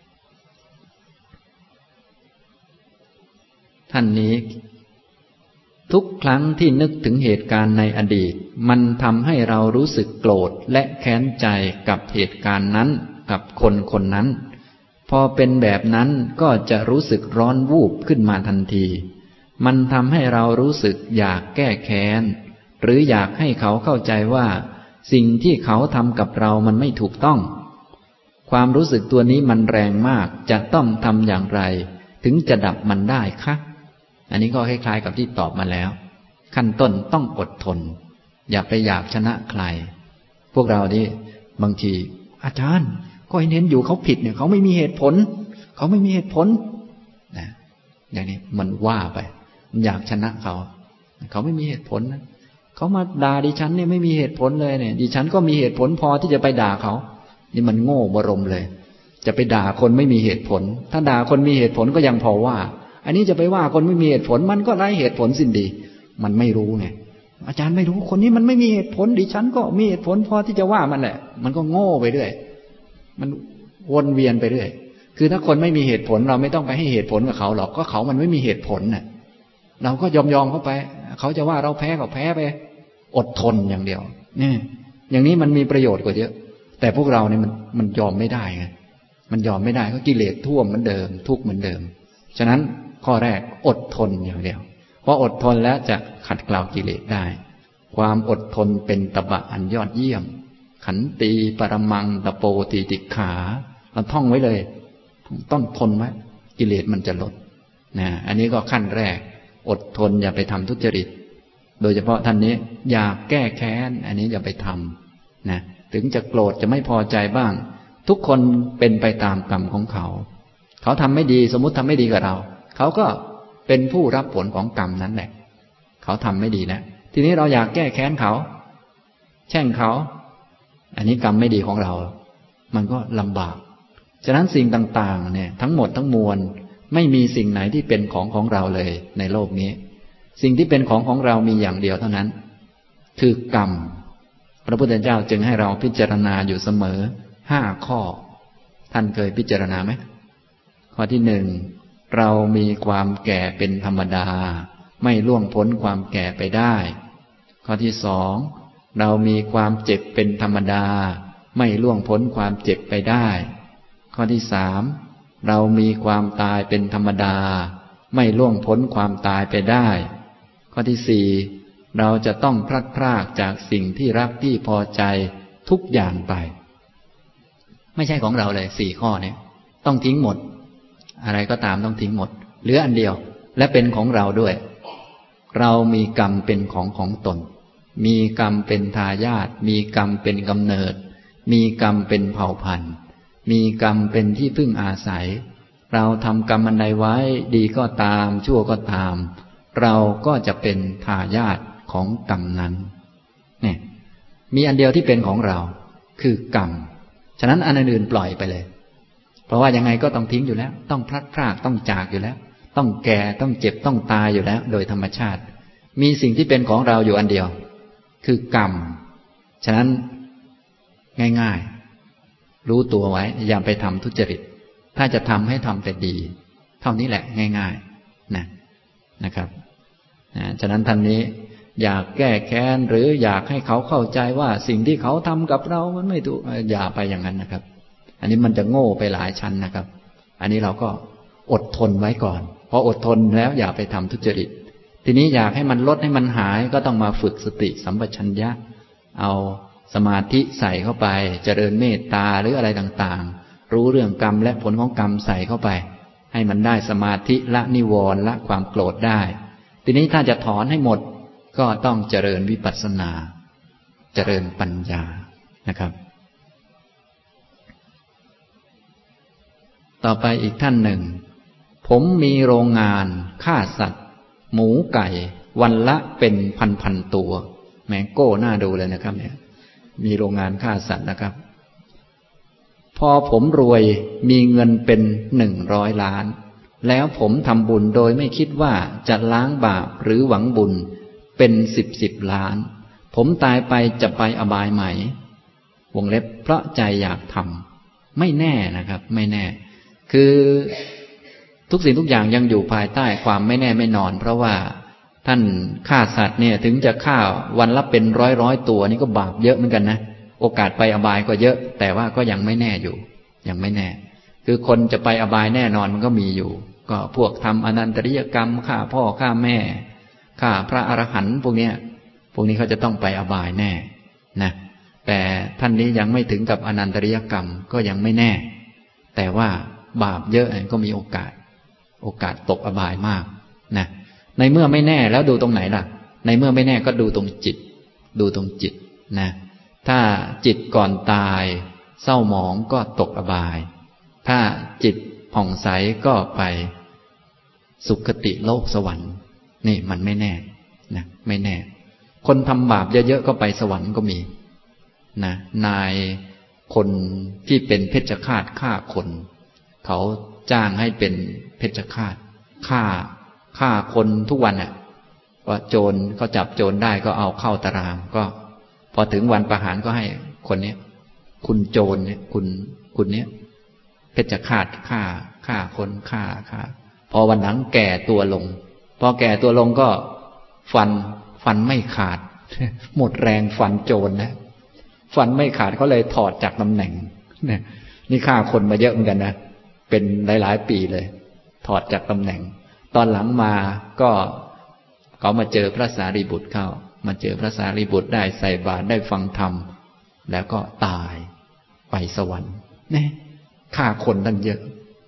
ท่านนี้ทุกครั้งที่นึกถึงเหตุการณ์ในอดีตมันทำให้เรารู้สึกโกรธและแค้นใจกับเหตุการณ์นั้นกับคนคนนั้นพอเป็นแบบนั้นก็จะรู้สึกร้อนวูบขึ้นมาทันทีมันทำให้เรารู้สึกอยากแก้แค้นหรืออยากให้เขาเข้าใจว่าสิ่งที่เขาทำกับเรามันไม่ถูกต้องความรู้สึกตัวนี้มันแรงมากจะต้องทำอย่างไรถึงจะดับมันได้คะอันนี้ก็คล้ายๆกับที่ตอบมาแล้วขั้นต้นต้องอดทนอย่าไปอยากชนะใครพวกเรานี่บางทีอาจารย์ก็เห็นอยู่เขาผิดเนี่ยเขาไม่มีเหตุผลเขาไม่มีเหตุผลนะอย่างนี้มันว่าไปมันอยากชนะเขาเขาไม่มีเหตุผลนะเขามาด่าดิฉันเนี่ยไม่มีเหตุผลเลยเนี่ยดิฉันก็มีเหตุผลพอที่จะไปด่าเขานี่มันโง่บรมเลยจะไปด่าคนไม่มีเหตุผลถ้าด่าคนมีเหตุผลก็ยังพอว่าอันนี้จะไปว่าคนไม่มีเหตุผลมันก็ไร้เหตุผลสิ้นดีมันไม่รู้ไงอาจารย์ไม่รู้คนนี้มันไม่มีเหตุผลดิฉันก็มีเหตุผลพอที่จะว่ามันแหละมันก็โง่ไปเรื่อยมันวนเวียนไปเรื่อยคือถ้าคนไม่มีเหตุผลเราไม่ต้องไปให้เหตุผลกับเขาหรอกก็เขามันไม่มีเหตุผลน่ะเราก็ยอมยอมเข้าไปเขาจะว่าเราแพ้ก็แพ้ไปอดทนอย่างเดียวนี่อย่างนี้มันมีประโยชน์กว่าเยอะแต่พวกเราเนี่ยมันมันยอมไม่ได้ไงมันยอมไม่ได้ก็กิเลสท่วมเหมือนเดิมทุกข์เหมือนเดิมฉะนั้นข้อแรกอดทนอย่างเดียวเพราะอดทนแล้วจะขัดเกลากิเลสได้ความอดทนเป็นตบะอันยอดเยี่ยมขันตีปรมังตะโปติติขาเราท่องไว้เลยต้องทนไว้กิเลสมันจะลดนะอันนี้ก็ขั้นแรกอดทนอย่าไปทำทุจริตโดยเฉพาะท่านนี้อยากแก้แค้นอันนี้อย่าไปทำนะถึงจะโกรธจะไม่พอใจบ้างทุกคนเป็นไปตามกรรมของเขาเขาทำไม่ดีสมมุติทำไม่ดีกับเราเขาก็เป็นผู้รับผลของกรรมนั้นแหละเขาทำไม่ดีนะทีนี้เราอยากแก้แค้นเขาแช่งเขาอันนี้กรรมไม่ดีของเรามันก็ลำบากฉะนั้นสิ่งต่างๆเนี่ยทั้งหมดทั้งมวลไม่มีสิ่งไหนที่เป็นของของเราเลยในโลกนี้สิ่งที่เป็นของของเรามีอย่างเดียวเท่านั้นคือกรรมพระพุทธเจ้าจึงให้เราพิจารณาอยู่เสมอห้าข้อท่านเคยพิจารณาไหมข้อที่หนึ่งเรามีความแก่เป็นธรรมดาไม่ล่วงพ้นความแก่ไปได้ข้อที่สองเรามีความเจ็บเป็นธรรมดาไม่ล่วงพ้นความเจ็บไปได้ข้อที่สามเรามีความตายเป็นธรรมดาไม่ล่วงพ้นความตายไปได้ข้อที่สี่เราจะต้องพลัดพรากจากสิ่งที่รักที่พอใจทุกอย่างไปไม่ใช่ของเราเลยสี่ข้อนี้ต้องทิ้งหมดอะไรก็ตามต้องทิ้งหมดเหลืออันเดียวและเป็นของเราด้วยเรามีกรรมเป็นของของตนมีกรรมเป็นทายาทมีกรรมเป็นกำเนิดมีกรรมเป็นเผ่าพันธุ์มีกรรมเป็นที่พึ่งอาศัยเราทำกรรมอันใดไว้ดีก็ตามชั่วก็ตามเราก็จะเป็นทายาทของกรรมนั้นเนี่ยมีอันเดียวที่เป็นของเราคือกรรมฉะนั้นอันอื่นปล่อยไปเลยเพราะว่ายังไงก็ต้องทิ้งอยู่แล้วต้องพลัดพรากต้องจากอยู่แล้วต้องแก่ต้องเจ็บต้องตายอยู่แล้วโดยธรรมชาติมีสิ่งที่เป็นของเราอยู่อันเดียวคือกรรมฉะนั้นง่ายๆรู้ตัวไว้อย่าไปทำทุจริตถ้าจะทำให้ทำแต่ดีเท่านี้แหละง่ายๆนะนะครับนะฉะนั้นท่านนี้อยากแก้แค้นหรืออยากให้เขาเข้าใจว่าสิ่งที่เขาทำกับเรามันไม่ถูกอย่าไปอย่างนั้นนะครับอันนี้มันจะโง่ไปหลายชั้นนะครับอันนี้เราก็อดทนไว้ก่อนพออดทนแล้วอย่าไปทำทุจริตทีนี้อยากให้มันลดให้มันหายก็ต้องมาฝึกสติสัมปชัญญะเอาสมาธิใส่เข้าไปเจริญเมตตาหรืออะไรต่างๆรู้เรื่องกรรมและผลของกรรมใส่เข้าไปให้มันได้สมาธิละนิวรณ์ละความโกรธได้ทีนี้ถ้าจะถอนให้หมดก็ต้องเจริญวิปัสสนาเจริญปัญญานะครับต่อไปอีกท่านหนึ่งผมมีโรงงานฆ่าสัตว์หมูไก่วันละเป็นพันๆตัวแมงโก้น่าดูเลยนะครับเนี่ยมีโรงงานฆ่าสัตว์นะครับพอผมรวยมีเงินเป็นหนึ่งร้อยล้านแล้วผมทำบุญโดยไม่คิดว่าจะล้างบาปหรือหวังบุญเป็นสิบสิบล้านผมตายไปจะไปอบายไหมวงเล็บเพราะใจอยากทำไม่แน่นะครับไม่แน่คือทุกสิ่งทุกอย่างยังอยู่ภายใต้ความไม่แน่ไม่นอนเพราะว่าท่านฆ่าสัตว์เนี่ยถึงจะฆ่าวันละเป็นร้อยร้อยตัวนี่ก็บาปเยอะเหมือนกันนะโอกาสไปอบายก็เยอะแต่ว่าก็ยังไม่แน่อยู่ยังไม่แน่คือคนจะไปอบายแน่นอนมันก็มีอยู่ก็พวกทำอนันตริยกรรมฆ่าพ่อฆ่าแม่ฆ่าพระอรหันต์พวกเนี้ยพวกนี้เขาจะต้องไปอบายแน่นะแต่ท่านนี้ยังไม่ถึงกับอนันตริยกรรมก็ยังไม่แน่แต่ว่าบาปเยอะก็มีโอกาสโอกาสตกอบายมากนะในเมื่อไม่แน่แล้วดูตรงไหนล่ะในเมื่อไม่แน่ก็ดูตรงจิตดูตรงจิตนะถ้าจิตก่อนตายเศร้าหมองก็ตกอบายถ้าจิตผ่องใสก็ไปสุคติโลกสวรรค์นี่มันไม่แน่นะไม่แน่คนทำบาปเยอะๆก็ไปสวรรค์ก็มีนะนายคนที่เป็นเพชฌฆาตฆ่าคนเขาจ้างให้เป็นเพชฌฆาตฆ่าฆ่าคนทุกวันน่ะว่าโจรเขาจับโจรได้ก็เอาเข้าตารางก็พอถึงวันประหารก็ให้คนนี้คุณโจรเนี่ยคุณคุณเนี้ยเพชฌฆาตฆ่าฆ่าคนฆ่าฆ่าพอวันหลังแก่ตัวลงพอแก่ตัวลงก็ฟันฟันไม่ขาดหมดแรงฟันโจรนะฟันไม่ขาดเขาเลยถอดจากตำแหน่งเนี่ยนี่ฆ่าคนมาเยอะเหมือนกันนะเป็นหลายๆปีเลยถอดจากตำแหน่งตอนหลังมาก็เขามาเจอพระสารีบุตรเข้ามาเจอพระสารีบุตรได้ใส่บาตรได้ฟังธรรมแล้วก็ตายไปสวรรค์เนี่ยฆ่าคนตั้งเยอะ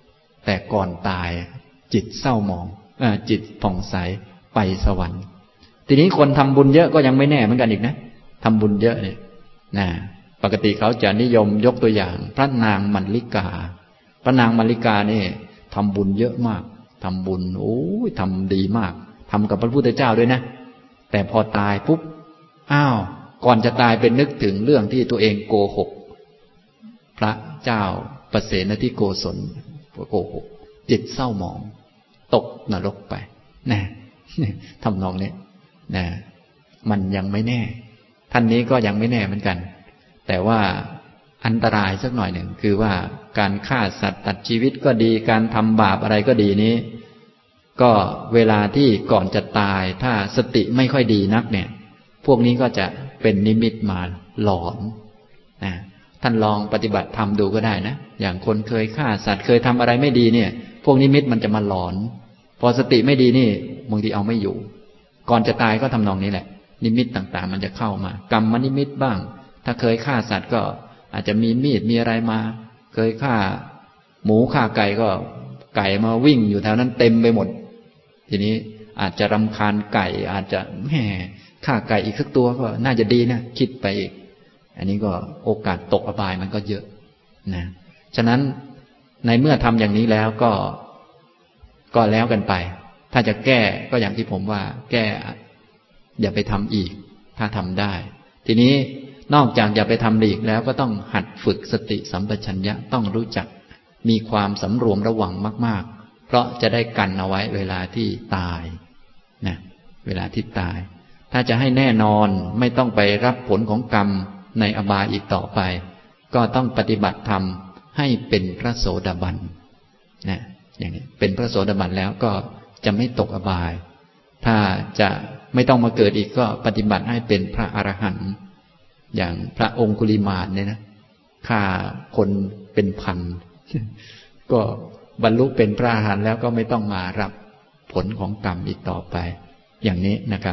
แต่ก่อนตายจิตเศร้าหมองเอ่อจิตผ่องใสไปสวรรค์ทีนี้คนทำบุญเยอะก็ยังไม่แน่เหมือนกันอีกนะทำบุญเยอะเนี่ยนะปกติเขาจะนิยมยกตัวอย่างพระนางมัลลิกาพระนางมัลลิกานี่ทำบุญเยอะมากทำบุญโอ้ยทำดีมากทำกับพระพุทธเจ้าด้วยนะแต่พอตายปุ๊บอ้าวก่อนจะตายเป็นนึกถึงเรื่องที่ตัวเองโกหกพระเจ้าปเสนทิโกศลโกหกจิตเศร้าหมองตกนรกไปนะทำนองนี้นะมันยังไม่แน่ท่านนี้ก็ยังไม่แน่เหมือนกันแต่ว่าอันตรายสักหน่อยหนึ่งคือว่าการฆ่าสัตว์ตัดชีวิตก็ดีการทำบาปอะไรก็ดีนี้ก็เวลาที่ก่อนจะตายถ้าสติไม่ค่อยดีนักเนี่ยพวกนี้ก็จะเป็นนิมิตมาหลอนนะท่านลองปฏิบัติธรรมดูก็ได้นะอย่างคนเคยฆ่าสัตว์เคยทำอะไรไม่ดีเนี่ยพวกนิมิตมันจะมาหลอนพอสติไม่ดีนี่บางทีเอาไม่อยู่ก่อนจะตายก็ทำนองนี้แหละนิมิตต่างๆมันจะเข้ามากรรมนิมิตบ้างถ้าเคยฆ่าสัตว์ก็อาจจะมีมีดมีอะไรมาเคยฆ่าหมูฆ่าไก่ก็ไก่มาวิ่งอยู่แถวนั้นเต็มไปหมดทีนี้อาจจะรำคาญไก่อาจจะแหมฆ่าไก่อีกสักตัวก็น่าจะดีนะคิดไปอีกอันนี้ก็โอกาสตกอบายมันก็เยอะนะฉะนั้นในเมื่อทำอย่างนี้แล้วก็ก็แล้วกันไปถ้าจะแก้ก็อย่างที่ผมว่าแก้อย่าไปทำอีกถ้าทำได้ทีนี้นอกจากอย่าไปทำอีกแล้วก็ต้องหัดฝึกสติสัมปชัญญะต้องรู้จักมีความสำรวมระวังมากๆเพราะจะได้กันเอาไว้เวลาที่ตายนะเวลาที่ตายถ้าจะให้แน่นอนไม่ต้องไปรับผลของกรรมในอบายอีกต่อไปก็ต้องปฏิบัติธรรมให้เป็นพระโสดาบันนะอย่างนี้เป็นพระโสดาบันแล้วก็จะไม่ตกอบายถ้าจะไม่ต้องมาเกิดอีกก็ปฏิบัติให้เป็นพระอรหันต์อย่างพระองคุลิมานเนี่ยนะฆ่าคนเป็นพันก็บรรลุเป็นพระอรหันต์แล้วก็ไม่ต้องมารับผลของกรรมอีกต่อไปอย่างนี้นะครับ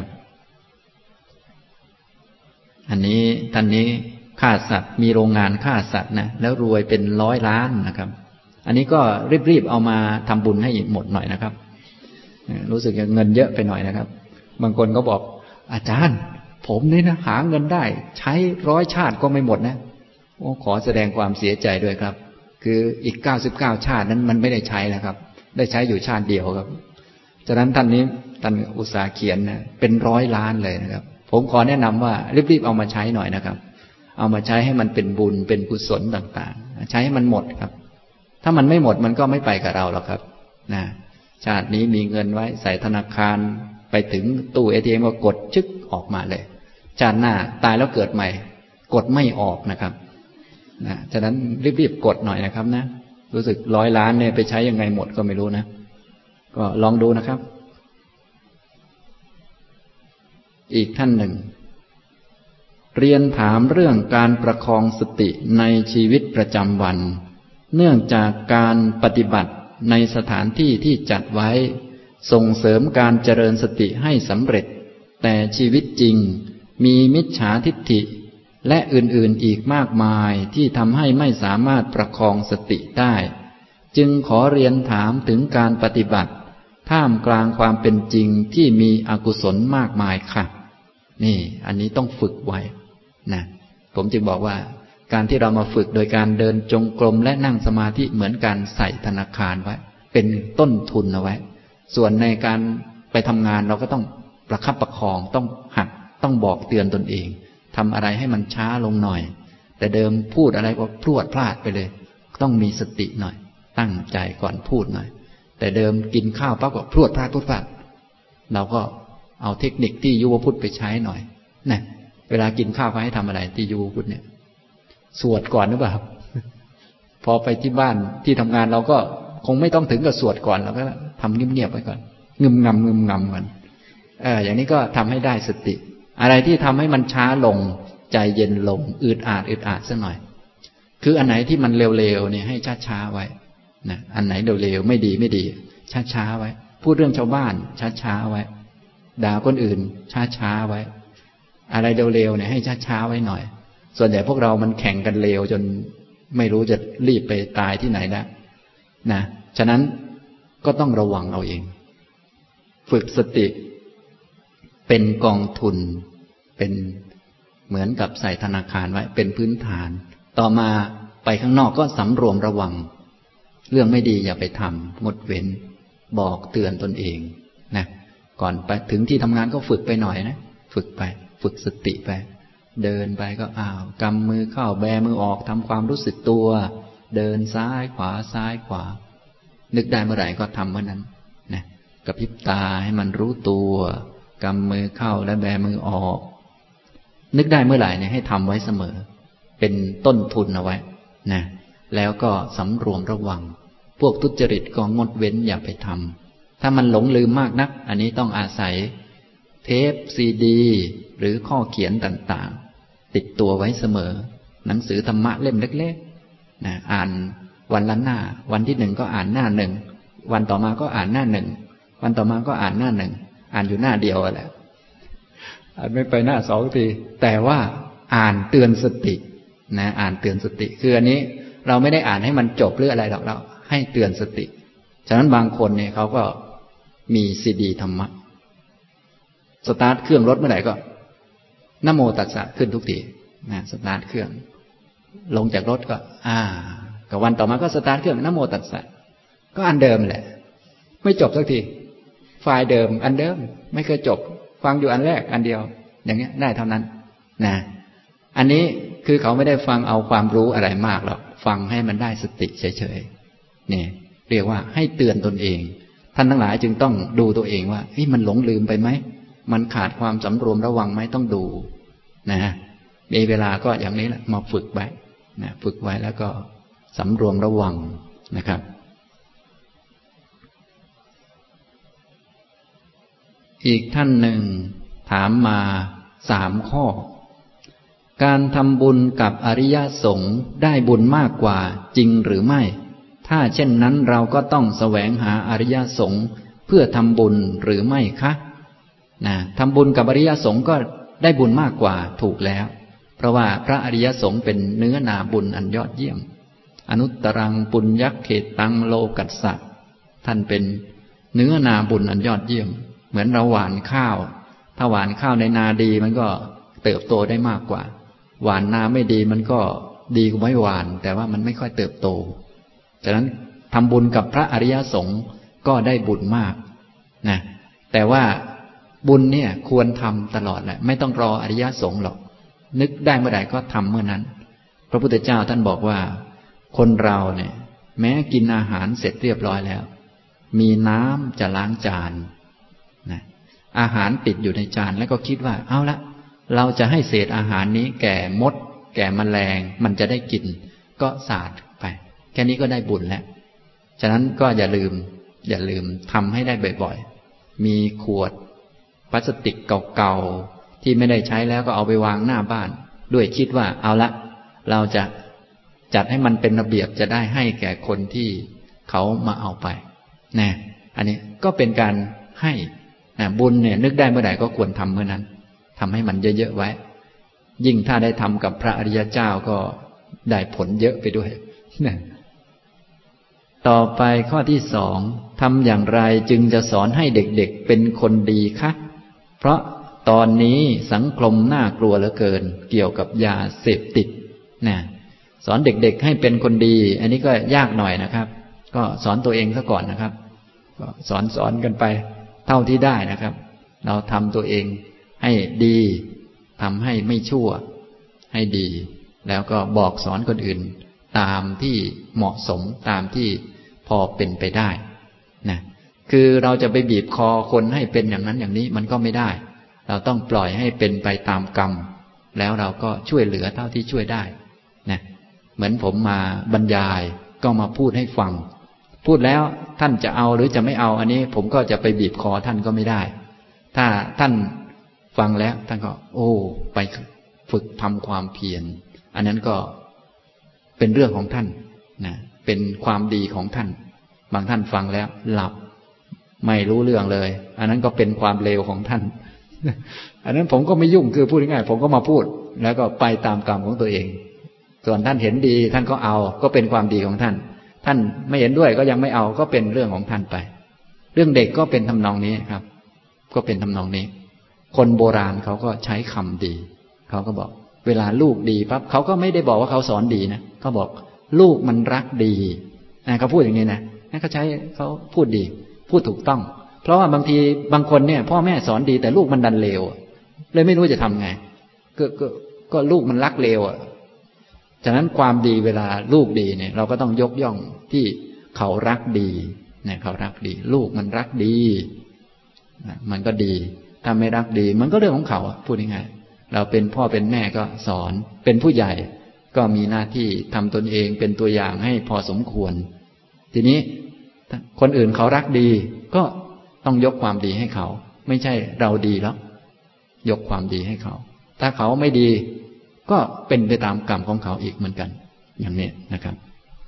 อันนี้ท่านนี้ฆ่าสัตว์มีโรงงานฆ่าสัตว์นะแล้วรวยเป็นร้อยล้านนะครับอันนี้ก็รีบๆเอามาทำบุญให้หมดหน่อยนะครับรู้สึกเงินเยอะไปหน่อยนะครับบางคนก็บอกอาจารย์ผมนี่นะหาเงินได้ใช้ร้อยชาติก็ไม่หมดนะโอ้ขอแสดงความเสียใจด้วยครับคืออีกเก้าสิบเก้าชาตินั้นมันไม่ได้ใช้แล้วครับได้ใช้อยู่ชาติเดียวครับฉะนั้นท่านนี้ท่านอุตสาห์เขียนนะเป็นร้อยล้านเลยนะครับผมขอแนะนำว่ารีบๆเอามาใช้หน่อยนะครับเอามาใช้ให้มันเป็นบุญเป็นกุศลต่างๆใช้ให้มันหมดครับถ้ามันไม่หมดมันก็ไม่ไปกับเราหรอกครับนะชาตินี้มีเงินไว้ใส่ธนาคารไปถึงตู้ เอ ที เอ็ม ก็กดชึกออกมาเลยชาติหน้าตายแล้วเกิดใหม่กดไม่ออกนะครับนะฉะนั้นรีบๆกดหน่อยนะครับนะรู้สึกร้อยล้านเนี่ยไปใช้ยังไงหมดก็ไม่รู้นะก็ลองดูนะครับอีกท่านหนึ่งเรียนถามเรื่องการประคองสติในชีวิตประจำวันเนื่องจากการปฏิบัติในสถานที่ที่จัดไว้ส่งเสริมการเจริญสติให้สำเร็จแต่ชีวิตจริงมีมิจฉาทิฏฐิและอื่นๆอีกมากมายที่ทำให้ไม่สามารถประคองสติได้จึงขอเรียนถามถึงการปฏิบัติท่ามกลางความเป็นจริงที่มีอกุศลมากมายค่ะนี่อันนี้ต้องฝึกไว้นะผมจึงบอกว่าการที่เรามาฝึกโดยการเดินจงกรมและนั่งสมาธิเหมือนการใส่ธนาคารไว้เป็นต้นทุนเอาไว้ส่วนในการไปทำงานเราก็ต้องประคับประคองต้องหัดต้องบอกเตือนตนเองทำอะไรให้มันช้าลงหน่อยแต่เดิมพูดอะไรก็พรวดพลาดไปเลยต้องมีสติหน่อยตั้งใจก่อนพูดหน่อยแต่เดิมกินข้าวปั๊บก็พรวดพลาดพรวดพลาดเราก็เอาเทคนิคที่ยุวพุทธไปใช้หน่อยนะเวลากินข้าวเขาให้ทำอะไรที่ยุวพุทธเนี่ยสวดก่อนหรือเปล่าพอไปที่บ้านที่ทำงานเราก็คงไม่ต้องถึงกับสวดก่อนเราก็ทำเงียบๆไปก่อนงึมงำงึมงำก่อนเอออย่างนี้ก็ทำให้ได้สติอะไรที่ทำให้มันช้าลงใจเย็นลงอืดอาดอึดอาดซะหน่อยคืออันไหนที่มันเร็วๆเนี่ยให้ช้าๆไว้นะอันไหนเร็วๆไม่ดีไม่ดีช้าๆไว้พูดเรื่องชาวบ้านช้าๆไว้ด่าคนอื่นช้าๆไว้อะไรเร็วๆเนี่ยให้ช้าๆไว้หน่อยส่วนใหญ่พวกเรามันแข่งกันเร็วจนไม่รู้จะรีบไปตายที่ไหนแล้วนะฉะนั้นก็ต้องระวังเอาเองฝึกสติเป็นกองทุนเป็นเหมือนกับใส่ธนาคารไว้เป็นพื้นฐานต่อมาไปข้างนอกก็สำรวมระวังเรื่องไม่ดีอย่าไปทำงดเว้นบอกเตือนตนเองนะก่อนไปถึงที่ทำงานก็ฝึกไปหน่อยนะฝึกไปฝึกสติไปเดินไปก็อ้าวกำมือเข้าแบมือออกทำความรู้สึกตัวเดินซ้ายขวาซ้ายขวานึกได้เมื่อไหร่ก็ทำเมื่อนั้นนะกระพริบตาให้มันรู้ตัวกำมือเข้าและแบมือออกนึกได้เมื่อไหร่เนี่ยให้ทำไว้เสมอเป็นต้นทุนเอาไว้นะแล้วก็สำรวมระวังพวกทุจริตก็งดเว้นอย่าไปทำถ้ามันหลงลืมมากนักอันนี้ต้องอาศัยเทปซีดีหรือข้อเขียนต่างๆติดตัวไว้เสมอหนังสือธรรมะเล่มเล็กๆนะอ่านวันละหน้าวันที่หนึ่งก็อ่านหน้าหนึ่งวันต่อมาก็อ่านหน้าหนึ่งวันต่อมาก็อ่านหน้าหนึ่งอ่านอยู่หน้าเดียวแหละอ่านไม่ไปหน้าสองทีแต่ว่าอ่านเตือนสตินะอ่านเตือนสติคืออันนี้เราไม่ได้อ่านให้มันจบหรืออะไรหรอกเราให้เตือนสติฉะนั้นบางคนเนี่ยเขาก็มีซีดีธรรมะสตาร์ทเครื่องรถเมื่อไหร่ก็นะโมตัสสะขึ้นทุกทีนะสตาร์ทเครื่องลงจากรถก็อ่ากับวันต่อมาก็สตาร์ทเครื่องนะโมตัสสะก็อันเดิมแหละไม่จบสักทีไฟล์เดิมอันเดิมไม่เคยจบฟังอยู่อันแรกอันเดียวอย่างเงี้ยได้เท่านั้นนะอันนี้คือเขาไม่ได้ฟังเอาความรู้อะไรมากหรอกฟังให้มันได้สติเฉยๆนี่เรียกว่าให้เตือนตนเองท่านทั้งหลายจึงต้องดูตัวเองว่าเฮ้ยมันหลงลืมไปไหมมันขาดความสำรวมระวังไหมต้องดูนะมีเวลาก็อย่างนี้แหละมาฝึกไว้นะฝึกไว้แล้วก็สำรวมระวังนะครับอีกท่านหนึ่งถามมาสามข้อการทำบุญกับอริยสงฆ์ได้บุญมากกว่าจริงหรือไม่ถ้าเช่นนั้นเราก็ต้องแสวงหาอริยสงฆ์เพื่อทำบุญหรือไม่คะนะทำบุญกับอริยสงฆ์ก็ได้บุญมากกว่าถูกแล้วเพราะว่าพระอริยสงฆ์เป็นเนื้อนาบุญอันยอดเยี่ยมอนุตตรังปุญญเขตังโลกัสสะท่านเป็นเนื้อนาบุญอันยอดเยี่ยมเหมือนเราหว่านข้าวถ้าหว่านข้าวในนาดีมันก็เติบโตได้มากกว่าหว่านนาไม่ดีมันก็ดีกว่าไม่หว่านแต่ว่ามันไม่ค่อยเติบโตฉะนั้นทำบุญกับพระอริยสงฆ์ก็ได้บุญมากนะแต่ว่าบุญเนี่ยควรทำตลอดแหละไม่ต้องรออริยสงฆ์หรอกนึกได้เมื่อใดก็ทำเมื่อนั้นพระพุทธเจ้าท่านบอกว่าคนเราเนี่ยแม้กินอาหารเสร็จเรียบร้อยแล้วมีน้ำจะล้างจานนะอาหารติดอยู่ในจานแล้วก็คิดว่าเอาละเราจะให้เศษอาหารนี้แก่มดแก่แมลงมันจะได้กินก็สาดไปแค่นี้ก็ได้บุญแล้วฉะนั้นก็อย่าลืมอย่าลืมทำให้ได้บ่อยๆมีขวดพลาสติกเก่าๆที่ไม่ได้ใช้แล้วก็เอาไปวางหน้าบ้านด้วยคิดว่าเอาละเราจะจัดให้มันเป็นระเบียบจะได้ให้แก่คนที่เขามาเอาไปนะอันนี้ก็เป็นการให้นะบุญเนี่ยนึกได้เมื่อไหร่ก็ควรทำเมื่อนั้นทำให้มันเยอะๆไว้ยิ่งถ้าได้ทำกับพระอริยเจ้าก็ได้ผลเยอะไปด้วยนะต่อไปข้อที่สองทำอย่างไรจึงจะสอนให้เด็กๆเป็นคนดีคะเพราะตอนนี้สังคมน่ากลัวเหลือเกินเกี่ยวกับยาเสพติดนะสอนเด็กๆให้เป็นคนดีอันนี้ก็ยากหน่อยนะครับก็สอนตัวเองซะก่อนนะครับก็สอนสอนกันไปเท่าที่ได้นะครับเราทำตัวเองให้ดีทำให้ไม่ชั่วให้ดีแล้วก็บอกสอนคนอื่นตามที่เหมาะสมตามที่พอเป็นไปได้นะคือเราจะไปบีบคอคนให้เป็นอย่างนั้นอย่างนี้มันก็ไม่ได้เราต้องปล่อยให้เป็นไปตามกรรมแล้วเราก็ช่วยเหลือเท่าที่ช่วยได้นะเหมือนผมมาบรรยายก็มาพูดให้ฟังพูดแล้วท่านจะเอาหรือจะไม่เอาอันนี้ผมก็จะไปบีบคอท่านก็ไม่ได้ถ้าท่านฟังแล้วท่านก็โอ้ไปฝึกทำความเพียรอันนั้นก็เป็นเรื่องของท่านนะเป็นความดีของท่านบางท่านฟังแล้วหลับไม่รู้เรื่องเลยอันนั้นก็เป็นความเลวของท่านอันนั้นผมก็ไม่ยุ่งคือพูดง่ายๆผมก็มาพูดแล้วก็ไปตามกรรมของตัวเองส่วนท่านเห็นดีท่านก็เอาก็เป็นความดีของท่านท่านไม่เห็นด้วยก็ยังไม่เอาก็เป็นเรื่องของท่านไปเรื่องเด็กก็เป็นทำนองนี้ครับก็เป็นทำนองนี้คนโบราณเขาก็ใช้คำดีเขาก็บอกเวลาลูกดีปั๊บเขาก็ไม่ได้บอกว่าเขาสอนดีนะเขาบอกลูกมันรักดีนะเขาพูดอย่างนี้นะนั่นเขาใช้เขาพูดดีพูดถูกต้องเพราะว่าบางทีบางคนเนี่ยพ่อแม่สอนดีแต่ลูกมันดันเลวเลยไม่รู้จะทำไงก็ก็ก็ลูกมันรักเลวอ่ะฉะนั้นความดีเวลาลูกดีเนี่ยเราก็ต้องยกย่องที่เขารักดีเนี่ยเขารักดีลูกมันรักดีนะมันก็ดีถ้าไม่รักดีมันก็เรื่องของเขาพูดง่ายๆเราเป็นพ่อเป็นแม่ก็สอนเป็นผู้ใหญ่ก็มีหน้าที่ทำตนเองเป็นตัวอย่างให้พอสมควรทีนี้คนอื่นเขารักดีก็ต้องยกความดีให้เขาไม่ใช่เราดีแล้วยกความดีให้เขาถ้าเขาไม่ดีก็เป็นไปตามกรรมของเขาอีกเหมือนกันอย่างนี้นะครับ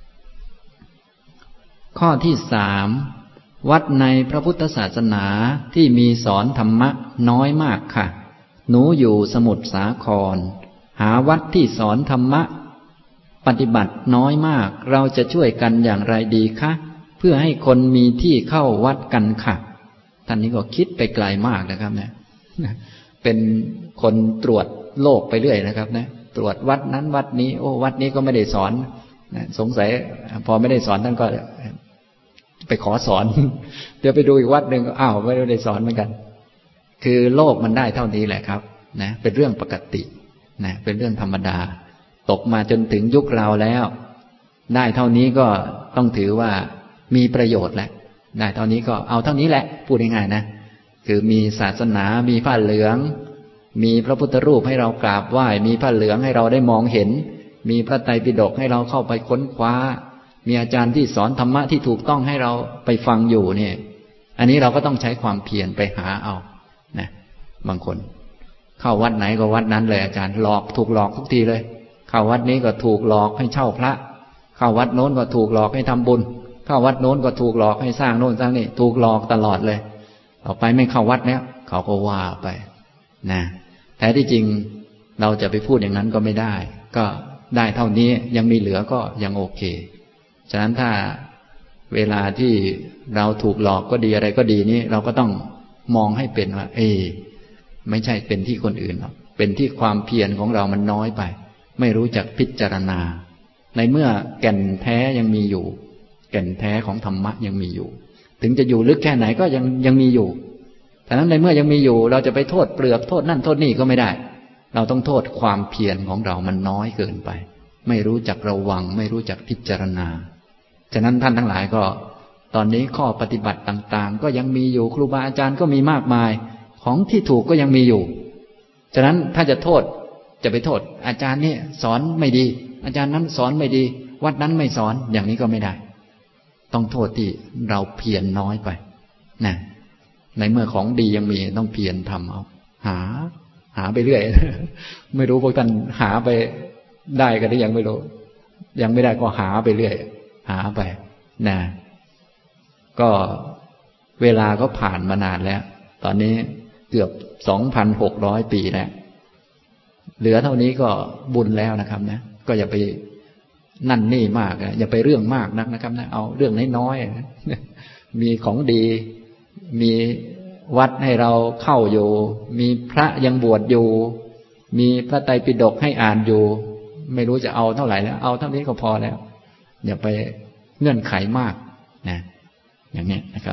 ข้อที่สามวัดในพระพุทธศาสนาที่มีสอนธรรมะน้อยมากค่ะหนูอยู่สมุทรสาครหาวัดที่สอนธรรมะปฏิบัติน้อยมากเราจะช่วยกันอย่างไรดีคะเพื่อให้คนมีที่เข้าวัดกันค่ะท่านนี้ก็คิดไปไกลมากนะครับเนี่ยเป็นคนตรวจโลกไปเรื่อยนะครับนะตรวจวัดนั้นวัดนี้โอ้วัดนี้ก็ไม่ได้สอนนะสงสัยพอไม่ได้สอนท่านก็ไปขอสอนเดี๋ยวไปดูอีกวัดหนึ่งอ้าวไม่ได้สอนเหมือนกันคือโลกมันได้เท่านี้แหละครับนะเป็นเรื่องปกตินะเป็นเรื่องธรรมดาตกมาจนถึงยุคเราแล้วได้เท่านี้ก็ต้องถือว่ามีประโยชน์แหละได้เท่านี้ก็เอาเท่านี้แหละพูดง่ายๆนะคือมีศาสนามีผ้าเหลืองมีพระพุทธรูปให้เรากราบไหว้มีผ้าเหลืองให้เราได้มองเห็นมีพระไตรปิฎกให้เราเข้าไปค้นคว้ามีอาจารย์ที่สอนธรรมะที่ถูกต้องให้เราไปฟังอยู่เนี่ยอันนี้เราก็ต้องใช้ความเพียรไปหาเอานะบางคนเข้าวัดไหนก็วัดนั้นเลยอาจารย์หลอกถูกหลอกทุกทีเลยเข้าวัดนี้ก็ถูกหลอกให้เช่าพระเข้าวัดโน้นก็ถูกหลอกให้ทำบุญเข้าวัดโน้นก็ถูกหลอกให้สร้างโน้นสร้างนี่ถูกหลอกตลอดเลยต่อไปไม่เข้าวัดแล้วเขาก็ว่าไปนะแต่ที่จริงเราจะไปพูดอย่างนั้นก็ไม่ได้ก็ได้เท่านี้ยังมีเหลือก็ยังโอเคฉะนั้นถ้าเวลาที่เราถูกหลอกก็ดีอะไรก็ดีนี่เราก็ต้องมองให้เป็นว่าเอไม่ใช่เป็นที่คนอื่นหรอกเป็นที่ความเพียรของเรามันน้อยไปไม่รู้จักพิจารณาในเมื่อแก่นแท้ยังมีอยู่แก่นแท้ของธรรมะยังมีอยู่ถึงจะอยู่ลึกแค่ไหนก็ยังยังมีอยู่ฉะนั้นในเมื่อยังมีอยู่เราจะไปโทษเปลือกโทษนั่นโทษนี่ก็ไม่ได้เราต้องโทษความเพียรของเรามันน้อยเกินไปไม่รู้จักระวังไม่รู้จักพิจารณาฉะนั้นท่านทั้งหลายก็ตอนนี้ข้อปฏิบัติต่างๆก็ยังมีอยู่ครูบาอาจารย์ก็มีมากมายของที่ถูกก็ยังมีอยู่ฉะนั้นถ้าจะโทษจะไปโทษอาจารย์นี่สอนไม่ดีอาจารย์นั้นสอนไม่ดีวัดนั้นไม่สอนอย่างนี้ก็ไม่ได้ต้องโทษที่เราเพียรน้อยไปนะในเมื่อของดียังมีต้องเพียรทำเอาหาหาไปเรื่อย ไม่รู้พวกท่านหาไปได้กันหรือยังไม่รู้ยังไม่ได้ก็หาไปเรื่อยหาไปนะก็เวลาก็ผ่านมานานแล้วตอนนี้เกือบ สองพันหกร้อย ปีแล้วเหลือเท่านี้ก็บุญแล้วนะครับนะก็อย่าไปนั่นนี่มากอย่าไปเรื่องมากนักนะครับนะเอาเรื่องน้อยๆมีของดีมีวัดให้เราเข้าอยู่มีพระยังบวชอยู่มีพระไตรปิฎกให้อ่านอยู่ไม่รู้จะเอาเท่าไหร่แล้วเอาเท่านี้ก็พอแล้วอย่าไปเงื่อนไขมากนะอย่างนี้นะครับ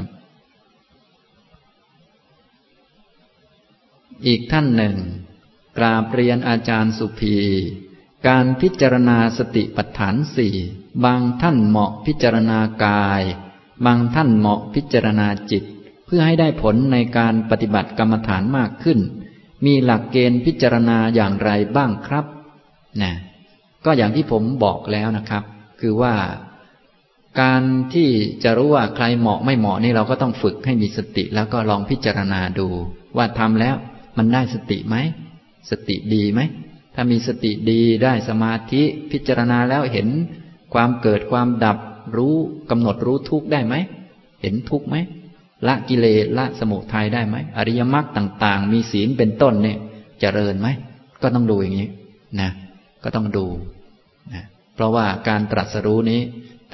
อีกท่านหนึ่งกราบเรียนอาจารย์สุภีการพิจารณาสติปัฏฐานสี่บางท่านเหมาะพิจารณากายบางท่านเหมาะพิจารณาจิตเพื่อให้ได้ผลในการปฏิบัติกรรมฐานมากขึ้นมีหลักเกณฑ์พิจารณาอย่างไรบ้างครับนะก็อย่างที่ผมบอกแล้วนะครับคือว่าการที่จะรู้ว่าใครเหมาะไม่เหมาะนี่เราก็ต้องฝึกให้มีสติแล้วก็ลองพิจารณาดูว่าทำแล้วมันได้สติไหมสติดีไหมถ้ามีสติดีได้สมาธิพิจารณาแล้วเห็นความเกิดความดับรู้กำหนดรู้ทุกข์ได้ไหมเห็นทุกข์ไหมละกิเลสละสมุทัยได้ไหมอริยมรรคต่างๆมีศีลเป็นต้นเนี่ยเจริญไหมก็ต้องดูอย่างนี้นะก็ต้องดูนะเพราะว่าการตรัสรู้นี้ต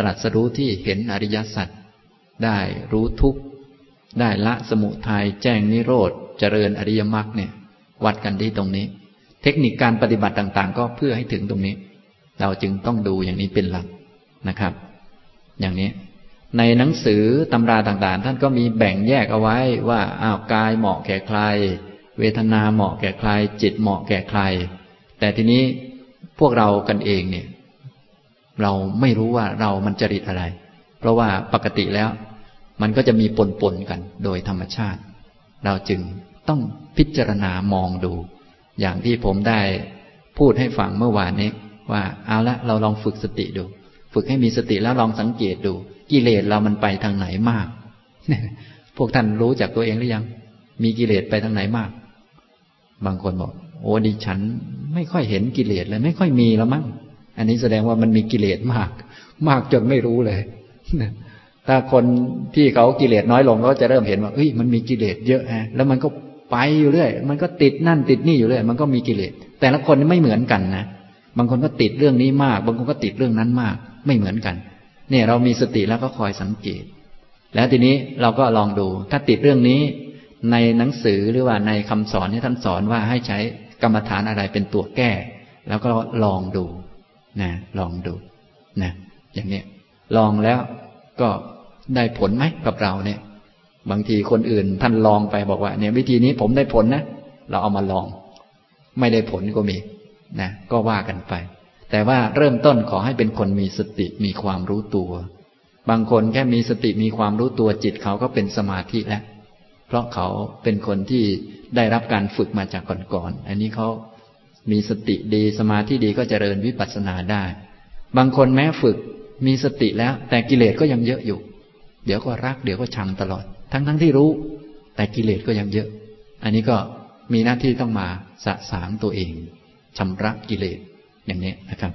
ตรัสรู้ที่เห็นอริยสัจได้รู้ทุกข์ได้ละสมุทัยแจ้งนิโรธเจริญอริยมรรคเนี่ยวัดกันที่ตรงนี้เทคนิคการปฏิบัติต่างๆก็เพื่อให้ถึงตรงนี้เราจึงต้องดูอย่างนี้เป็นหลักนะครับอย่างนี้ในหนังสือตำราต่างๆท่านก็มีแบ่งแยกเอาไว้ว่าอ้าวกายเหมาะแก่ใครเวทนาเหมาะแก่ใครจิตเหมาะแก่ใครแต่ทีนี้พวกเรากันเองเนี่ยเราไม่รู้ว่าเรามันจริตอะไรเพราะว่าปกติแล้วมันก็จะมีปนๆกันโดยธรรมชาติเราจึงต้องพิจารณามองดูอย่างที่ผมได้พูดให้ฟังเมื่อวานนี้ว่าเอาละเราลองฝึกสติดูฝึกให้มีสติแล้วลองสังเกตดูกิเลสเรามันไปทางไหนมาก พวกท่านรู้จักตัวเองหรือยังมีกิเลสไปทางไหนมากบางคนบอกโอ้ดิฉันไม่ค่อยเห็นกิเลสเลยไม่ค่อยมีแล้วมั้งอันนี้แสดงว่ามันมีกิเลสมากมากจนไม่รู้เลย ถ้าคนที่เขากิเลสน้อยลงก็จะเริ่มเห็นว่าเฮ้ยมันมีกิเลสเยอะฮะแล้วมันก็ไปอยู่เรื่อยมันก็ติดนั่นติดนี่อยู่เรื่อยมันก็มีกิเลสแต่ละคนไม่เหมือนกันนะบางคนก็ติดเรื่องนี้มากบางคนก็ติดเรื่องนั้นมากไม่เหมือนกันเนี่ยเรามีสติแล้วก็คอยสังเกตแล้วทีนี้เราก็ลองดูถ้าติดเรื่องนี้ในหนังสือหรือว่าในคำสอนที่ท่านสอนว่าให้ใช้กรรมฐานอะไรเป็นตัวแก้แล้วก็ลองดูนะลองดูนะอย่างนี้ลองแล้วก็ได้ผลไหมกับเราเนี่ยบางทีคนอื่นท่านลองไปบอกว่าเนี่ยวิธีนี้ผมได้ผลนะเราเอามาลองไม่ได้ผลก็มีนะก็ว่ากันไปแต่ว่าเริ่มต้นขอให้เป็นคนมีสติมีความรู้ตัวบางคนแค่มีสติมีความรู้ตัวจิตเขาก็เป็นสมาธิแล้วเพราะเขาเป็นคนที่ได้รับการฝึกมาจากก่อนๆอันนี้เขามีสติดีสมาธิดีก็เจริญวิปัสสนาได้บางคนแม้ฝึกมีสติแล้วแต่กิเลสก็ยังเยอะอยู่เดี๋ยวก็รักเดี๋ยวก็ชังตลอดทั้งๆที่รู้แต่กิเลสก็ยังเยอะอันนี้ก็มีหน้าที่ต้องมาสะสางตัวเองชำระกิเลสอย่างนี้นะครับ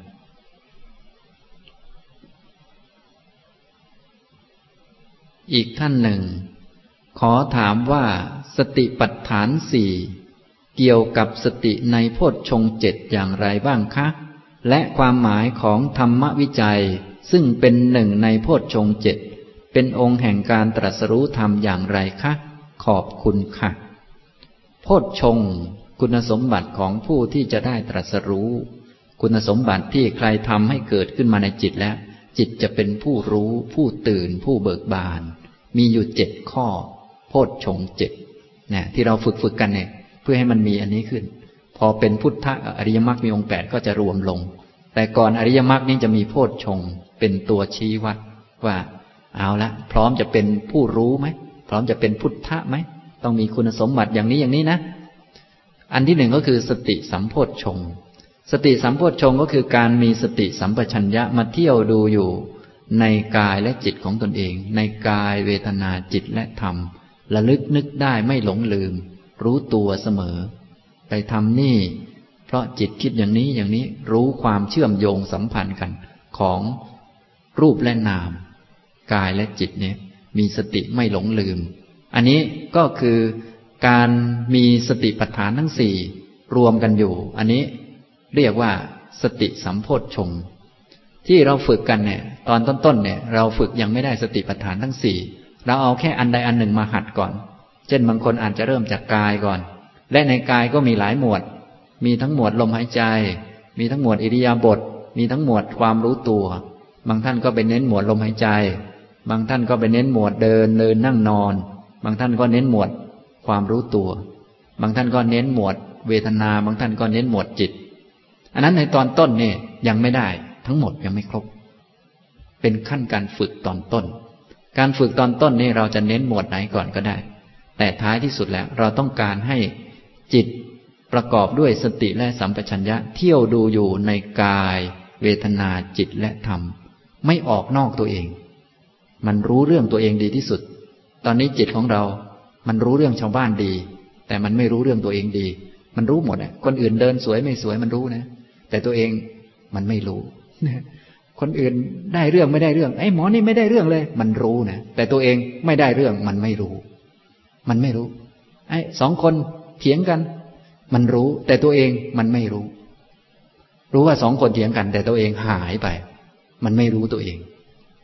อีกท่านหนึ่งขอถามว่าสติปัฏฐานสี่เกี่ยวกับสติในโพชฌงค์เจ็ดอย่างไรบ้างคะและความหมายของธรรมวิจัยซึ่งเป็นหนึ่งในโพชฌงค์เจ็ดเป็นองค์แห่งการตรัสรู้ธรรมอย่างไรคะขอบคุณค่ะโพชฌงค์คุณสมบัติของผู้ที่จะได้ตรัสรู้คุณสมบัติที่ใครทำให้เกิดขึ้นมาในจิตแล้วจิตจะเป็นผู้รู้ผู้ตื่นผู้เบิกบานมีอยู่เจ็ดข้อโพชฌงค์เจ็ดเนี่ยที่เราฝึกฝึกกันเนี่ยเพื่อให้มันมีอันนี้ขึ้นพอเป็นพุทธะอริยมรรคมีองค์แปดก็จะรวมลงแต่ก่อนอริยมรรคนี้จะมีโพชฌงค์เป็นตัวชี้วัดว่าเอาละพร้อมจะเป็นผู้รู้ไหมพร้อมจะเป็นพุทธะไหมต้องมีคุณสมบัติอย่างนี้อย่างนี้นะอันที่หนึ่งก็คือสติสัมโพชฌงค์สติสัมโพชฌงค์ก็คือการมีสติสัมปชัญญะมาเที่ยวดูอยู่ในกายและจิตของตนเองในกายเวทนาจิตและธรรมระลึกนึกได้ไม่หลงลืมรู้ตัวเสมอไปทำนี่เพราะจิตคิดอย่างนี้อย่างนี้รู้ความเชื่อมโยงสัมพันธ์กันของรูปและนามกายและจิตเนี่ยมีสติไม่หลงลืมอันนี้ก็คือการมีสติปัฏฐานทั้งสี่รวมกันอยู่อันนี้เรียกว่าสติสัมโพชฌงค์ที่เราฝึกกันเนี่ยตอนต้นๆเนี่ยเราฝึกยังไม่ได้สติปัฏฐานทั้งสี่เราเอาแค่อันใดอันหนึ่งมาหัดก่อนเช่นบางคนอาจจะเริ่มจากกายก่อนและในกายก็มีหลายหมวดมีทั้งหมวดลมหายใจมีทั้งหมวดอิริยาบถมีทั้งหมวดความรู้ตัวบางท่านก็ไปเน้นหมวดลมหายใจบางท่านก็ไปเน้นหมวดเดินเดินนั่งนอนบางท่านก็เน้นหมวดความรู้ตัวบางท่านก็เน้นหมวดเวทนาบางท่านก็เน้นหมวดจิตอันนั้นในตอนต้นเนี่ยยังไม่ได้ทั้งหมดยังไม่ครบเป็นขั้นการฝึกตอนต้นการฝึกตอนต้นนี่เราจะเน้นหมวดไหนก่อนก็ได้แต่ท้ายที่สุดแล้วเราต้องการให้จิตประกอบด้วยสติและสัมปชัญญะเที่ยวดูอยู่ในกายเวทนาจิตและธรรมไม่ออกนอกตัวเองมันรู้เรื่องตัวเองดีที่สุดตอนนี้จิตของเรามันรู้เรื่องชาวบ้านดีแต่มันไม่รู้เรื่องตัวเองดีมันรู้หมดอ่ะคนอื่นเดินสวยไม่สวยมันรู้นะแต่ตัวเองมันไม่รู้คนอื่นได้เรื่องไม่ได้เรื่องไอ้หมอนี่ไม่ได้เรื่องเลยมันรู้นะแต่ตัวเองไม่ได้เรื่องมันไม่รู้มันไม่รู้ไอ้สองคนเถียงกันมันรู้แต่ตัวเองมันไม่รู้รู้ว่าสองคนเถียงกันแต่ตัวเองหายไปมันไม่รู้ตัวเอง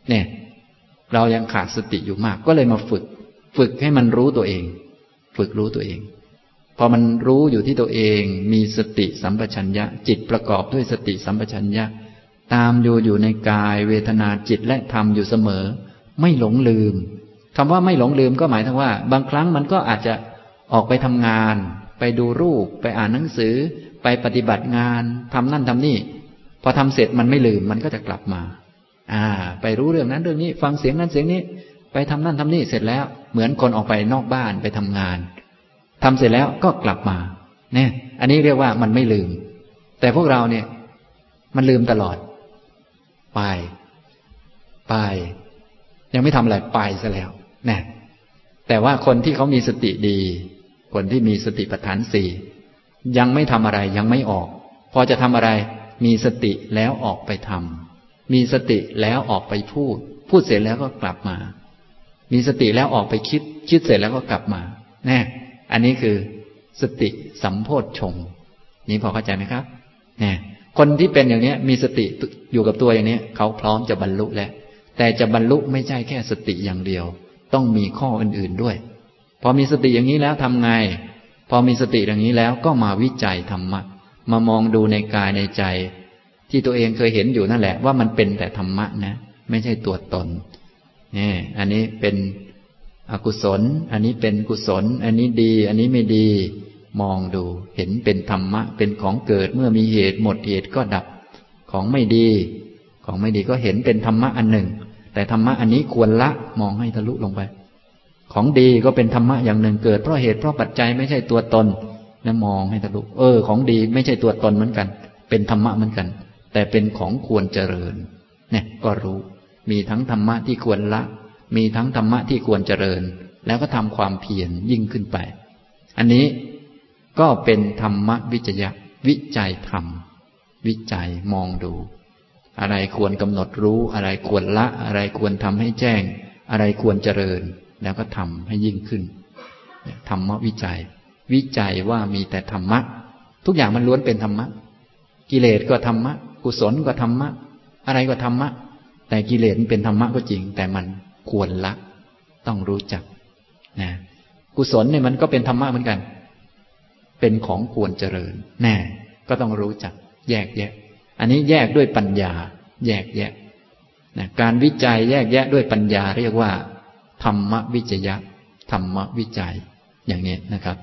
เนี่ยเรายังขาดสติอยู่มากก็เลยมาฝึกฝึกให้มันรู้ตัวเองฝึกรู้ตัวเองพอมันรู้อยู่ที่ตัวเองมีสติสัมปชัญญะจิตประกอบด้วยสติสัมปชัญญะตามอยู่อยู่ในกายเวทนาจิตและธรรมอยู่เสมอไม่หลงลืมคำว่าไม่หลงลืมก็หมายถึงว่าบางครั้งมันก็อาจจะออกไปทำงานไปดูรูปไปอ่านหนังสือไปปฏิบัติงานทำนั่นทำนี่พอทำเสร็จมันไม่ลืมมันก็จะกลับมาอ่าไปรู้เรื่องนั้นเรื่องนี้ฟังเสียงนั้นเสียงนี้ไปทำนั่นทำนี่เสร็จแล้วเหมือนคนออกไปนอกบ้านไปทำงานทำเสร็จแล้วก็กลับมาเนี่ยอันนี้เรียกว่ามันไม่ลืมแต่พวกเราเนี่ยมันลืมตลอดไปไปยังไม่ทำอะไรไปซะแล้วนะแต่ว่าคนที่เขามีสติดีคนที่มีสติปัฏฐานสี่ยังไม่ทำอะไรยังไม่ออกพอจะทำอะไรมีสติแล้วออกไปทำมีสติแล้วออกไปพูดพูดเสร็จแล้วก็กลับมามีสติแล้วออกไปคิดคิดเสร็จแล้วก็กลับมาแน่อันนี้คือสติสัมโพชฌงค์นี่พอเข้าใจไหมครับแน่คนที่เป็นอย่างนี้มีสติอยู่กับตัวอย่างนี้เขาพร้อมจะบรรลุแล้วแต่จะบรรลุไม่ใช่แค่สติอย่างเดียวต้องมีข้ออื่นๆด้วยพอมีสติอย่างนี้แล้วทำไงพอมีสติอย่างนี้แล้วก็มาวิจัยธรรมะมามองดูในกายในใจที่ตัวเองเคยเห็นอยู่นั่นแหละว่ามันเป็นแต่ธรรมะนะไม่ใช่ตัวตนนี่อันนี้เป็นอกุศลอันนี้เป็นกุศลอันนี้ดีอันนี้ไม่ดีมองดูเห็นเป็นธรรมะเป็นของเกิดเมื่อมีเหตุหมดเหตุก็ดับของไม่ดีของไม่ดีก็เห็นเป็นธรรมะอันหนึ่งแต่ธรรมะอันนี้ควรละมองให้ทะลุลงไปของดีก็เป็นธรรมะอย่างหนึ่งเกิดเพราะเหตุเพราะปัจจัยไม่ใช่ตัวตนแล้วมองให้ทะลุเออของดีไม่ใช่ตัวตนเหมือนกันเป็นธรรมะเหมือนกันแต่เป็นของควรเจริญเนี่ยก็รู้มีทั้งธรรมะที่ควรละมีทั้งธรรมะที่ควรเจริญแล้วก็ทำความเพียรยิ่งขึ้นไปอันนี้ก็เป็นธรรมวิจยะวิจัยธรรมวิจัยมองดูอะไรควรกำหนดรู้อะไรควรละอะไรควรทำให้แจ้งอะไรควรเจริญแล้วก็ทำให้ยิ่งขึ้นธรรมวิจัยวิจัยว่ามีแต่ธรรมะทุกอย่างมันล้วนเป็นธรรมะกิเลสก็ธรรมะกุศลก็ธรรมะอะไรก็ธรรมะแต่กิเลสมันเป็นธรรมะก็จริงแต่มันควรละต้องรู้จักนะกุศลเนี่ยมันก็เป็นธรรมะเหมือนกันเป็นของควรเจริญแน่ก็ต้องรู้จักแยกแยะอันนี้แยกด้วยปัญญาแยกแยะนะการวิจัยแยกแยะด้วยปัญญาเรียกว่าธรรมวิจยะธรรมวิจัยอย่างนี้นะครับ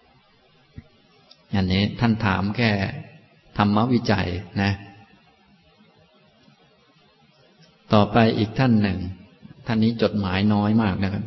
อันนี้ท่านถามแค่ธรรมวิจัยนะต่อไปอีกท่านหนึ่งท่านนี้จดหมายน้อยมากนะครับ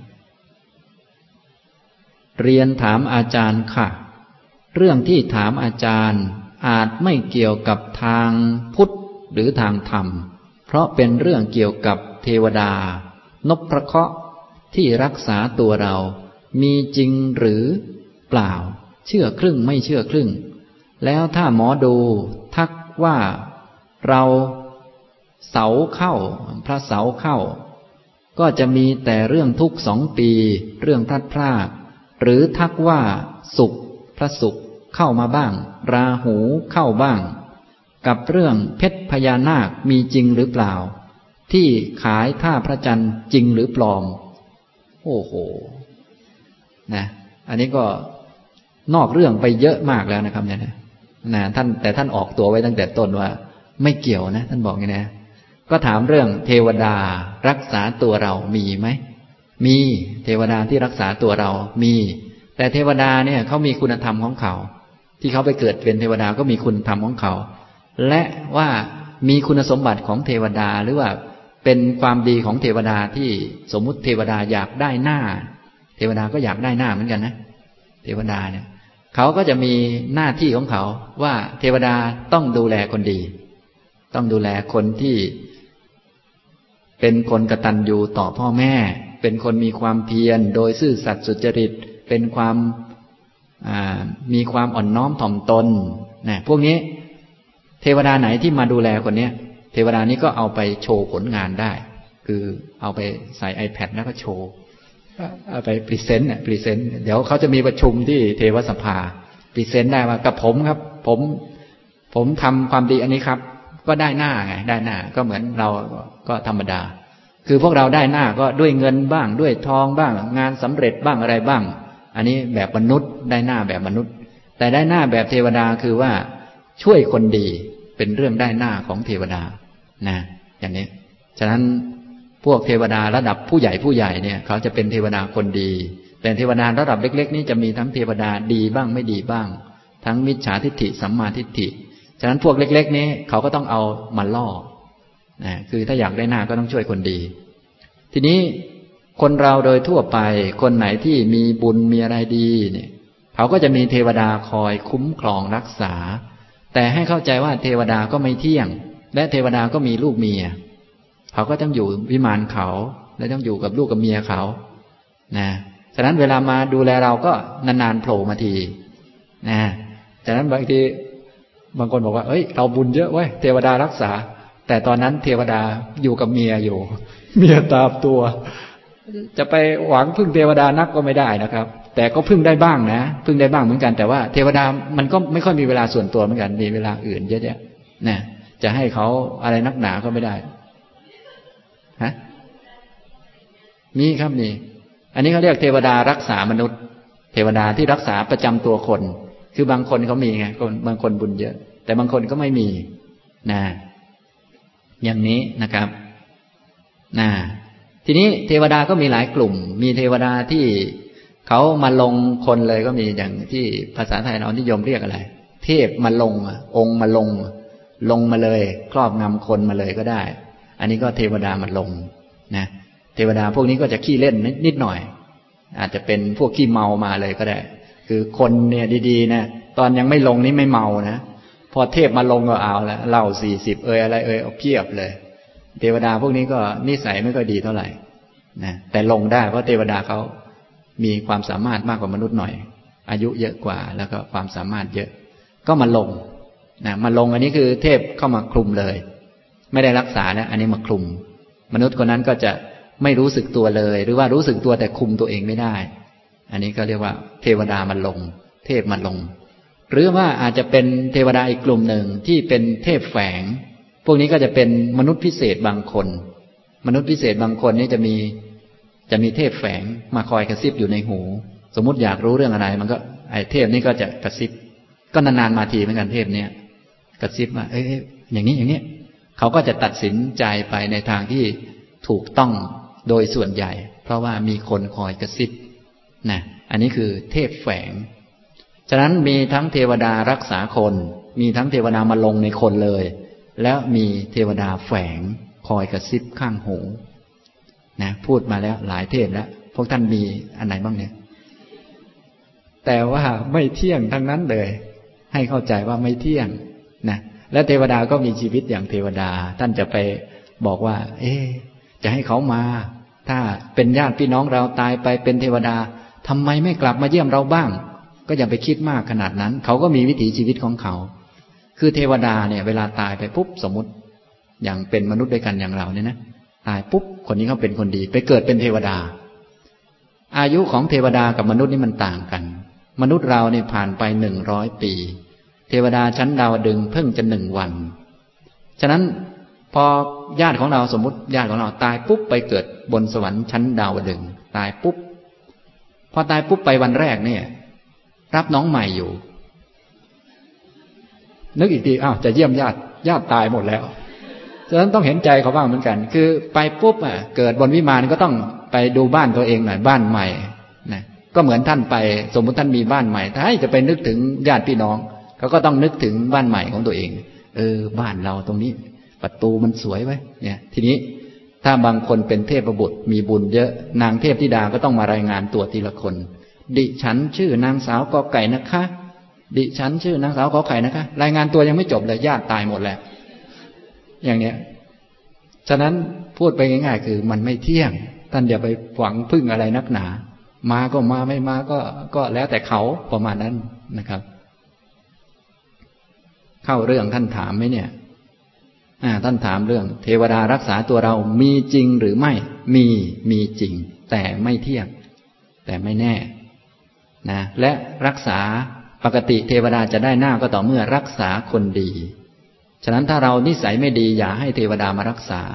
เรียนถามอาจารย์ค่ะเรื่องที่ถามอาจารย์อาจไม่เกี่ยวกับทางพุทธหรือทางธรรมเพราะเป็นเรื่องเกี่ยวกับเทวดานพเคราะห์ที่รักษาตัวเรามีจริงหรือเปล่าเชื่อครึ่งไม่เชื่อครึ่งแล้วถ้าหมอดูทักว่าเราเสาเข้าพระเสาเข้าก็จะมีแต่เรื่องทุกข์สองปีเรื่องพลัดพรากหรือทักว่าศุกร์พระศุกร์เข้ามาบ้างราหูเข้าบ้างกับเรื่องเพชรพญานาคมีจริงหรือเปล่าที่ขายท่าพระจันทร์จริงหรือปลอมโอ้โหนะอันนี้ก็นอกเรื่องไปเยอะมากแล้วนะครับเนี่ยนะท่านแต่ท่านออกตัวไว้ตั้งแต่ต้นว่าไม่เกี่ยวนะท่านบอกอย่างนี้นะก็ถามเรื่องเทวดารักษาตัวเรามีไหมมีเทวดาที่รักษาตัวเรามีแต่เทวดาเนี่ยเขามีคุณธรรมของเขาที่เขาไปเกิดเป็นเทวดาก็มีคุณธรรมของเขาและว่ามีคุณสมบัติของเทวดาหรือว่าเป็นความดีของเทวดาที่สมมุติเทวดาอยากได้หน้าเทวดาก็อยากได้หน้าเหมือนกันนะเทวดาเนี่ยเขาก็จะมีหน้าที่ของเขาว่าเทวดาต้องดูแลคนดีต้องดูแลคนที่เป็นคนกตัญญูต่อพ่อแม่เป็นคนมีความเพียรโดยซื่อสัตย์สุจริตเป็นความมีความอ่อนน้อมถ่อมตนนะพวกนี้เทวดาไหนที่มาดูแลคนนี้เทวดานี้ก็เอาไปโชว์ผลงานได้คือเอาไปใส่ iPad แล้วก็โชว์เอาไปพรีเซนต์เนี่ยพรีเซนต์เดี๋ยวเขาจะมีประชุมที่เทวสภาพรีเซนต์ได้ว่ากับผมครับผมผมทำความดีอันนี้ครับก็ได้หน้าไงได้หน้าก็เหมือนเราก็ธรรมดาคือพวกเราได้หน้าก็ด้วยเงินบ้างด้วยทองบ้างงานสำเร็จบ้างอะไรบ้างอันนี้แบบมนุษย์ได้หน้าแบบมนุษย์แต่ได้หน้าแบบเทวดาคือว่าช่วยคนดีเป็นเรื่องได้หน้าของเทวดานะอย่างนี้ฉะนั้นพวกเทวดาระดับผู้ใหญ่ผู้ใหญ่เนี่ยเขาจะเป็นเทวดาคนดีแต่เทวดาระดับเล็กๆนี้จะมีทั้งเทวดาดีบ้างไม่ดีบ้างทั้งมิจฉาทิฏฐิสัมมาทิฏฐิฉะนั้นพวกเล็กๆนี้เขาก็ต้องเอามาล่อนะคือถ้าอยากได้หน้าก็ต้องช่วยคนดีทีนี้คนเราโดยทั่วไปคนไหนที่มีบุญมีอะไรดีเนี่ยเขาก็จะมีเทวดาคอยคุ้มครองรักษาแต่ให้เข้าใจว่าเทวดาก็ไม่เที่ยงและเทวดาก็มีลูกเมียเขาก็ต้องอยู่วิมานเขาและต้องอยู่กับลูกกับเมียเขานะฉะนั้นเวลามาดูแลเราก็นานๆโผล่มาทีนะฉะนั้นบางทีบางคนบอกว่าเอ้ยเราบุญเยอะเว้ยเทวดารักษาแต่ตอนนั้นเทวดาอยู่กับเมียอยู่เมียตามตัวจะไปหวังพึ่งเทวดานักก็ไม่ได้นะครับแต่ก็พึ่งได้บ้างนะพึ่งได้บ้างเหมือนกันแต่ว่าเทวดามันก็ไม่ค่อยมีเวลาส่วนตัวเหมือนกันมีเวลาอื่นเยอะแยะนะจะให้เขาอะไรนักหนาก็ไม่ได้ฮะมีครับมีอันนี้เขาเรียกเทวดารักษามนุษย์เทวดาที่รักษาประจำตัวคนคือบางคนเขามีไงบางคนบุญเยอะแต่บางคนก็ไม่มีนะอย่างนี้นะครับนะทีนี้เทวดาก็มีหลายกลุ่มมีเทวดาที่เขามาลงคนเลยก็มีอย่างที่ภาษาไทยเรานิยมเรียกอะไรเทพมาลงองค์มาลงลงมาเลยครอบงำคนมาเลยก็ได้อันนี้ก็เทวดามาลงนะเทวดาพวกนี้ก็จะขี้เล่นนิดหน่อยอาจจะเป็นพวกขี้เมามาเลยก็ได้คือคนเนี่ยดีๆนะตอนยังไม่ลงนี่ไม่เมานะพอเทพมาลงก็เอาแล้วเหล้าสี่สิบเอ่ยอะไรเอ่ยเอาเพียบเลยเทวดาพวกนี้ก็นิสัยไม่ค่อยดีเท่าไหร่นะแต่ลงได้เพราะเทวดาเขามีความสามารถมากกว่ามนุษย์หน่อยอายุเยอะกว่าแล้วก็ความสามารถเยอะก็มาลงนะมาลงอันนี้คือเทพเข้ามาคลุมเลยไม่ได้รักษานะอันนี้มาคลุมมนุษย์คนนั้นก็จะไม่รู้สึกตัวเลยหรือว่ารู้สึกตัวแต่คุมตัวเองไม่ได้อันนี้ก็เรียกว่าเทวดามาลงเทพมาลงหรือว่าอาจจะเป็นเทวดาอีกกลุ่มหนึ่งที่เป็นเทพแฝงพวกนี้ก็จะเป็นมนุษย์พิเศษบางคนมนุษย์พิเศษบางคนนี่จะมีจะมีเทพแฝงมาคอยกระซิบอยู่ในหูสมมุติอยากรู้เรื่องอะไรมันก็ไอ้เทพนี่ก็จะกระซิบก็นานๆมาทีเหมือนกันเทพเนี้ยกระซิบว่าเอ้ยอย่างนี้อย่างนี้เขาก็จะตัดสินใจไปในทางที่ถูกต้องโดยส่วนใหญ่เพราะว่ามีคนคอยกระซิบนะอันนี้คือเทพแฝงฉะนั้นมีทั้งเทวดารักษาคนมีทั้งเทวดามาลงในคนเลยแล้วมีเทวดาแฝงคอยกระซิบข้างหูนะพูดมาแล้วหลายเทพแล้วพวกท่านมีอันไหนบ้างเนี่ยแต่ว่าไม่เที่ยงทั้งนั้นเลยให้เข้าใจว่าไม่เที่ยงนะและเทวดาก็มีชีวิตอย่างเทวดาท่านจะไปบอกว่าเอ๊ะจะให้เขามาถ้าเป็นญาติพี่น้องเราตายไปเป็นเทวดาทำไมไม่กลับมาเยี่ยมเราบ้างก็อย่าไปคิดมากขนาดนั้นเขาก็มีวิถีชีวิตของเขาคือเทวดาเนี่ยเวลาตายไปปุ๊บสมมุติอย่างเป็นมนุษย์ด้วยกันอย่างเราเนี่ยนะตายปุ๊บคนนี้เขาเป็นคนดีไปเกิดเป็นเทวดาอายุของเทวดากับมนุษย์นี่มันต่างกันมนุษย์เราเนี่ยผ่านไปหนึ่งร้อยปีเทวดาชั้นดาวดึงส์เพิ่งจะหนึ่งวันฉะนั้นพอญาติของเราสมมุติญาติของเราตายปุ๊บไปเกิดบนสวรรค์ชั้นดาวดึงส์ตายปุ๊บพอตายปุ๊บไปวันแรกเนี่ยรับน้องใหม่อยู่นึกอีกทีอ้าวจะเยี่ยมญาติญาติตายหมดแล้วฉะนั้นต้องเห็นใจเขาบ้างเหมือนกันคือไปปุ๊บอ่ะเกิดบนวิมานก็ต้องไปดูบ้านตัวเองหน่อยบ้านใหม่นะก็เหมือนท่านไปสมมุติท่านมีบ้านใหม่ถ้าให้จะไปนึกถึงญาติพี่น้องเขาก็ต้องนึกถึงบ้านใหม่ของตัวเองเออบ้านเราตรงนี้ประตูมันสวยไว้เนี่ยทีนี้ถ้าบางคนเป็นเทพบุตรมีบุญเยอะนางเทพธิดาก็ต้องมารายงานตัวทีละคนดิฉันชื่อนางสาวกอไก่นะคะดิฉันชื่อนางสาวกอไก่นะคะรายงานตัวยังไม่จบเลยญาติตายหมดแล้วอย่างเนี้ยฉะนั้นพูดไปง่ายๆคือมันไม่เที่ยงท่านอย่าไปหวังพึ่งอะไรนักหนามาก็มาไม่มาก็ก็แล้วแต่เขาประมาณนั้นนะครับเข้าเรื่องท่านถามไหมเนี่ยอ่าท่านถามเรื่องเทวดารักษาตัวเรามีจริงหรือไม่มีมีจริงแต่ไม่เที่ยงแต่ไม่แน่นะและรักษาปกติเทวดาจะได้หน้าก็ต่อเมื่อรักษาคนดีฉะนั้นถ้าเรานิสัยไม่ดีอย่าให้เทวดามารักษา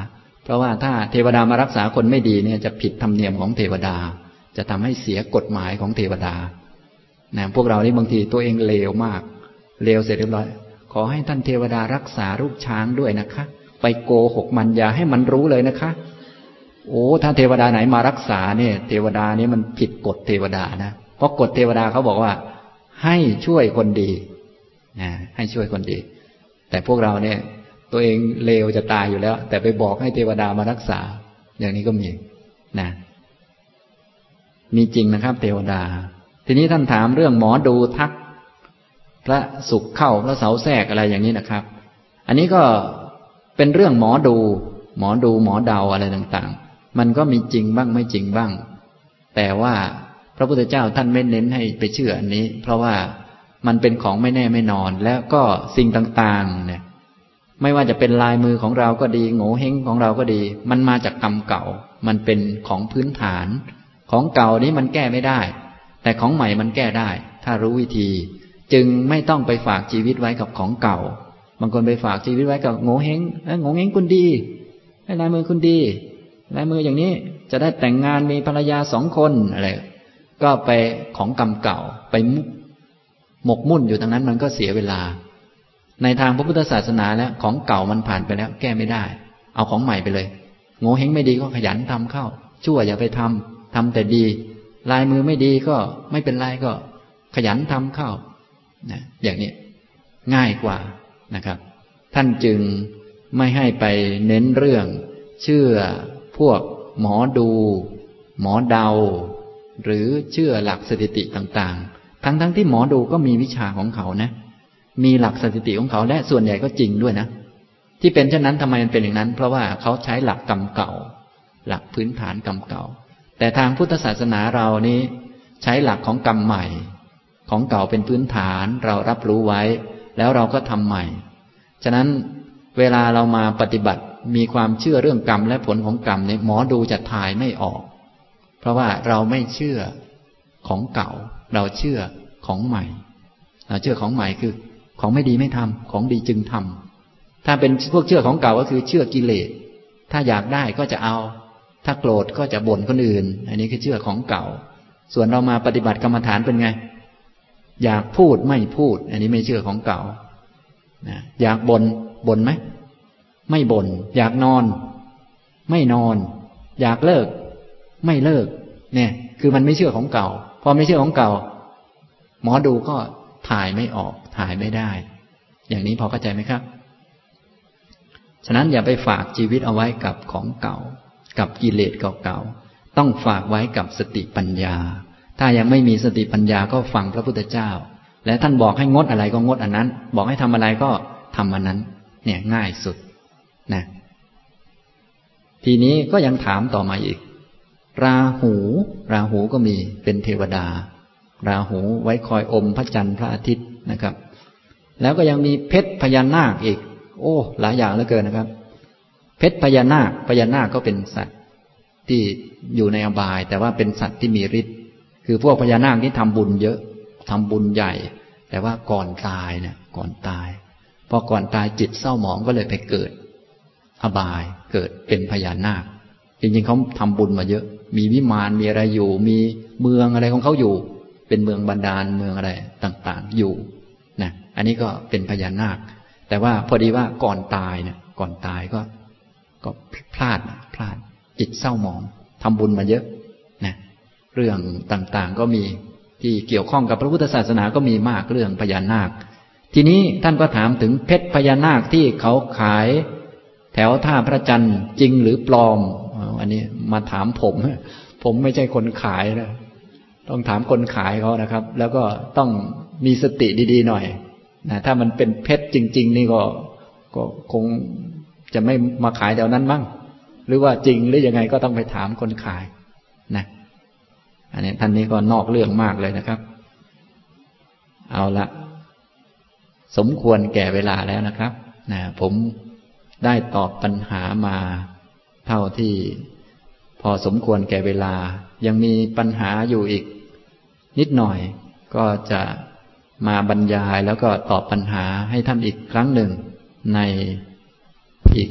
เพราะว่าถ้าเทวดามารักษาคนไม่ดีเนี่ยจะผิดธรรมเนียมของเทวดาจะทำให้เสียกฎหมายของเทวดานะพวกเรานี่บางทีตัวเองเลวมากเลวเสร็จเรียบร้อยขอให้ท่านเทวดารักษารูปช้างด้วยนะคะไปโกหกมันอย่าให้มันรู้เลยนะคะโอ้ถ้าเทวดาไหนมารักษาเนี่ยเทวดานี้มันผิดกฎเทวดานะเพราะกฎเทวดาเขาบอกว่าให้ช่วยคนดีนะให้ช่วยคนดีแต่พวกเราเนี่ยตัวเองเลวจะตายอยู่แล้วแต่ไปบอกให้เทวดามารักษาอย่างนี้ก็มีนะมีจริงนะครับเทวดาทีนี้ท่านถามเรื่องหมอดูทักพระศุกร์เข้าพระเสาร์แทรกอะไรอย่างนี้นะครับอันนี้ก็เป็นเรื่องหมอดูหมอดูหมอเดาอะไรต่างๆมันก็มีจริงบ้างไม่จริงบ้างแต่ว่าพระพุทธเจ้าท่านไม่เน้นให้ไปเชื่ออันนี้เพราะว่ามันเป็นของไม่แน่ไม่นอนแล้วก็สิ่งต่างๆเนี่ยไม่ว่าจะเป็นลายมือของเราก็ดีโง่เฮงของเราก็ดีมันมาจากกรรมเก่ามันเป็นของพื้นฐานของเก่านี้มันแก้ไม่ได้แต่ของใหม่มันแก้ได้ถ้ารู้วิธีจึงไม่ต้องไปฝากชีวิตไว้กับของเก่าบางคนไปฝากชีวิตไว้กับโง่เฮงโง่เฮงคุณดีให้ลายมือคุณดีลายมืออย่างนี้จะได้แต่งงานมีภรรยาสองคนอะไรก็ไปของกรรมเก่าไปหมกมุ่นอยู่ตรงนั้นมันก็เสียเวลาในทางพระพุทธศาสนาแล้วของเก่ามันผ่านไปแล้วแก้ไม่ได้เอาของใหม่ไปเลยโง่เฮงไม่ดีก็ขยันทำเข้าชั่วอย่าไปทำทำแต่ดีลายมือไม่ดีก็ไม่เป็นไรก็ขยันทำเข้านะอย่างนี้ง่ายกว่านะครับท่านจึงไม่ให้ไปเน้นเรื่องเชื่อพวกหมอดูหมอเดาหรือเชื่อหลักสถิติต่างๆทั้งๆ ท, ที่หมอดูก็มีวิชาของเขานะมีหลักสถิติของเขาและส่วนใหญ่ก็จริงด้วยนะที่เป็นเช่นนั้นทำไมมันเป็นอย่างนั้นเพราะว่าเขาใช้หลักกรรมเก่าหลักพื้นฐานกรรมเก่าแต่ทางพุทธศาสนาเรานี้ใช้หลักของกรรมใหม่ของเก่าเป็นพื้นฐานเรารับรู้ไว้แล้วเราก็ทำใหม่ฉะนั้นเวลาเรามาปฏิบัติมีความเชื่อเรื่องกรรมและผลของกรรมเนี่ยหมอดูจะทายไม่ออกเพราะว่าเราไม่เชื่อของเก่าเราเชื่อของใหม่เราเชื่อของใหม่คือของไม่ดีไม่ทำของดีจึงทำถ้าเป็นพวกเชื่อของเก่าก็คือเชื่อกิเลสถ้าอยากได้ก็จะเอาถ้าโกรธก็จะบ่นคนอื่นอันนี้คือเชื่อของเก่าส่วนเรามาปฏิบัติกรรมฐานเป็นไงอยากพูดไม่พูดอันนี้ไม่เชื่อของเก่านะอยากบ่นบ่นไหมไม่บ่นอยากนอนไม่นอนอยากเลิกไม่เลิกเนี่ยคือมันไม่เชื่อของเก่าพอไม่เชื่อของเก่าหมอดูก็ถ่ายไม่ออกถ่ายไม่ได้อย่างนี้พอเข้าใจไหมครับฉะนั้นอย่าไปฝากชีวิตเอาไว้กับของเก่ากับกิเลสเก่าๆต้องฝากไว้กับสติปัญญาถ้ายังไม่มีสติปัญญาก็ฟังพระพุทธเจ้าและท่านบอกให้งดอะไรก็งดอันนั้นบอกให้ทำอะไรก็ทำอันนั้นเนี่ยง่ายสุดนะทีนี้ก็ยังถามต่อมาอีกราหูราหูก็มีเป็นเทวดาราหูไว้คอยอมพระจันทร์พระอาทิตย์นะครับแล้วก็ยังมีเพชรพญานาคอีกโอ้หลายอย่างเหลือเกินนะครับเพชรพญานาคพญานาคก็เป็นสัตว์ที่อยู่ในอบายแต่ว่าเป็นสัตว์ที่มีฤทธิ์คือพวกพญานาคที่ทำบุญเยอะทำบุญใหญ่แต่ว่าก่อนตายเนี่ยก่อนตายพอก่อนตายจิตเศร้าหมองก็เลยไปเกิดอบายเกิดเป็นพญานาคจริงๆเขาทำบุญมาเยอะมีวิมานมีอะไรอยู่มีเมืองอะไรของเขาอยู่เป็นเมืองบาดาลเมืองอะไรต่างๆอยู่นะอันนี้ก็เป็นพญานาคแต่ว่าพอดีว่าก่อนตายเนี่ยก่อนตายก็ก็พลาดพลาดจิตเศร้าหมองทำบุญมาเยอะนะเรื่องต่างๆก็มีที่เกี่ยวข้องกับพระพุทธศาสนาก็มีมากเรื่องพญานาคทีนี้ท่านก็ถามถึงเพชรพญานาคที่เขาขายแถวท่าพระจันทร์จริงหรือปลอมอันนี้มาถามผมผมไม่ใช่คนขายนะต้องถามคนขายเขานะครับแล้วก็ต้องมีสติดีๆหน่อยนะถ้ามันเป็นเพชรจริงๆนี่ก็ก็คงจะไม่มาขายแถวนั้นมั้งหรือว่าจริงหรือยังไงก็ต้องไปถามคนขายนะอันนี้ท่านนี้ก็นอกเรื่องมากเลยนะครับเอาละสมควรแก่เวลาแล้วนะครับนะผมได้ตอบปัญหามาเท่าที่พอสมควรแก่เวลายังมีปัญหาอยู่อีกนิดหน่อยก็จะมาบรรยายแล้วก็ตอบปัญหาให้ท่านอีกครั้งหนึ่งในอีก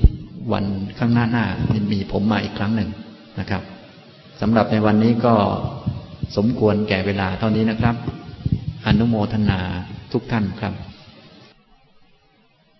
วันข้างหน้าหน้ามีผมมาอีกครั้งหนึ่งนะครับสำหรับในวันนี้ก็สมควรแก่เวลาเท่านี้นะครับอนุโมทนาทุกท่านครับ